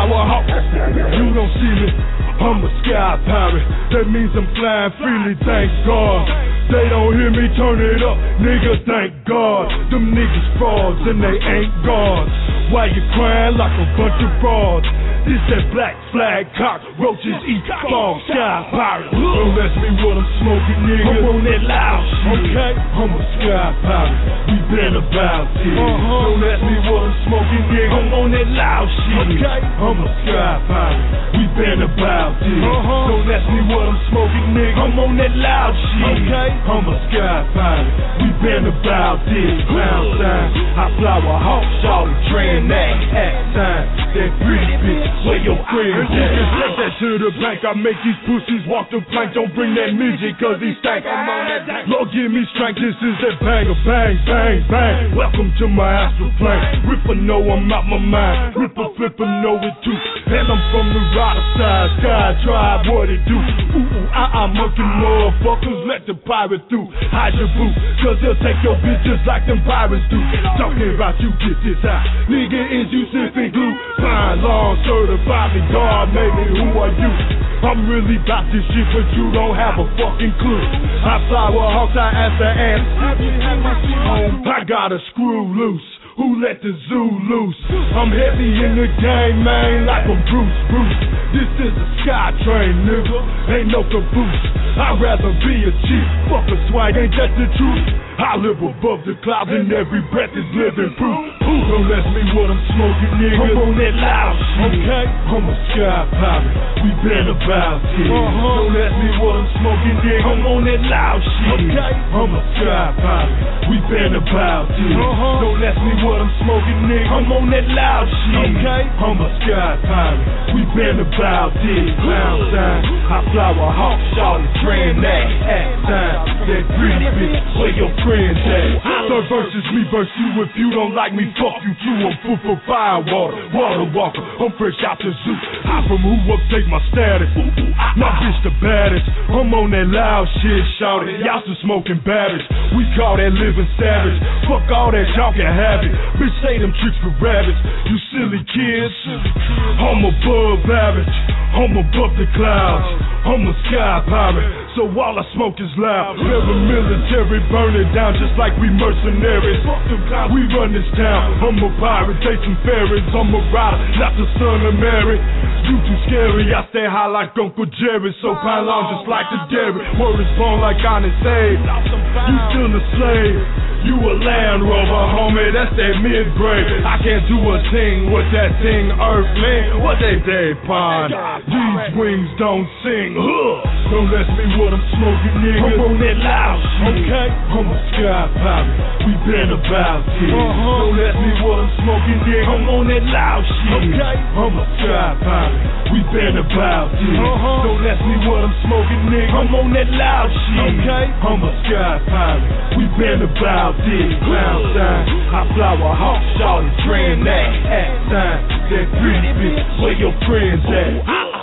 you don't see me. I'm a sky pirate, that means I'm flying freely, thank God. They don't hear me, turn it up, nigga, thank God. Them niggas frauds and they ain't gods. Why you crying like a bunch of frauds? This that black flag cock, roaches eat fall, sky pirate. Don't ask me what I'm smoking, nigga, I'm on that loud shit. Okay, I'm a sky pirate, we been about it. Don't ask me what I'm smoking, nigga, I'm on that loud shit. Okay, I'm a sky pirate, we been about it. Don't ask me what I'm smoking, nigga, I'm on that loud shit. Okay, I'm a sky pirate, we been about it. Clown sign, I fly a hawk, shawty, train that hat sign, that pretty bitch. Where your friends at? Take that to the bank. I make these pussies walk the plank. Don't bring that midget cause he stank. I'm on that dank. Lord give me strength. This is that banger. Bang, bang, bang. Welcome to my astral plane. Ripper know I'm out my mind. Ripper flipper know it too. And I'm from the rider side. Sky drive what it do. Monkey motherfuckers. Let the pirate through. Hide your boot. Cause they'll take your bitch just like them pirates do. Talking about you get this high. Nigga, is you sipping glue? Fine, long, certified me, God made me, who are you? I'm really about this shit, but you don't have a fucking clue. I fly with hawks, I ask the ants. I got a screw loose. Who let the zoo loose? I'm heavy in the game, man, like I'm Bruce. This is a sky train, nigga, ain't no caboose. I'd rather be a chief, fuck a swag, ain't that the truth? I live above the clouds and every breath is living proof. Don't ask me what I'm smoking, nigga, I'm on that loud shit. Okay, I'm a sky pirate, we been about it. Don't ask me what I'm smoking, nigga, I'm on that loud shit. Okay, I'm a sky pirate, we been about it. Don't ask me what I'm smoking, nigga, I'm on that loud shit. Okay, I'm a sky pirate, we been about it. Clown sign, I fly a hawk, shawty, train that hat sign, that pretty bitch, where your friends at? Third versus me versus you, if you don't like me, fuck you too. I'm full for fire, water walker, I'm fresh out the zoo. I from who up, take my status, my bitch the baddest. I'm on that loud shit, shawty, y'all still smoking babbage. We call that living savage, fuck all that, y'all can have it. Bitch say them tricks for rabbits, you silly kids. I'm above average, I'm above the clouds, I'm a sky pirate, so all I smoke is loud. Paramilitary, burn it down just like we mercenaries. We run this town, I'm a pirate, take some ferries. I'm a rider, not the son of Mary. You too scary, I stay high like Uncle Jerry. So pile on just like the dairy. Word is born like Honest Abe. You still a slave, you a Land Rover, homie, that's that mid-grade. I can't do a thing with that thing, Earthling. What they pond? These wings don't sing. Don't ask me what I'm smoking, nigga, I'm on that loud shit. Okay, I'm a sky pirate, we been about it. Don't ask me what I'm smoking, nigga, I'm on that loud shit. Okay, I'm a sky pirate, we been about it. Don't ask me what I'm smoking, nigga, I'm on that loud shit. Okay, I'm a sky pirate, we been about it. Clown sign, I fly a hawk, shawty, train that hat sign, that pretty bitch, where your friends at?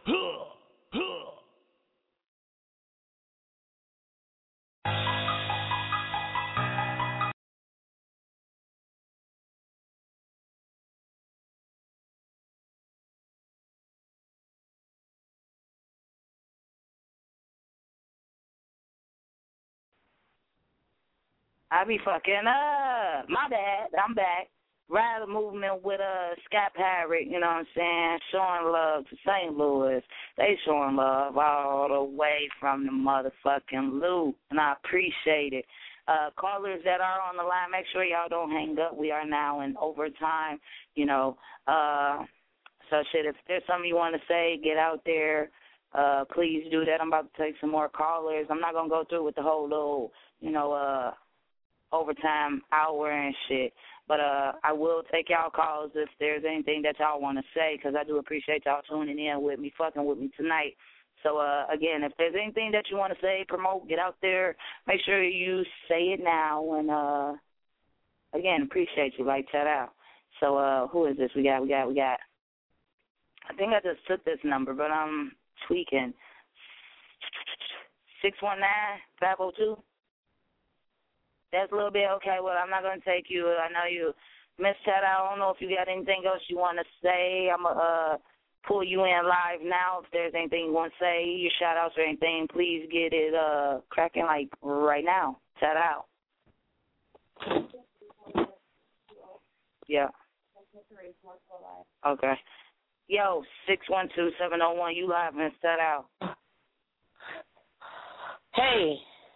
I be fucking up. My bad. I'm back. Rider movement with Sky Pirate, you know what I'm saying? Showing love to St. Louis. They showing love all the way from the motherfucking loop, and I appreciate it. Callers that are on the line, make sure y'all don't hang up. We are now in overtime, you know. So, shit, if there's something you want to say, get out there. Please do that. I'm about to take some more callers. I'm not going to go through with the whole little, you know, overtime hour and shit. But I will take y'all calls if there's anything that y'all want to say, because I do appreciate y'all tuning in with me, fucking with me tonight. So, again, if there's anything that you want to say, promote, get out there, make sure you say it now. And, again, appreciate you. Like, shout out. So, who is this? We got. I think I just took this number, but I'm tweaking. 619-502. That's a little bit okay. Well, I'm not going to take you. I know you, Miss Ted. I don't know if you got anything else you want to say. I'm going to pull you in live now. If there's anything you want to say, your shout-outs or anything, please get it cracking like right now. Shout out. Yeah. Okay. Yo, 612-701, you live, and shout out. Hey,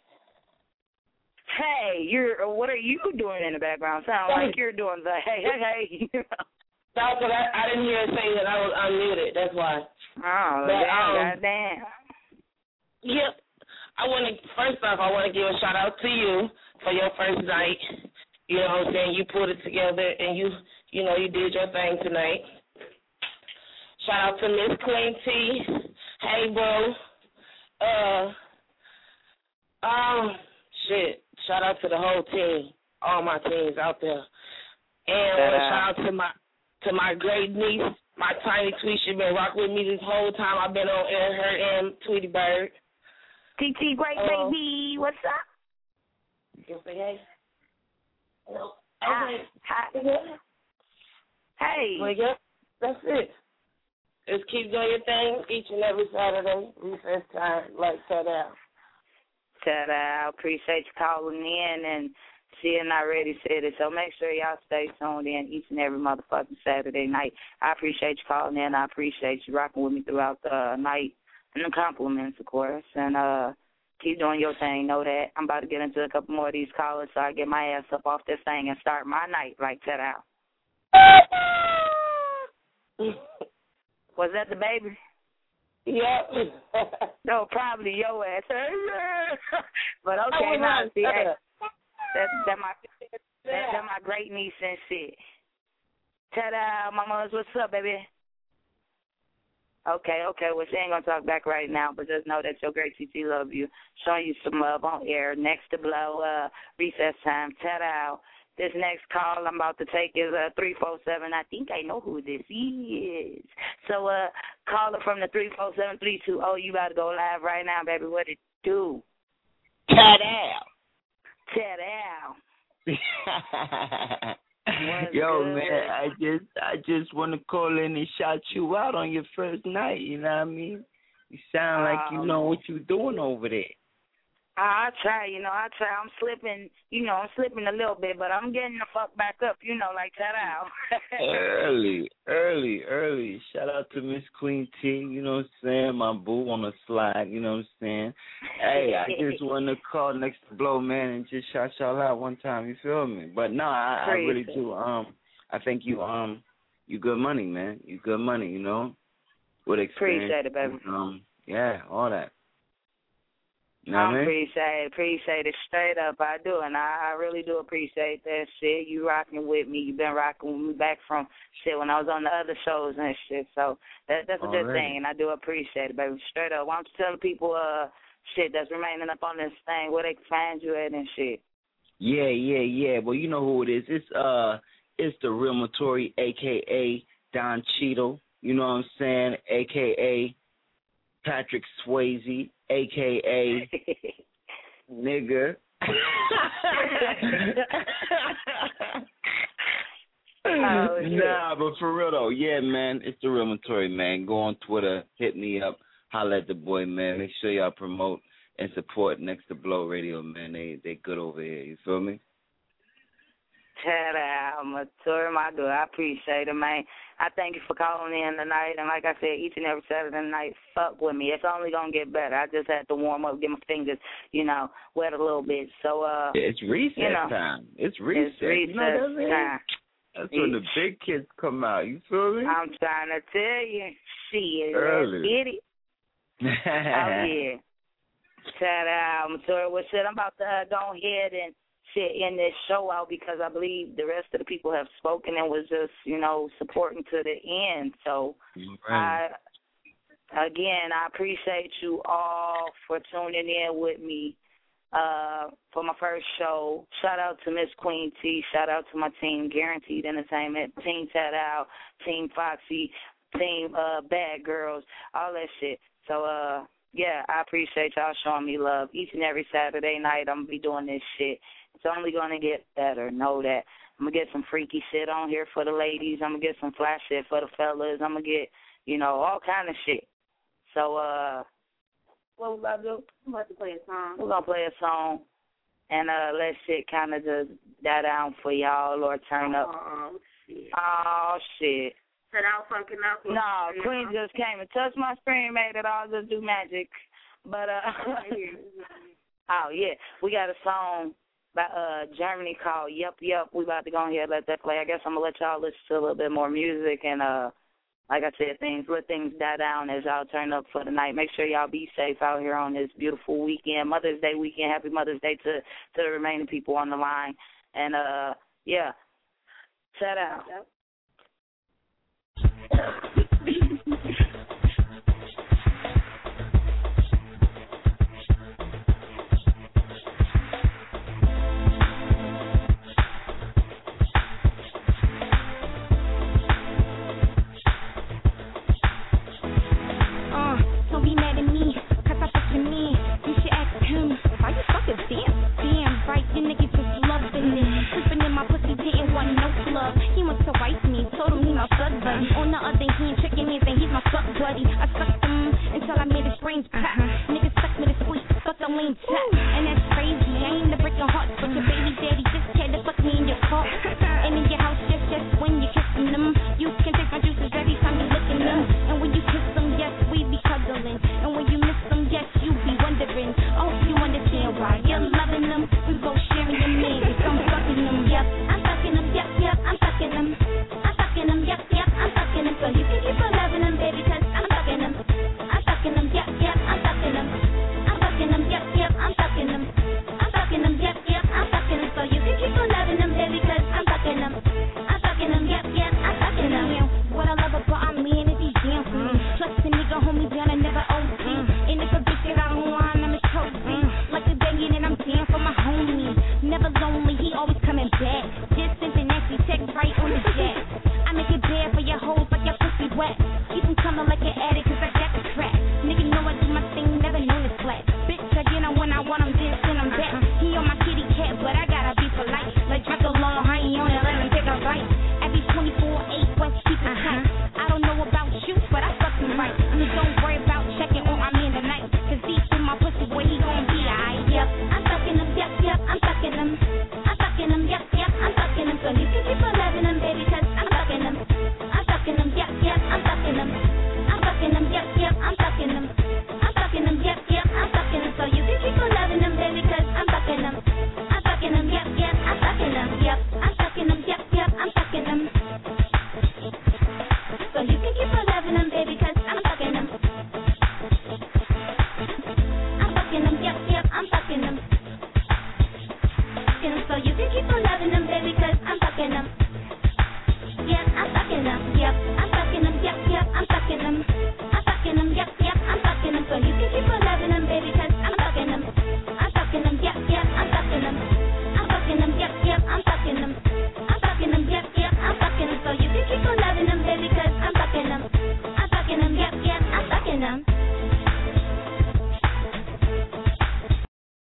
what are you doing in the background? Sound like you're doing the hey. No, because I didn't hear it say that I was unmuted. That's why. Oh, goddamn. Yep. First off, I want to give a shout out to you for your first night. You know what I'm saying? You put it together and you did your thing tonight. Shout out to Miss Queen T. Hey, bro. Shout out to the whole team, all my teams out there. And shout out to my great niece, my tiny tweet. She been rocking with me this whole time. I've been on air, her and Tweety Bird. TT Great Baby, what's up? You say hey? Hello. Okay. Hi. Hey. Well, yeah, that's it. Just keep doing your thing each and every Saturday, recess time, like shout out. Shout out. Appreciate you calling in and seeing I already said it. So make sure y'all stay tuned in each and every motherfucking Saturday night. I appreciate you calling in. I appreciate you rocking with me throughout the night. And the compliments, of course. And keep doing your thing. Know that I'm about to get into a couple more of these callers so I get my ass up off this thing and start my night like shout out. Was that the baby? Yep. No, probably your ass. But okay, now see that's my great niece and shit. Ta-da, mamas, what's up, baby? Okay, well, she ain't gonna talk back right now, but just know that your great TT love you, showing you some love on air. Next to blow, recess time. Ta-da. This next call I'm about to take is 347. I think I know who this is. So, caller from the 347-320. You about to go live right now, baby. What it do? Ta-da. Yo, good? Man, I just want to call in and shout you out on your first night. You know what I mean? You sound like you know what you're doing over there. I try. I'm slipping a little bit, but I'm getting the fuck back up, like shout out. Early. Shout out to Miss Queen T, you know what I'm saying? My boo on the slide, you know what I'm saying? Hey, I just want to call next to blow, man, and just shout y'all out one time, you feel me? But no, I really do. I think you good money, man. You good money, with experience. Appreciate it, baby. Yeah, all that. I appreciate it straight up. I do, and I really do appreciate that shit. You rocking with me. You've been rocking with me back from shit when I was on the other shows and shit. So that's a good thing, and I do appreciate it, baby. Straight up. Why don't you tell the people shit that's remaining up on this thing where they can find you at and shit? Yeah. Well, you know who it is. It's the Real Matori, a.k.a. Don Cheadle. You know what I'm saying? A.k.a. Patrick Swayze, a.k.a. nigga. Nah, but for real though, yeah, man, it's the Real Matori, man. Go on Twitter, hit me up, holla at the boy, man. Make sure y'all promote and support Next to Blow Radio, man. They good over here. You feel me? Ta-da, Matori, my dude. I appreciate it, man. I thank you for calling in tonight. And like I said, each and every Saturday night, fuck with me. It's only going to get better. I just had to warm up, get my fingers, wet a little bit. So, it's recess time. It's recess. Time. That's when the big kids come out. You feel me? I'm trying to tell you. Shit. Early. Get it. Oh, yeah. Ta-da, Matori. Well, shit, I'm about to go ahead and in this show out because I believe the rest of the people have spoken and was just, supporting to the end. So Right. I appreciate you all for tuning in with me for my first show. Shout out to Miss Queen T. Shout out to my team, Guaranteed Entertainment, Team Tat Out, Team Foxy, Team Bad Girls, all that shit. So, I appreciate y'all showing me love. Each and every Saturday night, I'm going to be doing this shit. It's only going to get better. Know that. I'm going to get some freaky shit on here for the ladies. I'm going to get some flash shit for the fellas. I'm going to get, all kind of shit. So, what we about to do? I'm about to play a song. We're going to play a song and let shit kind of just die down for y'all or turn up. Oh, shit. Oh, shit. Said I was fucking up. No, Queen just came and touched my screen, made it all just do magic. But, we got a song by Germany called Yup Yup. We about to go ahead and let that play. I guess I'm going to let y'all listen to a little bit more music and, like I said, let things die down as y'all turn up for the night. Make sure y'all be safe out here on this beautiful weekend, Mother's Day weekend. Happy Mother's Day to the remaining people on the line. And, shout out. Yep. Don't be mad at me, 'cause I fucking mean. You should ask him, why you fucking damn right, you niggas just loving it. Sleeping in my pussy, didn't want no love. He wants to wife me, told him he my fuck buddy. On the other hand, tricking me, saying he's my fuck buddy. I sucked him until I made his brains pop. Niggas suck me to sweet, fuck the lame tap. And that's crazy, I ain't the breaking hearts, but your baby daddy just had to fuck me in your car. And in your house, just when you're kissing them. You can taste my juices every time you look in them. And when you kiss them, yes, we be cuddling. And when you miss them, yes, you be wondering. I hope you understand why you're loving them. We both sharing your man, 'cause I'm fucking them, yep. I'm fucking them, yep, I'm fucking them. I'm fucking them, yep, I'm fucking them. So you can keep on loving them, baby, 'cause I'm fucking them. I'm fucking them, yep, I'm fucking them. I'm fucking them, yep, I'm fucking them. I'm fucking them, yep, I'm fucking them. So you can keep on loving them, baby, 'cause I'm fucking them. I'm fucking them, yep, I'm fucking them. What I love about our man is he's down for me. Trust the nigga, hold me down and never OT. And if a bitch get out of line, I'm a trophy. Like a banging and I'm down for my homie. Never lonely, he always coming back. Just sent an nasty text right on his jet. I make it bad for your hoes like your pussy wet. Keep them coming like an addict 'cause I got the crack. Nigga know I do my thing, never known to slack. Bitch, I get on when I want him, then send him back. He on my kitty cat, but I gotta be polite. Like drink a long, I ain't on it, let him take a bite. Every 24/8, West keep it tight. I don't know about you, but I fuck him right. Don't worry about checking on my man tonight. 'Cause deep in my pussy, boy, he gon' be alright. Yep, I'm fucking him, yep, I'm fucking him. I'm fucking him, yep, I'm fucking him. So you can keep on loving him, baby, 'cause I'm fucking him. I'm fucking him, yep, I'm fucking him. I'm fucking him, yep, I'm fucking him. I'm fucking him, yep, I'm fucking him. So you can keep on loving him, baby, 'cause I'm fucking him. I'm fucking him, yep, I'm fucking him. Yep, I'm fucking him, yep, I'm fucking him. So you can keep on loving him, baby, 'cause I'm fucking him. I'm fucking him, yep, I'm fucking him. So you can keep on loving him, baby, 'cause I'm fucking him. Yeah, I'm fucking him, yep, I'm fucking him, yep, I'm fucking him. I'm fucking him, yep, I'm fucking him. So you can keep on loving him, baby, 'cause I'm fucking him. I'm fucking him, yep, I'm fucking him. I'm fucking him, yep, I'm fucking him. I'm fucking him, yep, I'm fucking him. So you can keep on loving him, baby, 'cause I'm fucking him. I'm fucking him, yep, I'm fucking him.